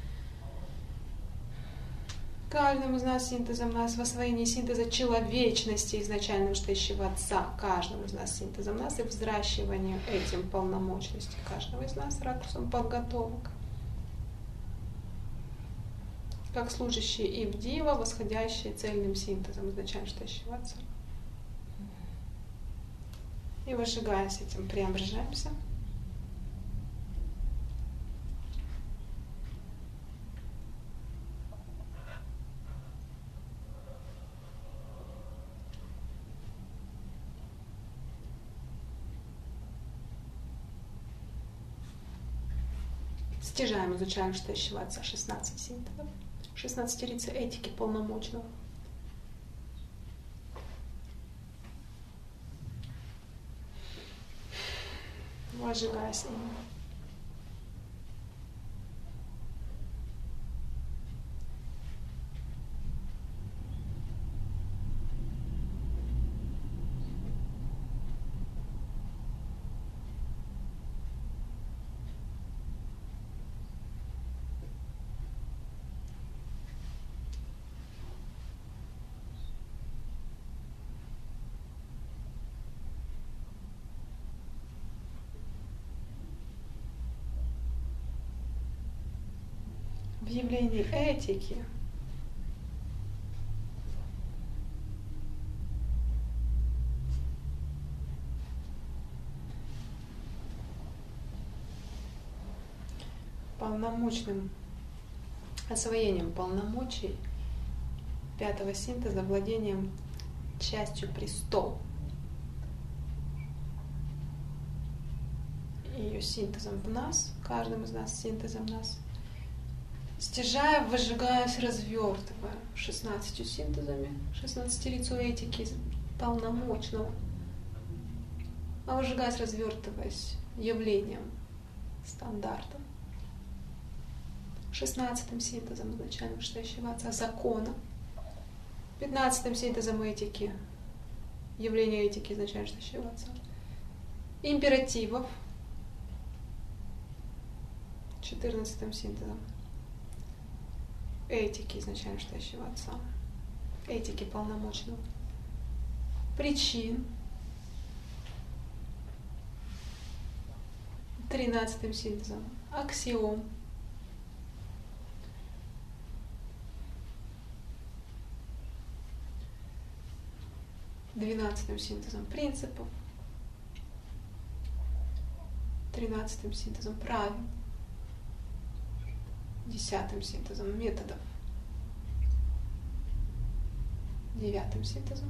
каждым из нас синтезом нас в освоении синтеза человечности изначального Штейшего Отца, каждым из нас синтезом нас и взращиванию этим полномочности каждого из нас ракурсом подготовок, как служащие и в Дива, восходящие цельным синтезом изначально Штейшего Отца. И выжигаясь этим, преображаемся. Стяжаем, изучаем Штейшего Отца 16 синтезов, 16 этики полномочного. Возжигаясь им. В явлении этики полномочным освоением полномочий пятого синтеза, владением частью престола, ее синтезом в нас, каждым из нас синтезом нас, стяжая, выжигаясь, развертывая 16 синтезами, 16 этики полномочного, а выжигаясь, развертываясь явлением стандарта, 16 синтезом изначально Штейшего Отца закона, 15 синтезом этики, явления этики изначально Штейшего Отца, императивов, 14 синтезом этики изначально Штейшего Отца, этики полномочного, причин, 13 синтезом аксиом, 12-м синтезом принципов, 13-м синтезом правил, 10-м синтезом методов, 9-м синтезом,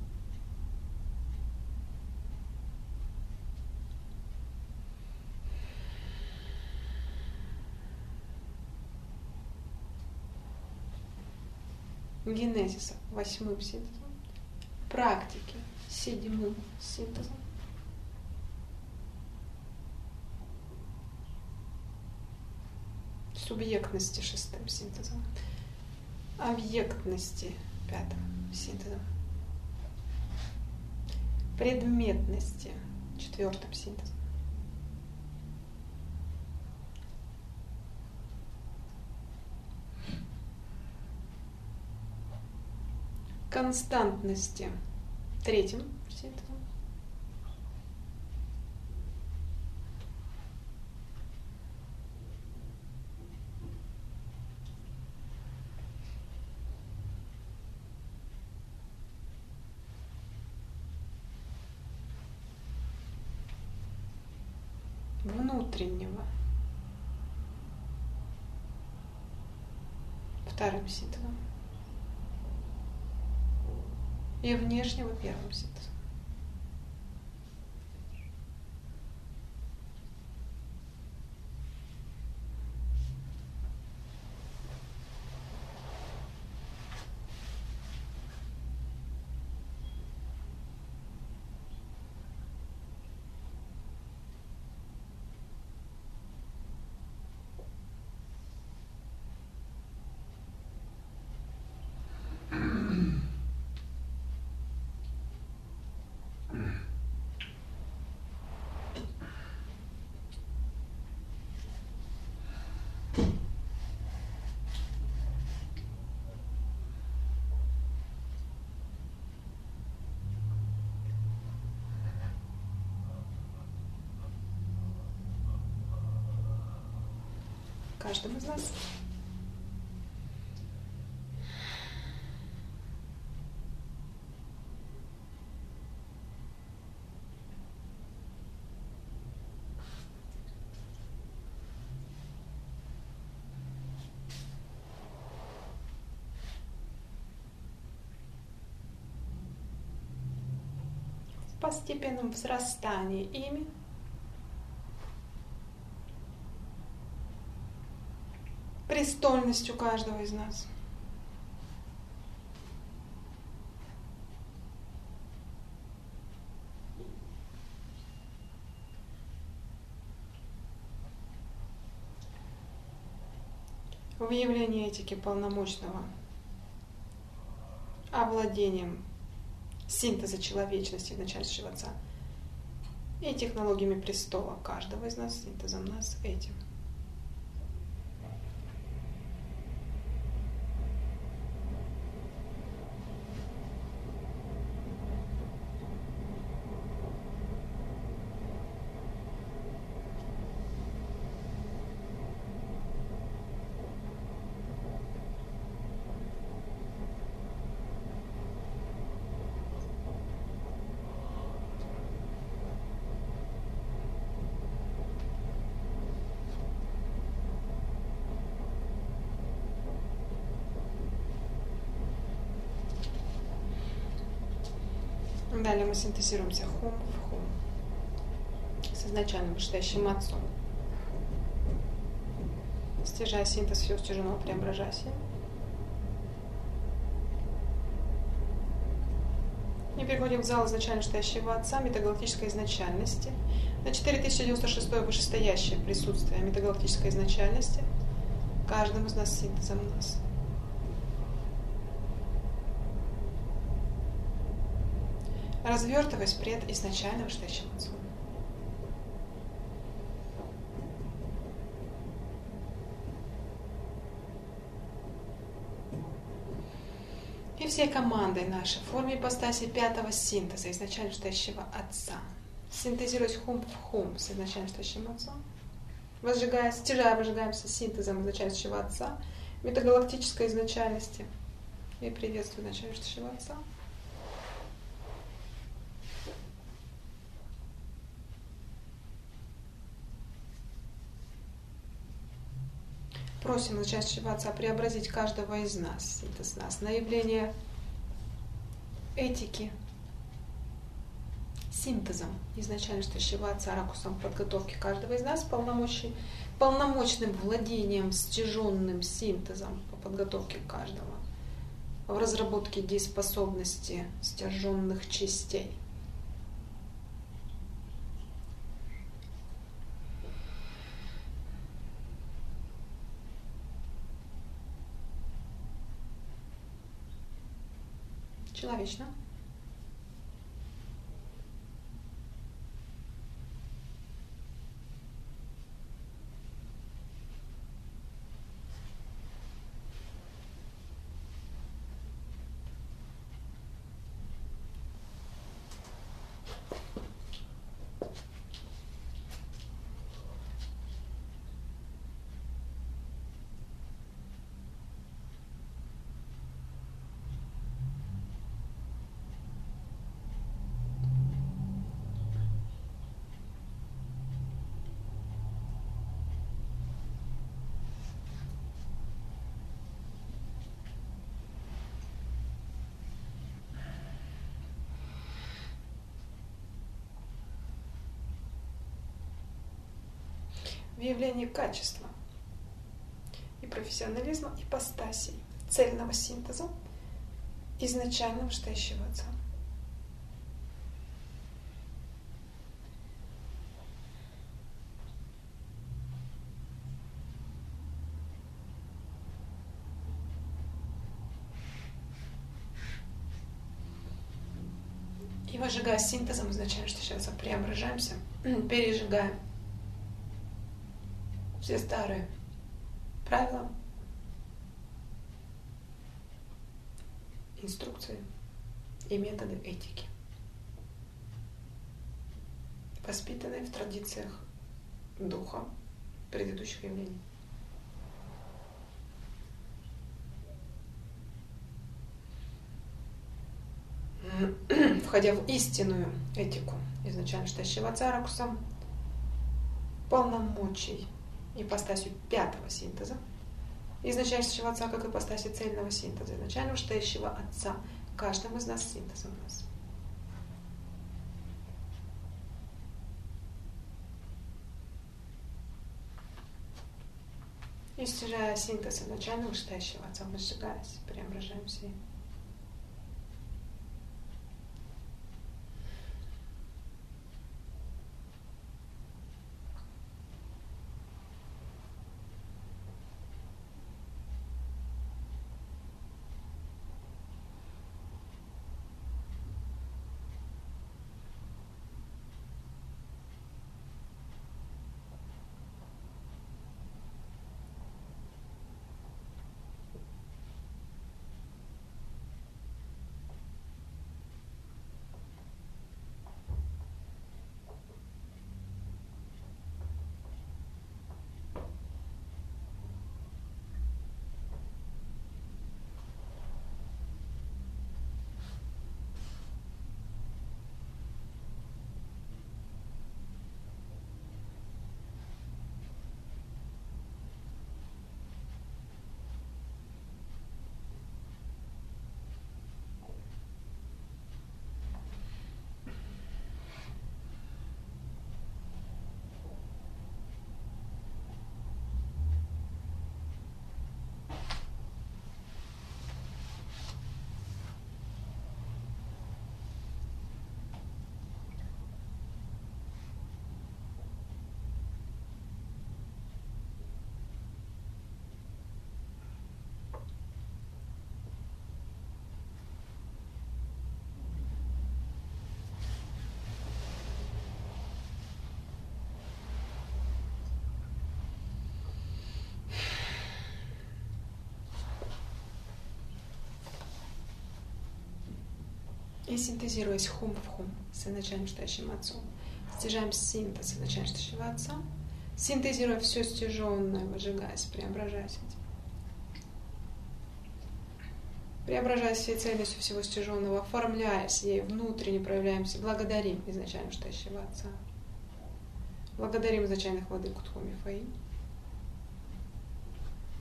8-м синтезом, практики 7-м синтезом, субъектности 6-м синтезом, объектности 5-м синтезом, предметности 4-м синтезом, константности 3-м синтезом, внутреннего 2-м синтезом и внешнего 1-м синтезом. Каждому из нас. В постепенном взрастании ими престольностью каждого из нас. Выявление этики полномочного овладением синтеза человечности начальствующего Отца и технологиями престола каждого из нас, синтезом нас этим. Далее мы синтезируемся хум в хум с изначальным вышестоящим Отцом, стяжая синтез всего стяженного преображения. И переходим в зал изначально вышестоящего Отца метагалактической изначальности на 4096 вышестоящее присутствие метагалактической изначальности каждым из нас синтезом нас. Развертываясь пред изначально вышестоящим Отцом. И всей командой нашей в форме ипостаси 5-го синтеза изначально вышестоящего Отца, синтезируясь хум в хум с изначально вышестоящим Отцом, стяжая, выжигаемся синтезом изначально вышестоящего Отца, метагалактической изначальности и приветствую изначально вышестоящего Отца. Просим изначального Отца преобразить каждого из нас, синтез нас, на явление этики, синтезом изначально стоящего Отца, ракурсом подготовки каждого из нас, полномочным владением, стяженным синтезом по подготовке каждого, в разработке дееспособности стяженных частей. Человечно. В явлении качества и профессионализма ипостасей цельного синтеза изначально вышестоящего Отца. И выжигая синтезом изначально вышестоящего Отца, преображаемся, пережигаем все старые правила, инструкции и методы этики, воспитанные в традициях духа предыдущих явлений. Входя в истинную этику изначально вышестоящего Отца ракурсом полномочий ипостасью пятого синтеза, изначально вышестоящего Отца, как ипостаси цельного синтеза, изначально вышестоящего Отца, каждым из нас синтезом у нас. И стяжая синтез изначально вышестоящего Отца, мы сжигаясь, преображаемся им. И синтезируясь хум в хум с изначально вышестоящим Отцом, стяжаем синтез изначально вышестоящего Отца, синтезируя все стяженное, выжигаясь, преображаясь этим. Преображаясь всей цельностью всего стяженного, оформляясь ей, внутренне проявляемся, благодарим изначально вышестоящего Отца. Благодарим изначальных владык Тхуми Фаи.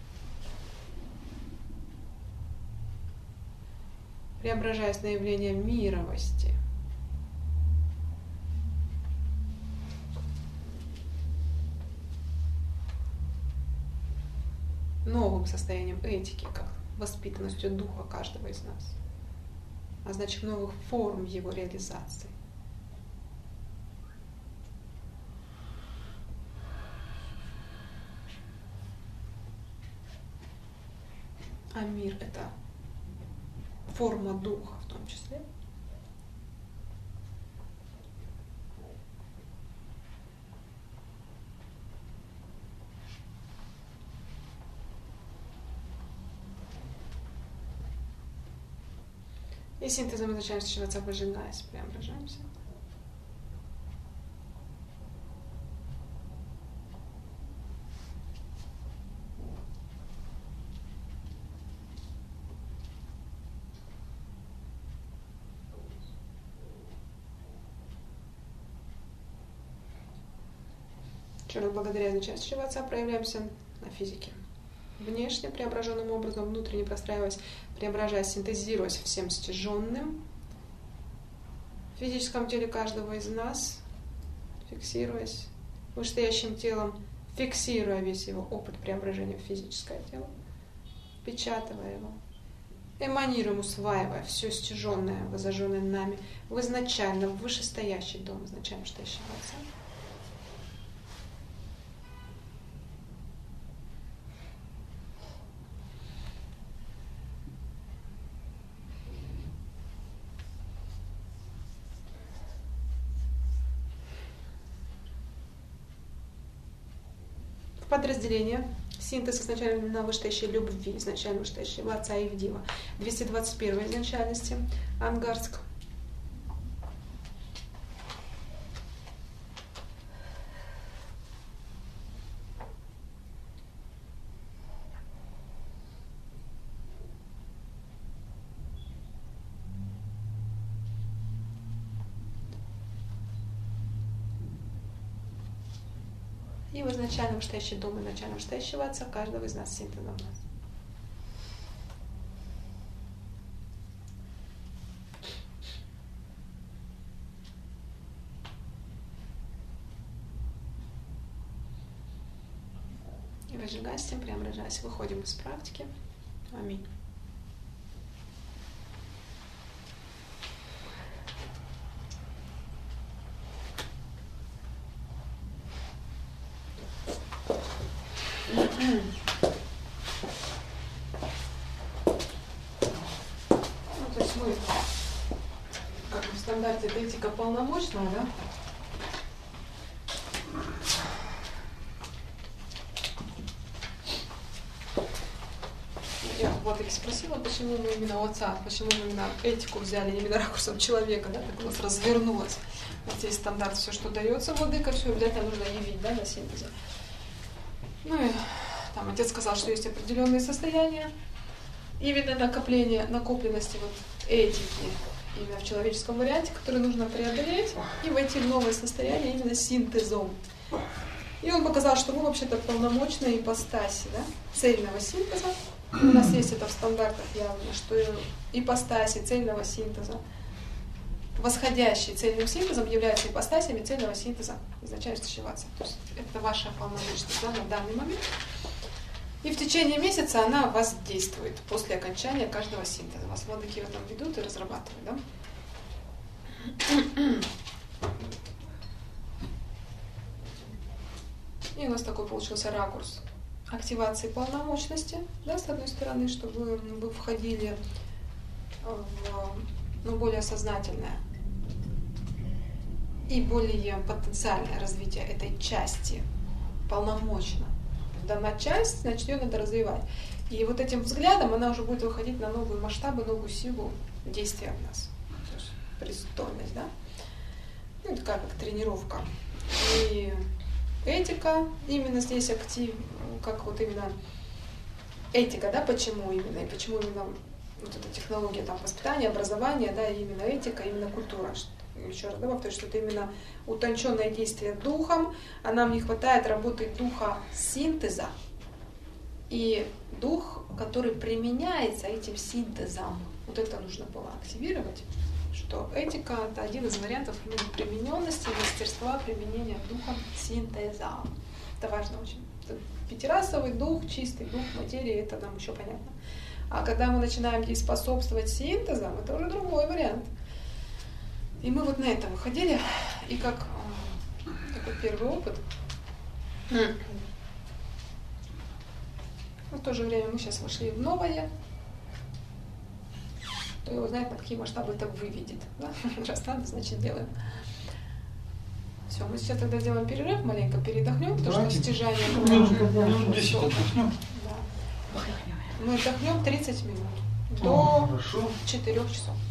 преображаясь на явление мировости. Новым состоянием этики, как воспитанностью духа каждого из нас, а значит новых форм его реализации. А мир — это форма духа в том числе. И синтезом мы начинаем сочетаться, выжигаясь, преображаемся. Еще раз благодаря начинаем сочетаться, проявляемся на физике. Внешне преображенным образом, внутренне простраиваясь, преображаясь, синтезируясь всем стяженным в физическом теле каждого из нас, фиксируясь вышестоящим телом, фиксируя весь его опыт преображения в физическое тело, впечатывая его, эманируем, усваивая все стяженное, возожженное нами в изначально вышестоящий дом, изначально вышестоящего Отца. Подразделение. Синтез изначально вышестоящей любви, изначально вышестоящего Отца и Евдива. 221 изначальности. Ангарск. И в изначально вышестоящий дом, изначально вышестоящего Отца каждого из нас синтезом в нас. И выжигаясь, тем преображаясь, выходим из практики. Аминь. То есть мы, как в стандарте, это этика полномочная, да? Я вот и спросила, почему мы именно Отца, почему мы именно этику взяли, именно ракурсом человека, да, так у нас развернулось. Вот здесь стандарт, все, что дается, владыка, все обязательно нужно явить, да, на синтезе. Ну и там отец сказал, что есть определенные состояния, именно накопленности вот этики, именно в человеческом варианте, которые нужно преодолеть и войти в новое состояние именно синтезом. И он показал, что мы вообще-то полномочные ипостаси, да, цельного синтеза. У нас есть это в стандартах явно, что ипостаси цельного синтеза, восходящие цельным синтезом, являются ипостасями цельного синтеза, изначально сочетаться. То есть это ваша полномочность, да, на данный момент. И в течение месяца она воздействует после окончания каждого синтеза. Вас владыки в этом ведут и разрабатывают, да? И у нас такой получился ракурс активации полномочности, да, с одной стороны, чтобы вы входили в более сознательное и более потенциальное развитие этой части полномочно. Дана часть, значит, ее надо развивать. И вот этим взглядом она уже будет выходить на новые масштабы, новую силу действия в нас. То есть пристойность, да? Ну, это как тренировка. И этика именно здесь как вот именно этика, да, почему именно, и почему именно вот эта технология там воспитания, образования, да, именно этика, именно культура. Еще раз, да, повторюсь, что это именно утонченное действие духом, а нам не хватает работы духа синтеза, И дух, который применяется этим синтезом, вот это нужно было активировать, что этика — это один из вариантов именно примененности, мастерства применения духа синтеза. Это важно очень. Пятирасовый дух, чистый дух материи, это нам еще понятно. А когда мы начинаем ей способствовать синтезам, это уже другой вариант. И мы вот на это выходили, и как такой первый опыт. Но в то же время мы сейчас вошли в новое. Кто его знает, на какие масштабы это выведет. Да? Раз надо, значит делаем. Все, мы сейчас тогда сделаем перерыв, маленько передохнем, потому что стяжание Минут 10 отдохнем. Да. Мы отдохнем 30 минут до 4 часов.